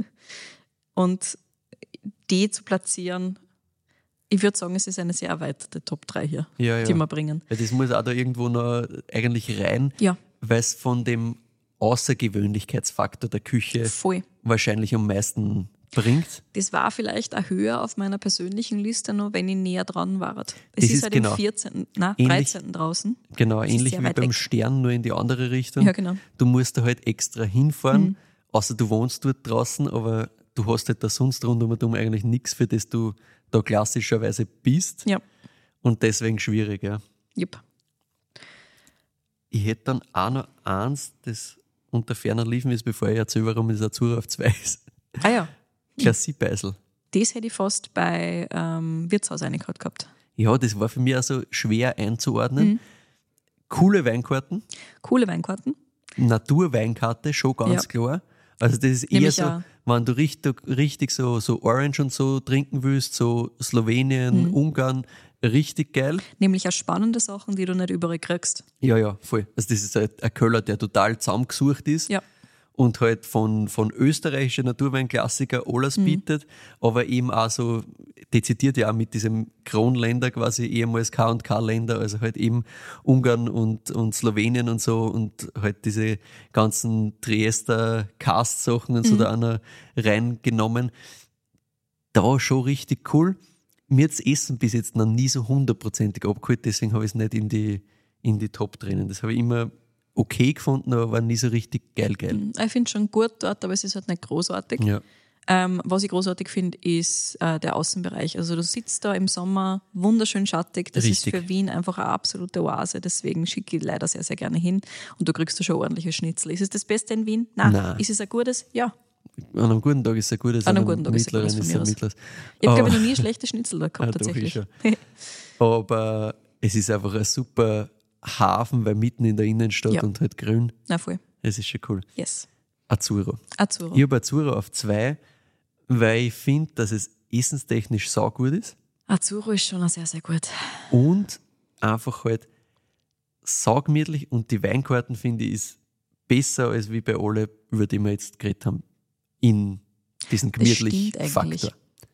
und die zu platzieren, ich würde sagen, es ist eine sehr erweiterte Top drei hier, Ja, die ja. wir bringen. Weil das muss auch da irgendwo noch eigentlich rein, Ja, weil es von dem Außergewöhnlichkeitsfaktor der Küche voll. wahrscheinlich am meisten bringt. Das war vielleicht auch höher auf meiner persönlichen Liste noch, wenn ich näher dran war. Es Das ist, ist halt genau. im vierzehnten Nein, Ähnlich- dreizehnten draußen. Genau, ist ähnlich sehr wie weit beim weg. Stern, nur in die andere Richtung. Ja, genau. Du musst da halt extra hinfahren, Mhm. außer du wohnst dort draußen, aber du hast halt da sonst rund um und um eigentlich nichts, für das du da klassischerweise bist. Ja, Und deswegen schwierig, ja. jupp. Ich hätte dann auch noch eins, das unter ferner liefen ist, bevor ich erzähle, warum es Azura auf zwei ist. Ah ja, Klassie-Beisel. das hätte ich fast bei ähm, Wirtshaus reingehört gehabt. Ja, das war für mich also schwer einzuordnen. Mhm. Coole Weinkarten, Coole Weinkarten. Naturweinkarte, schon ganz Ja. klar. Also das ist eher Nämlich so, auch- wenn du richtig, richtig so, so Orange und so trinken willst, so Slowenien, Mhm. Ungarn, richtig geil. Nämlich auch spannende Sachen, die du nicht überall kriegst. Ja, ja, voll. Also das ist halt ein Köller, der total zusammengesucht ist Ja. und halt von, von österreichischer Naturweinklassiker alles Mhm. bietet, aber eben auch so dezidiert ja auch mit diesem Kronländer quasi ehemals K und K-Länder, also halt eben Ungarn und, und Slowenien und so und halt diese ganzen Triester Cast-Sachen und so Mhm. da auch noch reingenommen. Da schon richtig cool. Mir hat das Essen bis jetzt noch nie so hundertprozentig abgeholt, deswegen habe ich es nicht in die, in die Top drinnen. Das habe ich immer okay gefunden, aber war nie so richtig geil geil. Ich finde es schon gut dort, aber es ist halt nicht großartig. Ja. Ähm, was ich großartig finde, ist äh, der Außenbereich. Also du sitzt da im Sommer wunderschön schattig. Das Richtig. ist für Wien einfach eine absolute Oase. Deswegen schicke ich leider sehr, sehr gerne hin. Und du kriegst da schon ordentliche Schnitzel. Ist es das Beste in Wien? Nein. Nein. Ist es ein gutes? Ja. an einem guten Tag ist es ein gutes, An einem guten Tag ist es ein mittleren gutes ist von es mir ein aus. mittleres. Ich habe, glaube Aber- ich, noch nie ein schlechtes Schnitzel da gehabt, Ah, doch, ich tatsächlich. schon. Aber es ist einfach ein super Hafen, weil mitten in der Innenstadt Ja. und halt grün. Na voll. Es ist schon cool. Yes. Azzurro. Azzurro. Ich habe Azzurro auf zwei, weil ich finde, dass es essenstechnisch saugut ist Azzurro ist schon auch sehr, sehr gut. und einfach halt saugemütlich und die Weinkarten, finde ich, ist besser als wie bei alle, über die wir jetzt geredet haben, in diesen Das stimmt gemütlich eigentlich. Faktor.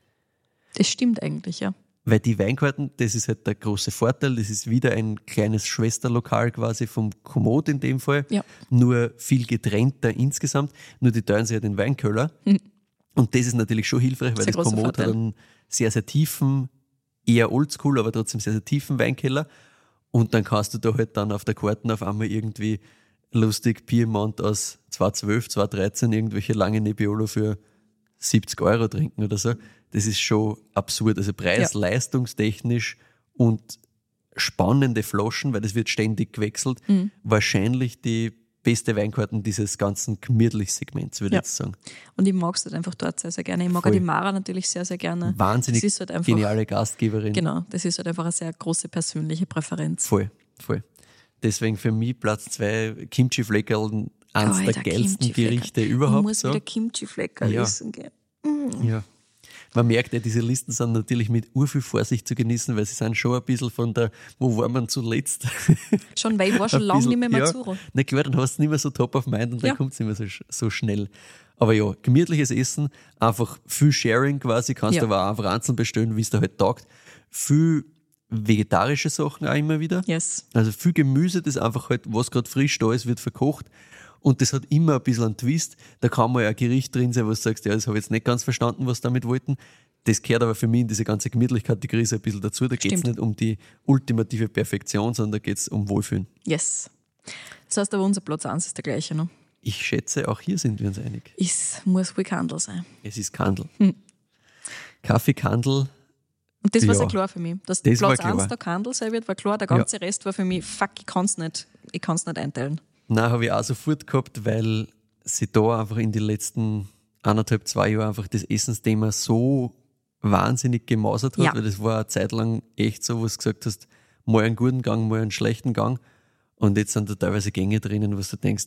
Das stimmt eigentlich, ja. Weil die Weinkarten, das ist halt der große Vorteil, das ist wieder ein kleines Schwesterlokal quasi vom Komoot in dem Fall, Ja. nur viel getrennter insgesamt, nur die teilen sich halt den Weinkeller. Und das ist natürlich schon hilfreich, weil Sehr das großer Komoot hat Vorteil. einen sehr, sehr tiefen, eher oldschool, aber trotzdem sehr, sehr tiefen Weinkeller. Und dann kannst du da halt dann auf der Karte auf einmal irgendwie lustig Piemont aus zweitausendzwölf, zweitausenddreizehn irgendwelche lange Nebbiolo für siebzig Euro trinken oder so. Das ist schon absurd. Also preis-leistungstechnisch und spannende Flaschen, weil das wird ständig gewechselt. Mhm. Wahrscheinlich die beste Weinkarten dieses ganzen gemütlich-Segments, würde ich Ja. jetzt sagen. Und ich mag es halt einfach dort sehr, sehr gerne. Ich mag Voll. auch die Mara natürlich sehr, sehr gerne. Wahnsinnig Das ist halt einfach, geniale Gastgeberin. Genau, das ist halt einfach eine sehr große persönliche Präferenz. Voll, voll. Deswegen für mich Platz zwei Kimchi-Fleckerl, eines Oh, der der geilsten Kimchi-Fleckerl. Gerichte Ich überhaupt. muss so. wieder Kimchi-Fleckerl Ja. essen gehen. Ja. Man merkt ja, diese Listen sind natürlich mit urviel Vorsicht zu genießen, weil sie sind schon ein bisschen von der, wo war man zuletzt? Schon, weil ich war schon Ein lange bisschen, nicht mehr ja. Mazzurro. Na klar, dann hast du es nicht mehr so top of mind und dann Ja. kommt es nicht mehr so, sch- so schnell. Aber ja, gemütliches Essen, einfach viel Sharing quasi, kannst Ja. du aber auch einfach einzeln bestellen, wie es dir halt taugt. Viel vegetarische Sachen auch immer wieder. Yes. Also viel Gemüse, das einfach halt, was gerade frisch da ist, wird verkocht. Und das hat immer ein bisschen einen Twist. Da kann mal ein Gericht drin sein, wo du sagst, ja, das habe ich jetzt nicht ganz verstanden, was sie damit wollten. Das gehört aber für mich in diese ganze Gemütlichkategorie so ein bisschen dazu. Da geht es Stimmt. nicht um die ultimative Perfektion, sondern da geht es um Wohlfühlen. Yes. Das heißt aber, unser Platz eins ist der gleiche noch. Ich schätze, auch hier sind wir uns einig. Es muss wohl Kandel sein. Es ist Kandel. Hm. Kaffee Kandel, Und das war Ja. sehr klar für mich. Dass Das war Platz klar. eins der Kandel sein wird, war klar. Der ganze Rest war für mich, fuck, ich kann es nicht. Ich kann es nicht einteilen. nein, habe ich auch sofort gehabt, weil sie da einfach in den letzten anderthalb, zwei Jahren einfach das Essensthema so wahnsinnig gemausert hat, Ja. weil das war eine Zeit lang echt so, wo du gesagt hast, mal einen guten Gang, mal einen schlechten Gang. Und jetzt sind da teilweise Gänge drinnen, wo du denkst,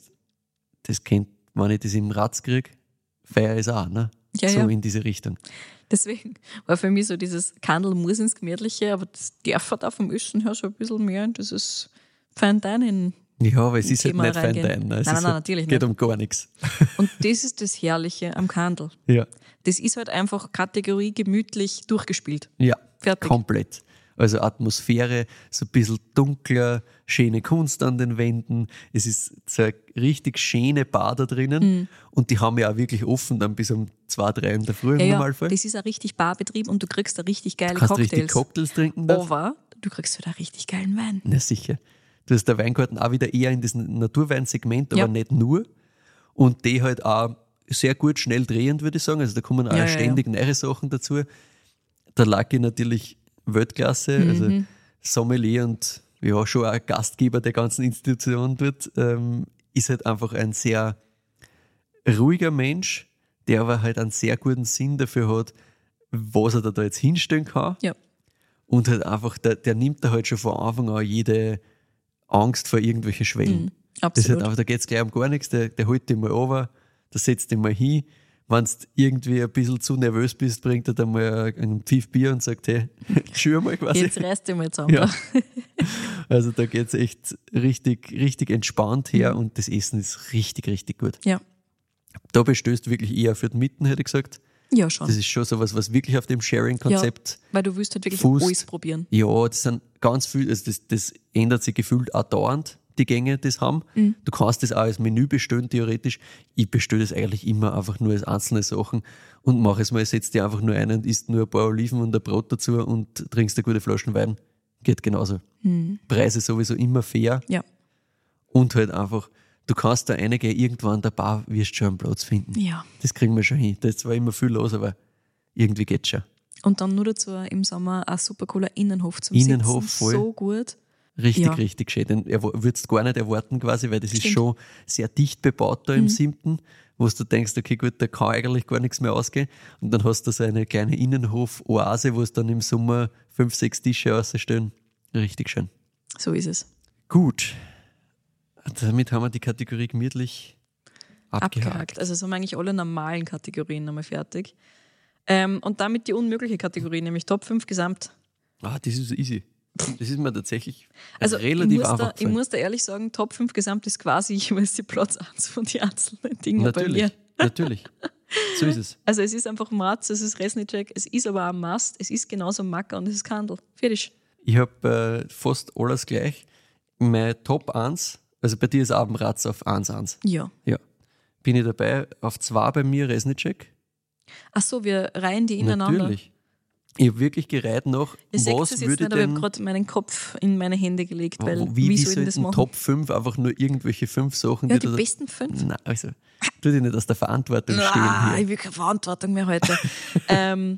das kennt, wenn ich das im Ratz kriege, feier ist auch, ne? Ja, so ja. in diese Richtung. Deswegen war für mich so dieses Kandel muss ins Gemütliche, aber das darf halt auch vom Essen her schon ein bisschen mehr in dieses Fine Dining. Ja, aber es ist halt Thema nicht fein reingehen. dein. Ne? Es Nein, ist nein, halt, natürlich geht nicht. um gar nichts. Und das ist das Herrliche am Kandel. Ja. Das ist halt einfach Kategorie gemütlich durchgespielt. Ja, Fertig. komplett. Also Atmosphäre, so ein bisschen dunkler, schöne Kunst an den Wänden. Es ist so eine richtig schöne Bar da drinnen. Mhm. Und die haben ja auch wirklich offen dann bis um zwei, drei in der Früh im Ja, ja, Normalfall. das ist ein richtig Barbetrieb und du kriegst da richtig geile Du kannst Cocktails. richtig Cocktails trinken. Da. Aber du kriegst wieder richtig geilen Wein. Na sicher. Du hast der Weingarten auch wieder eher in diesem Naturweinsegment, aber Ja. nicht nur. Und die halt auch sehr gut, schnell drehend, würde ich sagen. Also da kommen auch Ja, ja, ständig neue Sachen dazu. Der Lucky natürlich Weltklasse, Mhm. also Sommelier und ja, schon auch Gastgeber der ganzen Institution dort, ähm, ist halt einfach ein sehr ruhiger Mensch, der aber halt einen sehr guten Sinn dafür hat, was er da, da jetzt hinstellen kann. Ja. Und halt einfach, der, der nimmt da halt schon von Anfang an jede Angst vor irgendwelchen Schwellen. Mhm, Das ist halt absolut. einfach, da geht es gleich um gar nichts, der, der holt dich mal over, der setzt dich mal hin. Wenn du irgendwie ein bisschen zu nervös bist, bringt er dir mal einen Pfiff Bier und sagt, hey, schür mal quasi. Jetzt reißt dich mal zusammen. Ja. Also da geht es echt richtig, richtig entspannt her und das Essen ist richtig, richtig gut. Ja. Da bestößt wirklich eher für die Mitten, hätte ich gesagt. Ja, schon. Das ist schon sowas, was wirklich auf dem Sharing-Konzept Weil du willst halt wirklich fußt. alles probieren. Ja, das sind ganz viel, also das, das ändert sich gefühlt auch dauernd, die Gänge, das haben. Mhm. Du kannst das auch als Menü bestellen, theoretisch. Ich bestelle das eigentlich immer einfach nur als einzelne Sachen und mache es mal, setz dir einfach nur ein und isst nur ein paar Oliven und ein Brot dazu und trinkst eine gute Flasche Wein. Geht genauso. Preise sowieso immer fair Ja. und halt einfach, du kannst da reingehen, irgendwann der Bar wirst du schon einen Platz finden. Ja. Das kriegen wir schon hin. Da ist zwar immer viel los, aber irgendwie geht's schon. Und dann nur dazu im Sommer ein super cooler Innenhof zum Innenhof, Sitzen. voll. So gut. Richtig, Ja. richtig schön. Den würdest du gar nicht erwarten quasi, weil das ist Stimmt. schon sehr dicht bebaut da im Mhm. siebten, wo du denkst, okay gut, da kann eigentlich gar nichts mehr ausgehen. Und dann hast du so eine kleine Innenhof-Oase, wo es dann im Sommer fünf, sechs Tische rausstellen. Richtig schön. So ist es. Gut. Damit haben wir die Kategorie gemütlich abgehakt. Abgehakt. Also sind wir eigentlich alle normalen Kategorien nochmal fertig. Ähm, und damit die unmögliche Kategorie, nämlich Top fünf Gesamt. Ah, das ist easy. Das ist mir tatsächlich Also relativ ich muss, einfach da, ich gefallen. muss da ehrlich sagen, Top fünf Gesamt ist quasi jeweils die Platz eins von den einzelnen Dingen bei Natürlich, mir. natürlich. So ist es. Also es ist einfach Matz, es ist Resnicek, es ist aber auch ein Must, es ist genauso Macker und es ist Kandel. Fertig. Ich habe äh, fast alles gleich. Mein Top eins, also bei dir ist Abendratz auf eins eins. Ja. Ja. Bin ich dabei. Auf zwei bei mir Resnicek. Ach so, wir reihen die ineinander. Natürlich. Ich habe wirklich gereiht nach, Ihr seht was es jetzt würde nicht, aber ich denn... habe gerade meinen Kopf in meine Hände gelegt, weil wie, wie, wie soll ich denn das sollten machen? Top fünf einfach nur irgendwelche fünf Sachen, Ja, die die du... besten fünf. Nein, also, tu dich nicht aus der Verantwortung Ah, stehlen ich hier. will keine Verantwortung mehr heute. ähm,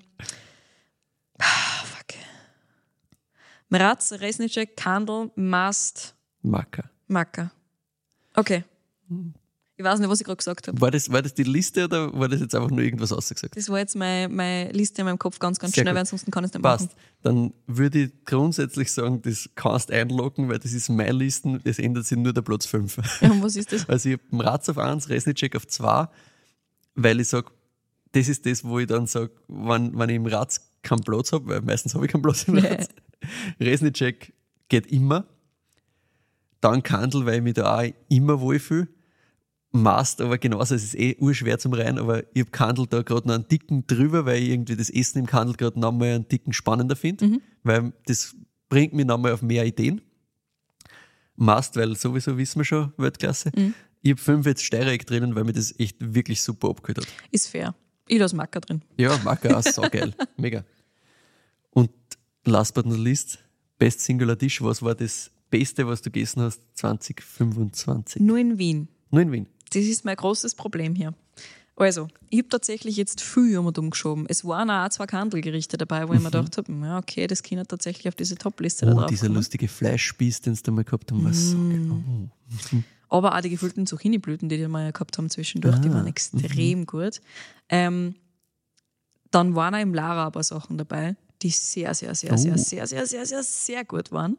ah, fuck. Mraz, Resnicek, Kandel, Mast, Macker. Macker. Okay. Ich weiß nicht, was ich gerade gesagt habe. War das, war das die Liste oder war das jetzt einfach nur irgendwas ausgesagt? Das war jetzt meine, meine Liste in meinem Kopf ganz, ganz Sehr schnell, gut. weil ansonsten kann ich es nicht Passt. machen. Dann würde ich grundsätzlich sagen, das kannst einloggen, weil das ist meine Listen, das ändert sich nur der Platz fünf. Ja, und was ist das? Also ich habe Mraz auf eins, Resnicek auf zwei, weil ich sage, das ist das, wo ich dann sage, wenn, wenn ich im Ratz keinen Platz habe, weil meistens habe ich keinen Platz im Nee. Ratz. Resnicek geht immer. Dann Kandel, weil ich mich da auch immer wohlfühle. Mast, aber genauso, es ist eh urschwer zum Rein, aber ich habe Kandel da gerade noch einen dicken drüber, weil ich irgendwie das Essen im Kandel gerade noch mal einen dicken spannender finde, Mhm. weil das bringt mich noch mal auf mehr Ideen. Mast, weil sowieso wissen wir schon, Weltklasse. Mhm. Ich habe fünf jetzt Steireck drinnen, weil mir das echt wirklich super abgeholt hat. Ist fair. Ich lasse Macker drin. Ja, Macker, auch saugeil. Mega. Und last but not least, Best Singular Dish, was war das Beste, was du gegessen hast zwanzig fünfundzwanzig? Nur in Wien. Nur in Wien. Das ist mein großes Problem hier. Also, ich habe tatsächlich jetzt viel um und um geschoben. Es waren auch zwei Kandelgerichte dabei, wo ich mir gedacht habe, ja, okay, das kann tatsächlich auf diese Top-Liste da Oh, drauf dieser kommen. lustige Fleischspieß, den du mal gehabt haben, war so geil. Oh. Aber auch die gefüllten Zucchini-Blüten, die die mal gehabt haben zwischendurch, die Ah, waren extrem gut. Ähm, dann waren auch im Lara aber Sachen dabei, die sehr, sehr, sehr, Oh. sehr, sehr, sehr, sehr, sehr, sehr gut waren.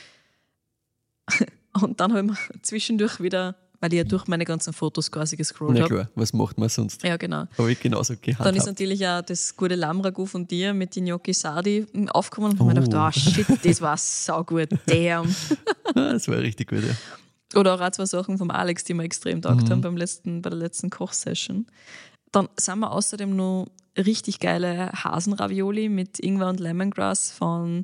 Und dann haben wir zwischendurch wieder, weil ich ja durch meine ganzen Fotos quasi gescrollt Na habe. klar, was macht man sonst? Ja, genau. Habe ich genauso Dann ist gehandhabt. natürlich auch das gute Lammragout von dir mit den Gnocchi Sardi aufgekommen und oh. mir Oh. gedacht, ah shit, das war saugut, damn. Ah, das war richtig gut, ja. Oder auch, auch zwei Sachen vom Alex, die mir extrem taugt haben beim letzten, bei der letzten Kochsession. Dann sind wir außerdem noch richtig geile Hasenravioli mit Ingwer und Lemongrass von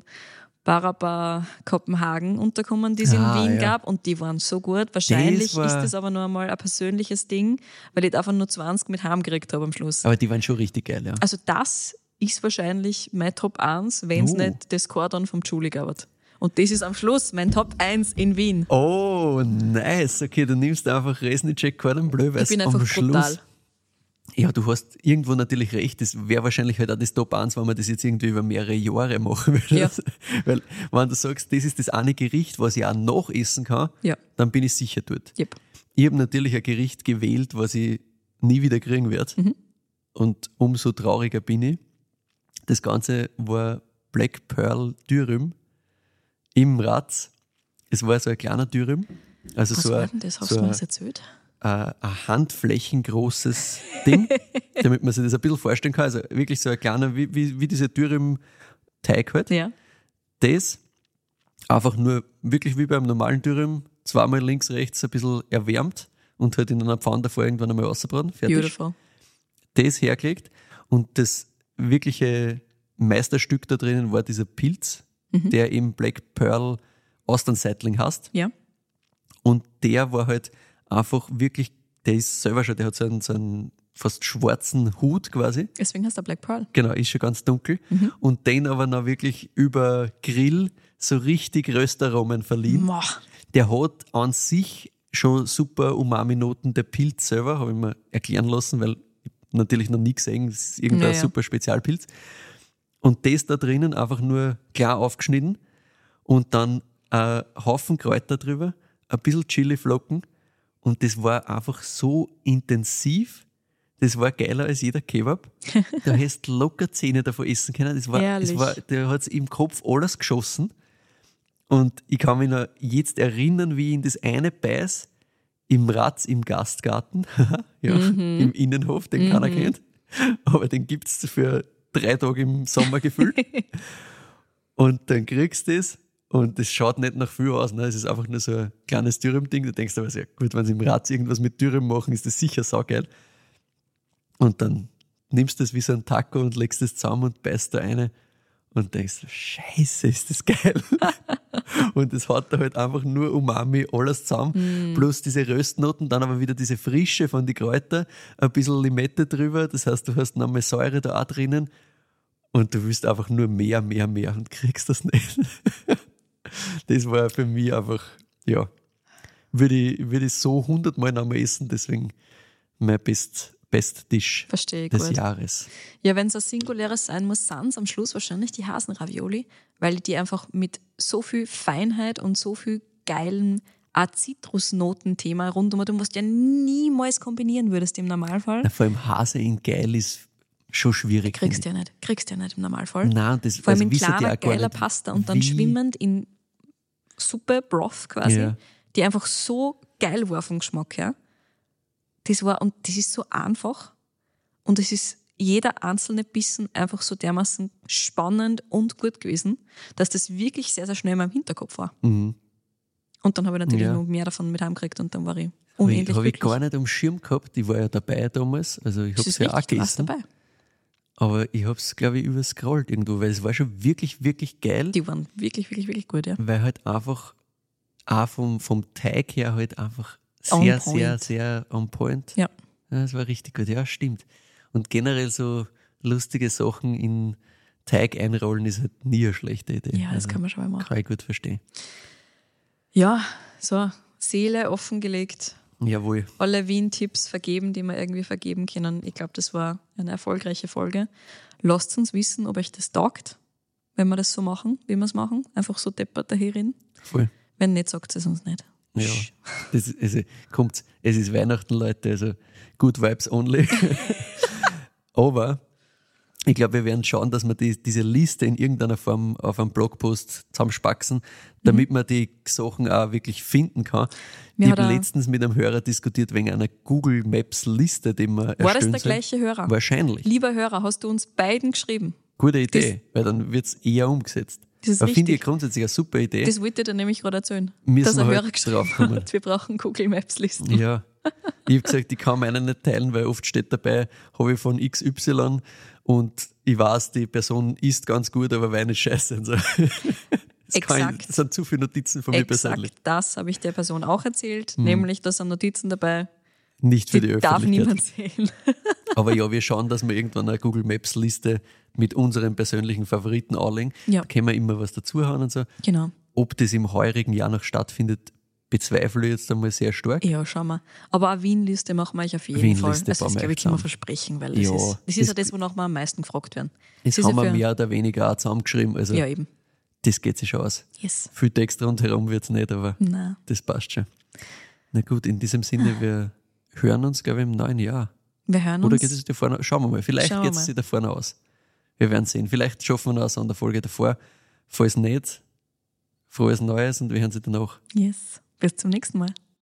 Baraba Kopenhagen unterkommen, die es Ah, in Wien ja. gab und die waren so gut. Wahrscheinlich Das war- ist das aber nur einmal ein persönliches Ding, weil ich davon nur zwanzig mit heimgekriegt habe am Schluss. Aber die waren schon richtig geil, ja. Also das ist wahrscheinlich mein Top eins, wenn es Oh. nicht das Cordon vom Julie gab. Und das ist am Schluss mein Top eins in Wien. Oh, nice. Okay, du nimmst einfach Resnicek Cordon Bleu, weil Ich bin es einfach am Schluss... brutal. Ja, du hast irgendwo natürlich recht. Das wäre wahrscheinlich halt auch das Top eins, wenn man das jetzt irgendwie über mehrere Jahre machen würde. Ja. Weil, wenn du sagst, das ist das eine Gericht, was ich auch nachessen kann, Ja. dann bin ich sicher dort. Yep. Ich habe natürlich ein Gericht gewählt, was ich nie wieder kriegen werde. Mhm. Und umso trauriger bin ich. Das Ganze war Black Pearl Dürüm im Ratz. Es war so ein kleiner Dürüm. Also Was so war ein, denn das? Hast so du mir ein, das erzählt? ein ein handflächengroßes Ding, damit man sich das ein bisschen vorstellen kann. Also wirklich so ein kleiner, wie, wie, wie dieser Dürüm-Teig halt. Ja. Das einfach nur wirklich wie beim normalen Dürüm, zweimal links, rechts ein bisschen erwärmt und halt in einer Pfanne davor irgendwann einmal rausgebraten. Fertig. Beautiful. Das hergelegt und das wirkliche Meisterstück da drinnen war dieser Pilz, der eben Black Pearl Austernseitling heißt. Ja. Und der war halt einfach wirklich, der ist selber schon, der hat so einen, so einen fast schwarzen Hut quasi. Deswegen heißt er Black Pearl. Genau, ist schon ganz dunkel. Und den aber noch wirklich über Grill so richtig Röstaromen verliehen. Moah. Der hat an sich schon super Umami-Noten. Der Pilz selber, habe ich mir erklären lassen, weil ich natürlich noch nie gesehen, das ist irgendein Ja, ja. super Spezialpilz. Und das da drinnen einfach nur klar aufgeschnitten und dann ein Haufen Kräuter drüber, ein bisschen Chiliflocken und das war einfach so intensiv. Das war geiler als jeder Kebab. Da hättest du locker Zähne davon essen können. Das war, das war, der hat im Kopf alles geschossen. Und ich kann mich noch jetzt erinnern, wie ich in das eine beiß im Ratz im Gastgarten, ja, mhm. im Innenhof, den mhm. keiner kennt. Aber den gibt es für drei Tage im Sommer gefüllt. Und dann kriegst du das und das schaut nicht nach viel aus. Ne? Es ist einfach nur so ein kleines Dürüm-Ding. Du denkst aber, sehr gut, wenn sie im Ratz irgendwas mit Dürüm machen, ist das sicher saugeil. Und dann nimmst du das wie so ein Taco und legst das zusammen und beißt da eine und denkst, scheiße, ist das geil. Und das hat da halt einfach nur Umami, alles zusammen, mm. plus diese Röstnoten, dann aber wieder diese Frische von den Kräutern, ein bisschen Limette drüber, das heißt, du hast nochmal Säure da auch drinnen und du willst einfach nur mehr, mehr, mehr und kriegst das nicht. Das war für mich einfach, ja, würde ich, würde ich so hundertmal nochmal essen, deswegen mein Best Bestdish Verstehe ich des gut. Jahres. Ja, wenn es ein singuläres sein muss, sind es am Schluss wahrscheinlich die Hasenravioli, weil die einfach mit so viel Feinheit und so viel geilen Zitrusnoten-Thema rundum, du musst ja niemals kombinieren würdest im Normalfall. Na, vor allem Hase in geil ist schon schwierig. Kriegst du ja nicht. Kriegst du ja nicht im Normalfall. Nein, das, vor allem also in kleiner, geiler Pasta und dann schwimmend in Suppe, Broth quasi, ja. die einfach so geil war vom Geschmack her. Das war, und das ist so einfach und es ist jeder einzelne Bissen einfach so dermaßen spannend und gut gewesen, dass das wirklich sehr, sehr schnell in meinem Hinterkopf war. Mhm. Und dann habe ich natürlich ja. noch mehr davon mit heimgekriegt und dann war ich unendlich Habe ich, hab ich glücklich. gar nicht am Schirm gehabt, ich war ja dabei damals, also ich habe es ja auch gegessen. Dabei. Aber ich habe es, glaube ich, überscrollt irgendwo, weil es war schon wirklich, wirklich geil. Die waren wirklich, wirklich, wirklich gut, ja. Weil halt einfach auch vom, vom Teig her halt einfach sehr, sehr, sehr on point. Ja. Ja, das war richtig gut, ja, stimmt. Und generell so lustige Sachen in Teig einrollen ist halt nie eine schlechte Idee. Ja, das also, kann man schon mal machen. Kann ich gut verstehen. Ja, so, Seele offengelegt. Jawohl. Alle Wien-Tipps vergeben, die wir irgendwie vergeben können. Ich glaube, das war eine erfolgreiche Folge. Lasst uns wissen, ob euch das taugt, wenn wir das so machen, wie wir es machen. Einfach so deppert daherin. Voll. Wenn nicht, sagt es uns nicht. Ja, das, also, kommt, es ist Weihnachten, Leute, also good vibes only. Aber ich glaube, wir werden schauen, dass wir die, diese Liste in irgendeiner Form auf einem Blogpost zusammenspacken, damit mhm. man die Sachen auch wirklich finden kann. Mir ich habe letztens mit einem Hörer diskutiert wegen einer Google Maps Liste, die wir erstellen. War das der gleiche Hörer? Wahrscheinlich. Lieber Hörer, hast du uns beiden geschrieben? Gute Idee, das, weil dann wird es eher umgesetzt. Das ist aber finde ich richtig. grundsätzlich eine super Idee. Das wollte ich dir nämlich gerade erzählen. Müssen dass ein wir Hörer halt geschrieben hat, wir brauchen Google Maps Listen. Ja, ich habe gesagt, ich kann meine nicht teilen, weil oft steht dabei, habe ich von X Y und ich weiß, die Person isst ganz gut, aber Wein ist scheiße. Und so. Das, Exakt. Ich, das sind zu viele Notizen von mir Exakt, persönlich. das habe ich der Person auch erzählt, hm. nämlich, da sind Notizen dabei, nicht für die, die Öffentlichkeit. Darf niemand sehen. Aber ja, wir schauen, dass wir irgendwann eine Google Maps Liste mit unseren persönlichen Favoriten anlegen. Ja. Da können wir immer was dazuhauen und so. Genau. Ob das im heurigen Jahr noch stattfindet, bezweifle ich jetzt einmal sehr stark. Ja, schauen wir. Aber eine Wien-Liste machen wir euch auf jeden Wien-Liste Fall. Also das, glaube ich, kann man versprechen, weil das ja, ist, das ist ja das, wonach wir am meisten gefragt werden. Das, das haben wir mehr oder weniger auch zusammengeschrieben. Also ja, eben. Das geht sich schon aus. Yes. Viel Text rundherum wird es nicht, aber Nein. Das passt schon. Na gut, in diesem Sinne, wir hören uns, glaube ich, im neuen Jahr. Wir hören Oder uns. geht es sich da vorne? Schauen wir mal. Vielleicht geht es sich da vorne aus. Wir werden sehen. Vielleicht schaffen wir noch eine Sonderfolge davor. Falls nicht, frohes Neues und wir hören sie danach. Yes. Bis zum nächsten Mal.